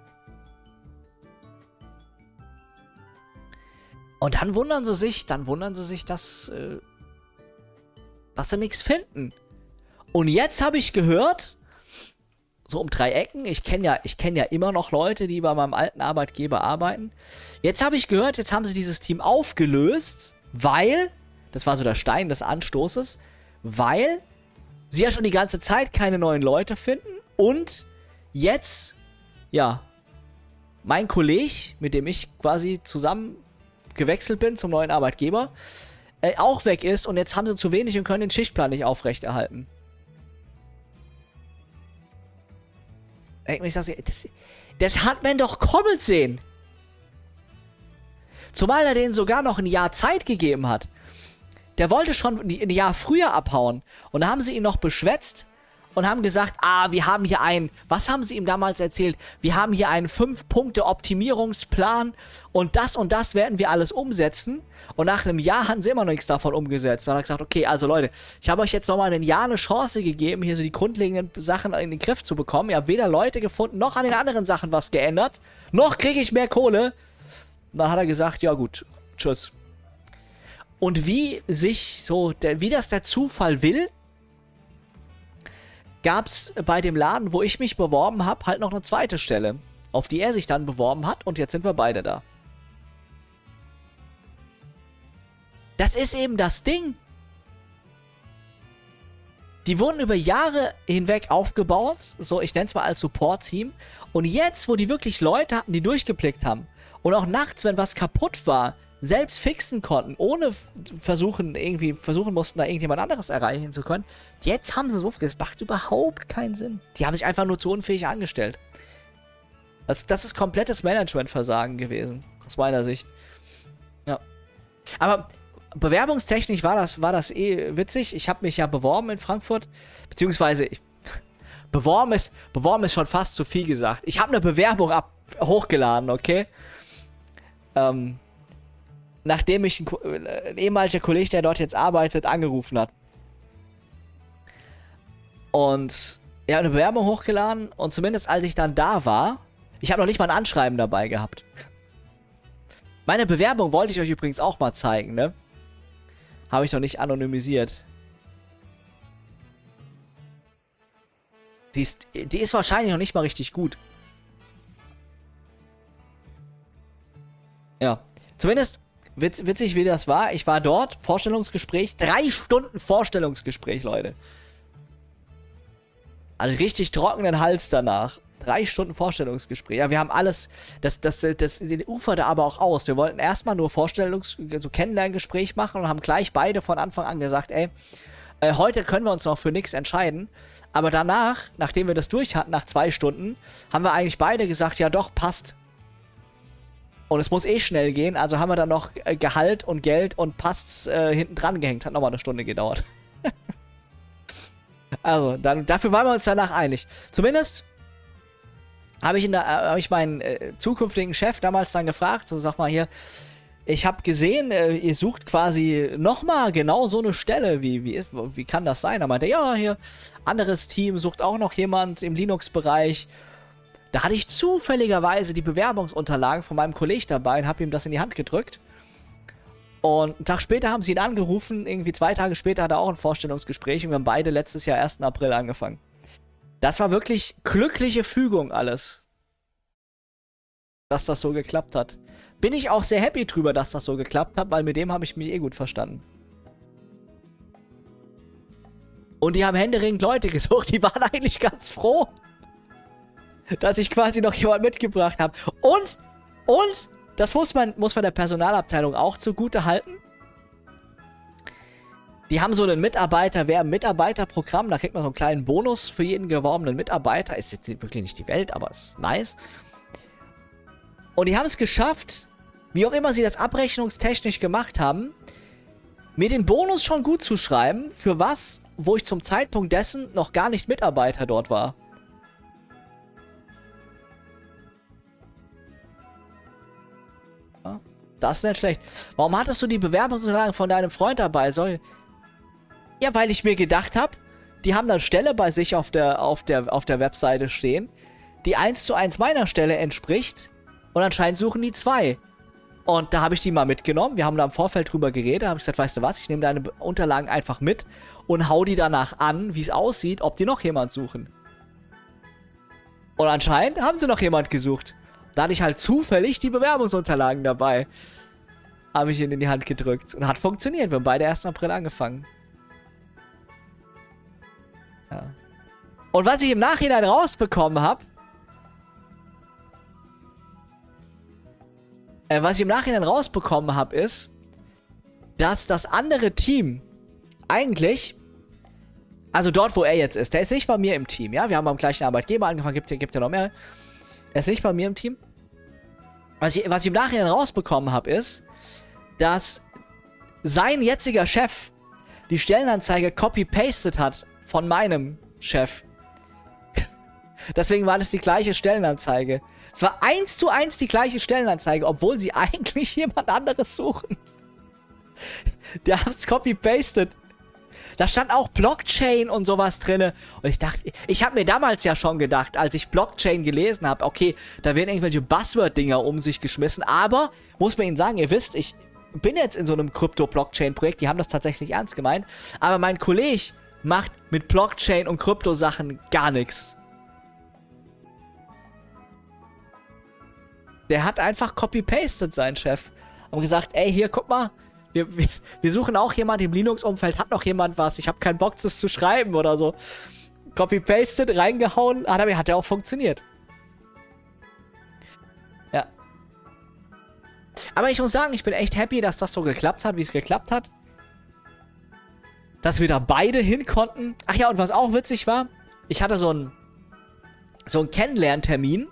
Und dann wundern sie sich, dann wundern sie sich, dass, äh, dass sie nichts finden. Und jetzt habe ich gehört, so um drei Ecken. Ich kenne ja, ich kenn ja immer noch Leute, die bei meinem alten Arbeitgeber arbeiten. Jetzt habe ich gehört, jetzt haben sie dieses Team aufgelöst, weil, das war so der Stein des Anstoßes, weil sie ja schon die ganze Zeit keine neuen Leute finden und jetzt, ja, mein Kollege, mit dem ich quasi zusammen gewechselt bin zum neuen Arbeitgeber, äh, auch weg ist und jetzt haben sie zu wenig und können den Schichtplan nicht aufrechterhalten. Ich sag, das, das hat man doch kommen sehen. Zumal er denen sogar noch ein Jahr Zeit gegeben hat. Der wollte schon ein Jahr früher abhauen. Und da haben sie ihn noch beschwätzt und haben gesagt, ah, wir haben hier einen, was haben sie ihm damals erzählt? Wir haben hier einen fünf Punkte Optimierungsplan und das und das werden wir alles umsetzen. Und nach einem Jahr haben sie immer noch nichts davon umgesetzt. Dann hat er gesagt, okay, also Leute, ich habe euch jetzt nochmal ein Jahr eine Chance gegeben, hier so die grundlegenden Sachen in den Griff zu bekommen. Ihr habt weder Leute gefunden, noch an den anderen Sachen was geändert, noch kriege ich mehr Kohle. Und dann hat er gesagt, ja gut, tschüss. Und wie sich so, der, wie das der Zufall will, gab es bei dem Laden, wo ich mich beworben habe, halt noch eine zweite Stelle, auf die er sich dann beworben hat und jetzt sind wir beide da. Das ist eben das Ding. Die wurden über Jahre hinweg aufgebaut, so ich nenne es mal als Support-Team, und jetzt, wo die wirklich Leute hatten, die durchgeblickt haben und auch nachts, wenn was kaputt war, selbst fixen konnten, ohne versuchen, irgendwie versuchen mussten, da irgendjemand anderes erreichen zu können. Jetzt haben sie so viel, das macht überhaupt keinen Sinn. Die haben sich einfach nur zu unfähig angestellt. Das, das ist komplettes Managementversagen gewesen, aus meiner Sicht. Ja. Aber bewerbungstechnisch war das, war das eh witzig. Ich habe mich ja beworben in Frankfurt, beziehungsweise ich, beworben, ist, beworben ist schon fast zu viel gesagt. Ich habe eine Bewerbung ab, hochgeladen, okay? Ähm, nachdem mich ein, ein ehemaliger Kollege, der dort jetzt arbeitet, angerufen hat. Und er hat eine Bewerbung hochgeladen und zumindest als ich dann da war, ich habe noch nicht mal ein Anschreiben dabei gehabt. Meine Bewerbung wollte ich euch übrigens auch mal zeigen, ne? Habe ich noch nicht anonymisiert. Die ist, die ist wahrscheinlich noch nicht mal richtig gut. Ja, zumindest witz, witzig wie das war. Ich war dort, Vorstellungsgespräch, drei Stunden Vorstellungsgespräch, Leute. Also richtig trockenen Hals danach. Drei Stunden Vorstellungsgespräch. Ja, wir haben alles, das, das, das, das uferte aber auch aus. Wir wollten erstmal nur Vorstellungs-, so Kennenlerngespräch machen und haben gleich beide von Anfang an gesagt, ey, äh, heute können wir uns noch für nichts entscheiden. Aber danach, nachdem wir das durch hatten, nach zwei Stunden, haben wir eigentlich beide gesagt, ja doch, passt. Und es muss eh schnell gehen, also haben wir dann noch äh, Gehalt und Geld und passt's äh, hinten dran gehängt. Hat nochmal eine Stunde gedauert. Also, dann, dafür waren wir uns danach einig. Zumindest habe ich, in der, hab ich meinen äh, zukünftigen Chef damals dann gefragt, so sag mal hier, ich habe gesehen, äh, ihr sucht quasi nochmal genau so eine Stelle, wie, wie, wie kann das sein? Da meinte er, ja, hier, anderes Team sucht auch noch jemand im Linux-Bereich. Da hatte ich zufälligerweise die Bewerbungsunterlagen von meinem Kollegen dabei und habe ihm das in die Hand gedrückt. Und einen Tag später haben sie ihn angerufen, irgendwie zwei Tage später hat er auch ein Vorstellungsgespräch und wir haben beide letztes Jahr ersten April angefangen. Das war wirklich glückliche Fügung alles, dass das so geklappt hat. Bin ich auch sehr happy drüber, dass das so geklappt hat, weil mit dem habe ich mich eh gut verstanden. Und die haben händeringend Leute gesucht, die waren eigentlich ganz froh, dass ich quasi noch jemand mitgebracht habe. Und, und, das muss man, muss man der Personalabteilung auch zugute halten. Die haben so einen Mitarbeiter, wer im Mitarbeiterprogramm, da kriegt man so einen kleinen Bonus für jeden geworbenen Mitarbeiter. Ist jetzt wirklich nicht die Welt, aber ist nice. Und die haben es geschafft, wie auch immer sie das abrechnungstechnisch gemacht haben, mir den Bonus schon gut zu schreiben, für was, wo ich zum Zeitpunkt dessen noch gar nicht Mitarbeiter dort war. Ja, das ist nicht schlecht. Warum hattest du die Bewerbungsunterlagen von deinem Freund dabei? Soll... Ja, weil ich mir gedacht habe, die haben dann Stelle bei sich auf der, auf der, auf der Webseite stehen, die eins zu eins meiner Stelle entspricht und anscheinend suchen die zwei. Und da habe ich die mal mitgenommen, wir haben da im Vorfeld drüber geredet, da habe ich gesagt, weißt du was, ich nehme deine Unterlagen einfach mit und hau die danach an, wie es aussieht, ob die noch jemand suchen. Und anscheinend haben sie noch jemand gesucht. Da hatte ich halt zufällig die Bewerbungsunterlagen dabei. Habe ich ihnen in die Hand gedrückt. Und hat funktioniert. Wir haben beide ersten April angefangen. Ja. Und was ich im Nachhinein rausbekommen habe, äh, was ich im Nachhinein rausbekommen habe, ist, dass das andere Team eigentlich, also dort, wo er jetzt ist, der ist nicht bei mir im Team, ja? Wir haben beim gleichen Arbeitgeber angefangen, gibt, gibt ja noch mehr. Er ist nicht bei mir im Team. Was ich, was ich im Nachhinein rausbekommen habe, ist, dass sein jetziger Chef die Stellenanzeige copy-pasted hat von meinem Chef. Deswegen war das die gleiche Stellenanzeige. Es war eins zu eins die gleiche Stellenanzeige, obwohl sie eigentlich jemand anderes suchen. Der hat es copy-pasted. Da stand auch Blockchain und sowas drin. Und ich dachte, ich habe mir damals ja schon gedacht, als ich Blockchain gelesen habe, okay, da werden irgendwelche Buzzword-Dinger um sich geschmissen. Aber, muss man Ihnen sagen, ihr wisst, ich bin jetzt in so einem Krypto-Blockchain-Projekt, die haben das tatsächlich ernst gemeint. Aber mein Kollege macht mit Blockchain und Krypto-Sachen gar nichts. Der hat einfach copy-pasted, sein Chef. Und gesagt, ey, hier, guck mal, wir, wir, wir suchen auch jemanden im Linux-Umfeld, hat noch jemand was, ich habe keinen Bock, das zu schreiben oder so. Copy-pasted, reingehauen, hat, hat ja auch funktioniert. Ja. Aber ich muss sagen, ich bin echt happy, dass das so geklappt hat, wie es geklappt hat. Dass wir da beide hin konnten. Ach ja, und was auch witzig war, ich hatte so einen so einen Kennenlerntermin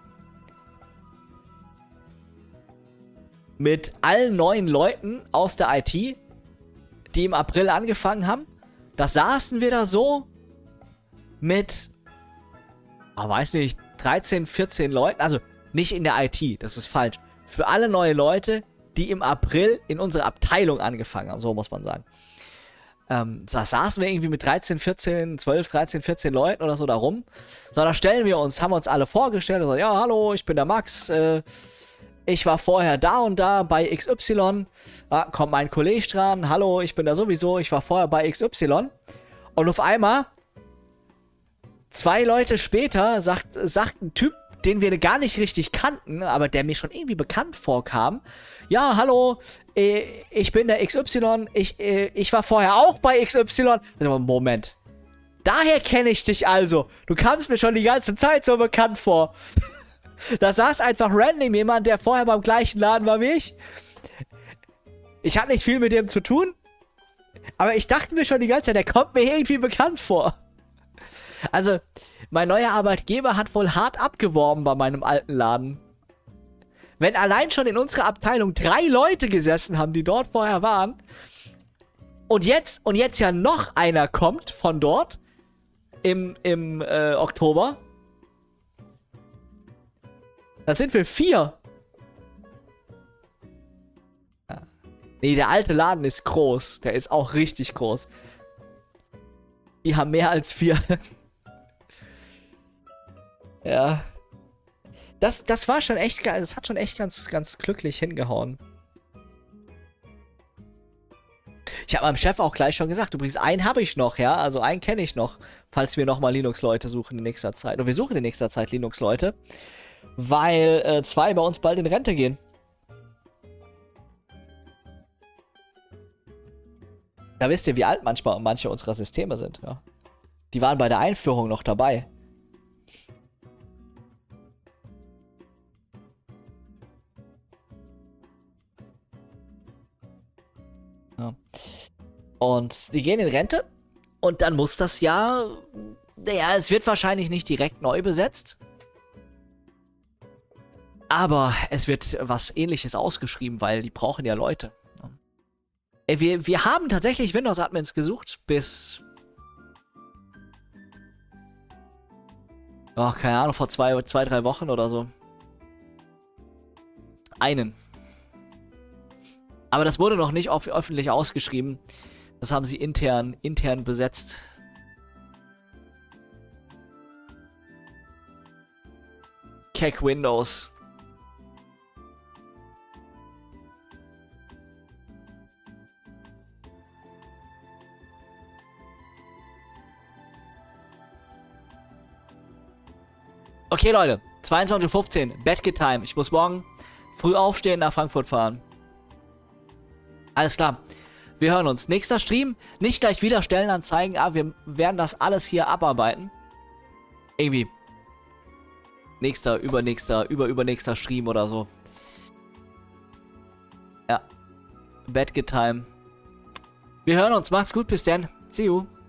mit allen neuen Leuten aus der I T, die im April angefangen haben. Da saßen wir da so mit, oh, weiß nicht, dreizehn, vierzehn Leuten. Also nicht in der I T, das ist falsch. Für alle neue Leute, die im April in unserer Abteilung angefangen haben, so muss man sagen. Ähm, da saßen wir irgendwie mit dreizehn, vierzehn, zwölf, dreizehn, vierzehn Leuten oder so da rum. So, da stellen wir uns, haben wir uns alle vorgestellt und so, ja, hallo, ich bin der Max, äh, ich war vorher da und da bei X Y. Da kommt mein Kollege dran. Hallo, ich bin da sowieso. Ich war vorher bei X Y. Und auf einmal, zwei Leute später, sagt, sagt ein Typ, den wir gar nicht richtig kannten, aber der mir schon irgendwie bekannt vorkam. Ja, hallo, ich bin der X Y. Ich, ich war vorher auch bei X Y. Also, Moment. Daher kenne ich dich also. Du kamst mir schon die ganze Zeit so bekannt vor. Da saß einfach random jemand, der vorher beim gleichen Laden war wie ich. Ich hatte nicht viel mit dem zu tun. Aber ich dachte mir schon die ganze Zeit, der kommt mir irgendwie bekannt vor. Also, mein neuer Arbeitgeber hat wohl hart abgeworben bei meinem alten Laden. Wenn allein schon in unserer Abteilung drei Leute gesessen haben, die dort vorher waren. Und jetzt, und jetzt ja noch einer kommt von dort. Im, im äh, Oktober. Dann sind wir vier. Ja. Nee, der alte Laden ist groß. Der ist auch richtig groß. Die haben mehr als vier. Ja. Das, das war schon echt geil. Das hat schon echt ganz, ganz glücklich hingehauen. Ich habe meinem Chef auch gleich schon gesagt, übrigens, einen habe ich noch, ja. Also einen kenne ich noch, falls wir nochmal Linux-Leute suchen in nächster Zeit. Und wir suchen in nächster Zeit Linux-Leute. Weil äh, zwei bei uns bald in Rente gehen. Da wisst ihr, wie alt manchmal manche unserer Systeme sind. Ja. Die waren bei der Einführung noch dabei. Ja. Und die gehen in Rente. Und dann muss das Jahr... Naja, es wird wahrscheinlich nicht direkt neu besetzt. Aber es wird was Ähnliches ausgeschrieben, weil die brauchen ja Leute. Wir, wir haben tatsächlich Windows-Admins gesucht bis... Oh, keine Ahnung, vor zwei, zwei, drei Wochen oder so. Einen. Aber das wurde noch nicht auf, öffentlich ausgeschrieben. Das haben sie intern, intern besetzt. Keck Windows. Okay, Leute. zweiundzwanzig Uhr fünfzehn. Bettgetime. Ich muss morgen früh aufstehen, nach Frankfurt fahren. Alles klar. Wir hören uns. Nächster Stream. Nicht gleich wieder Stellenanzeigen, aber wir werden das alles hier abarbeiten. Irgendwie. Nächster, übernächster, über, übernächster Stream oder so. Ja. Bettgetime. Wir hören uns. Macht's gut. Bis dann. See you.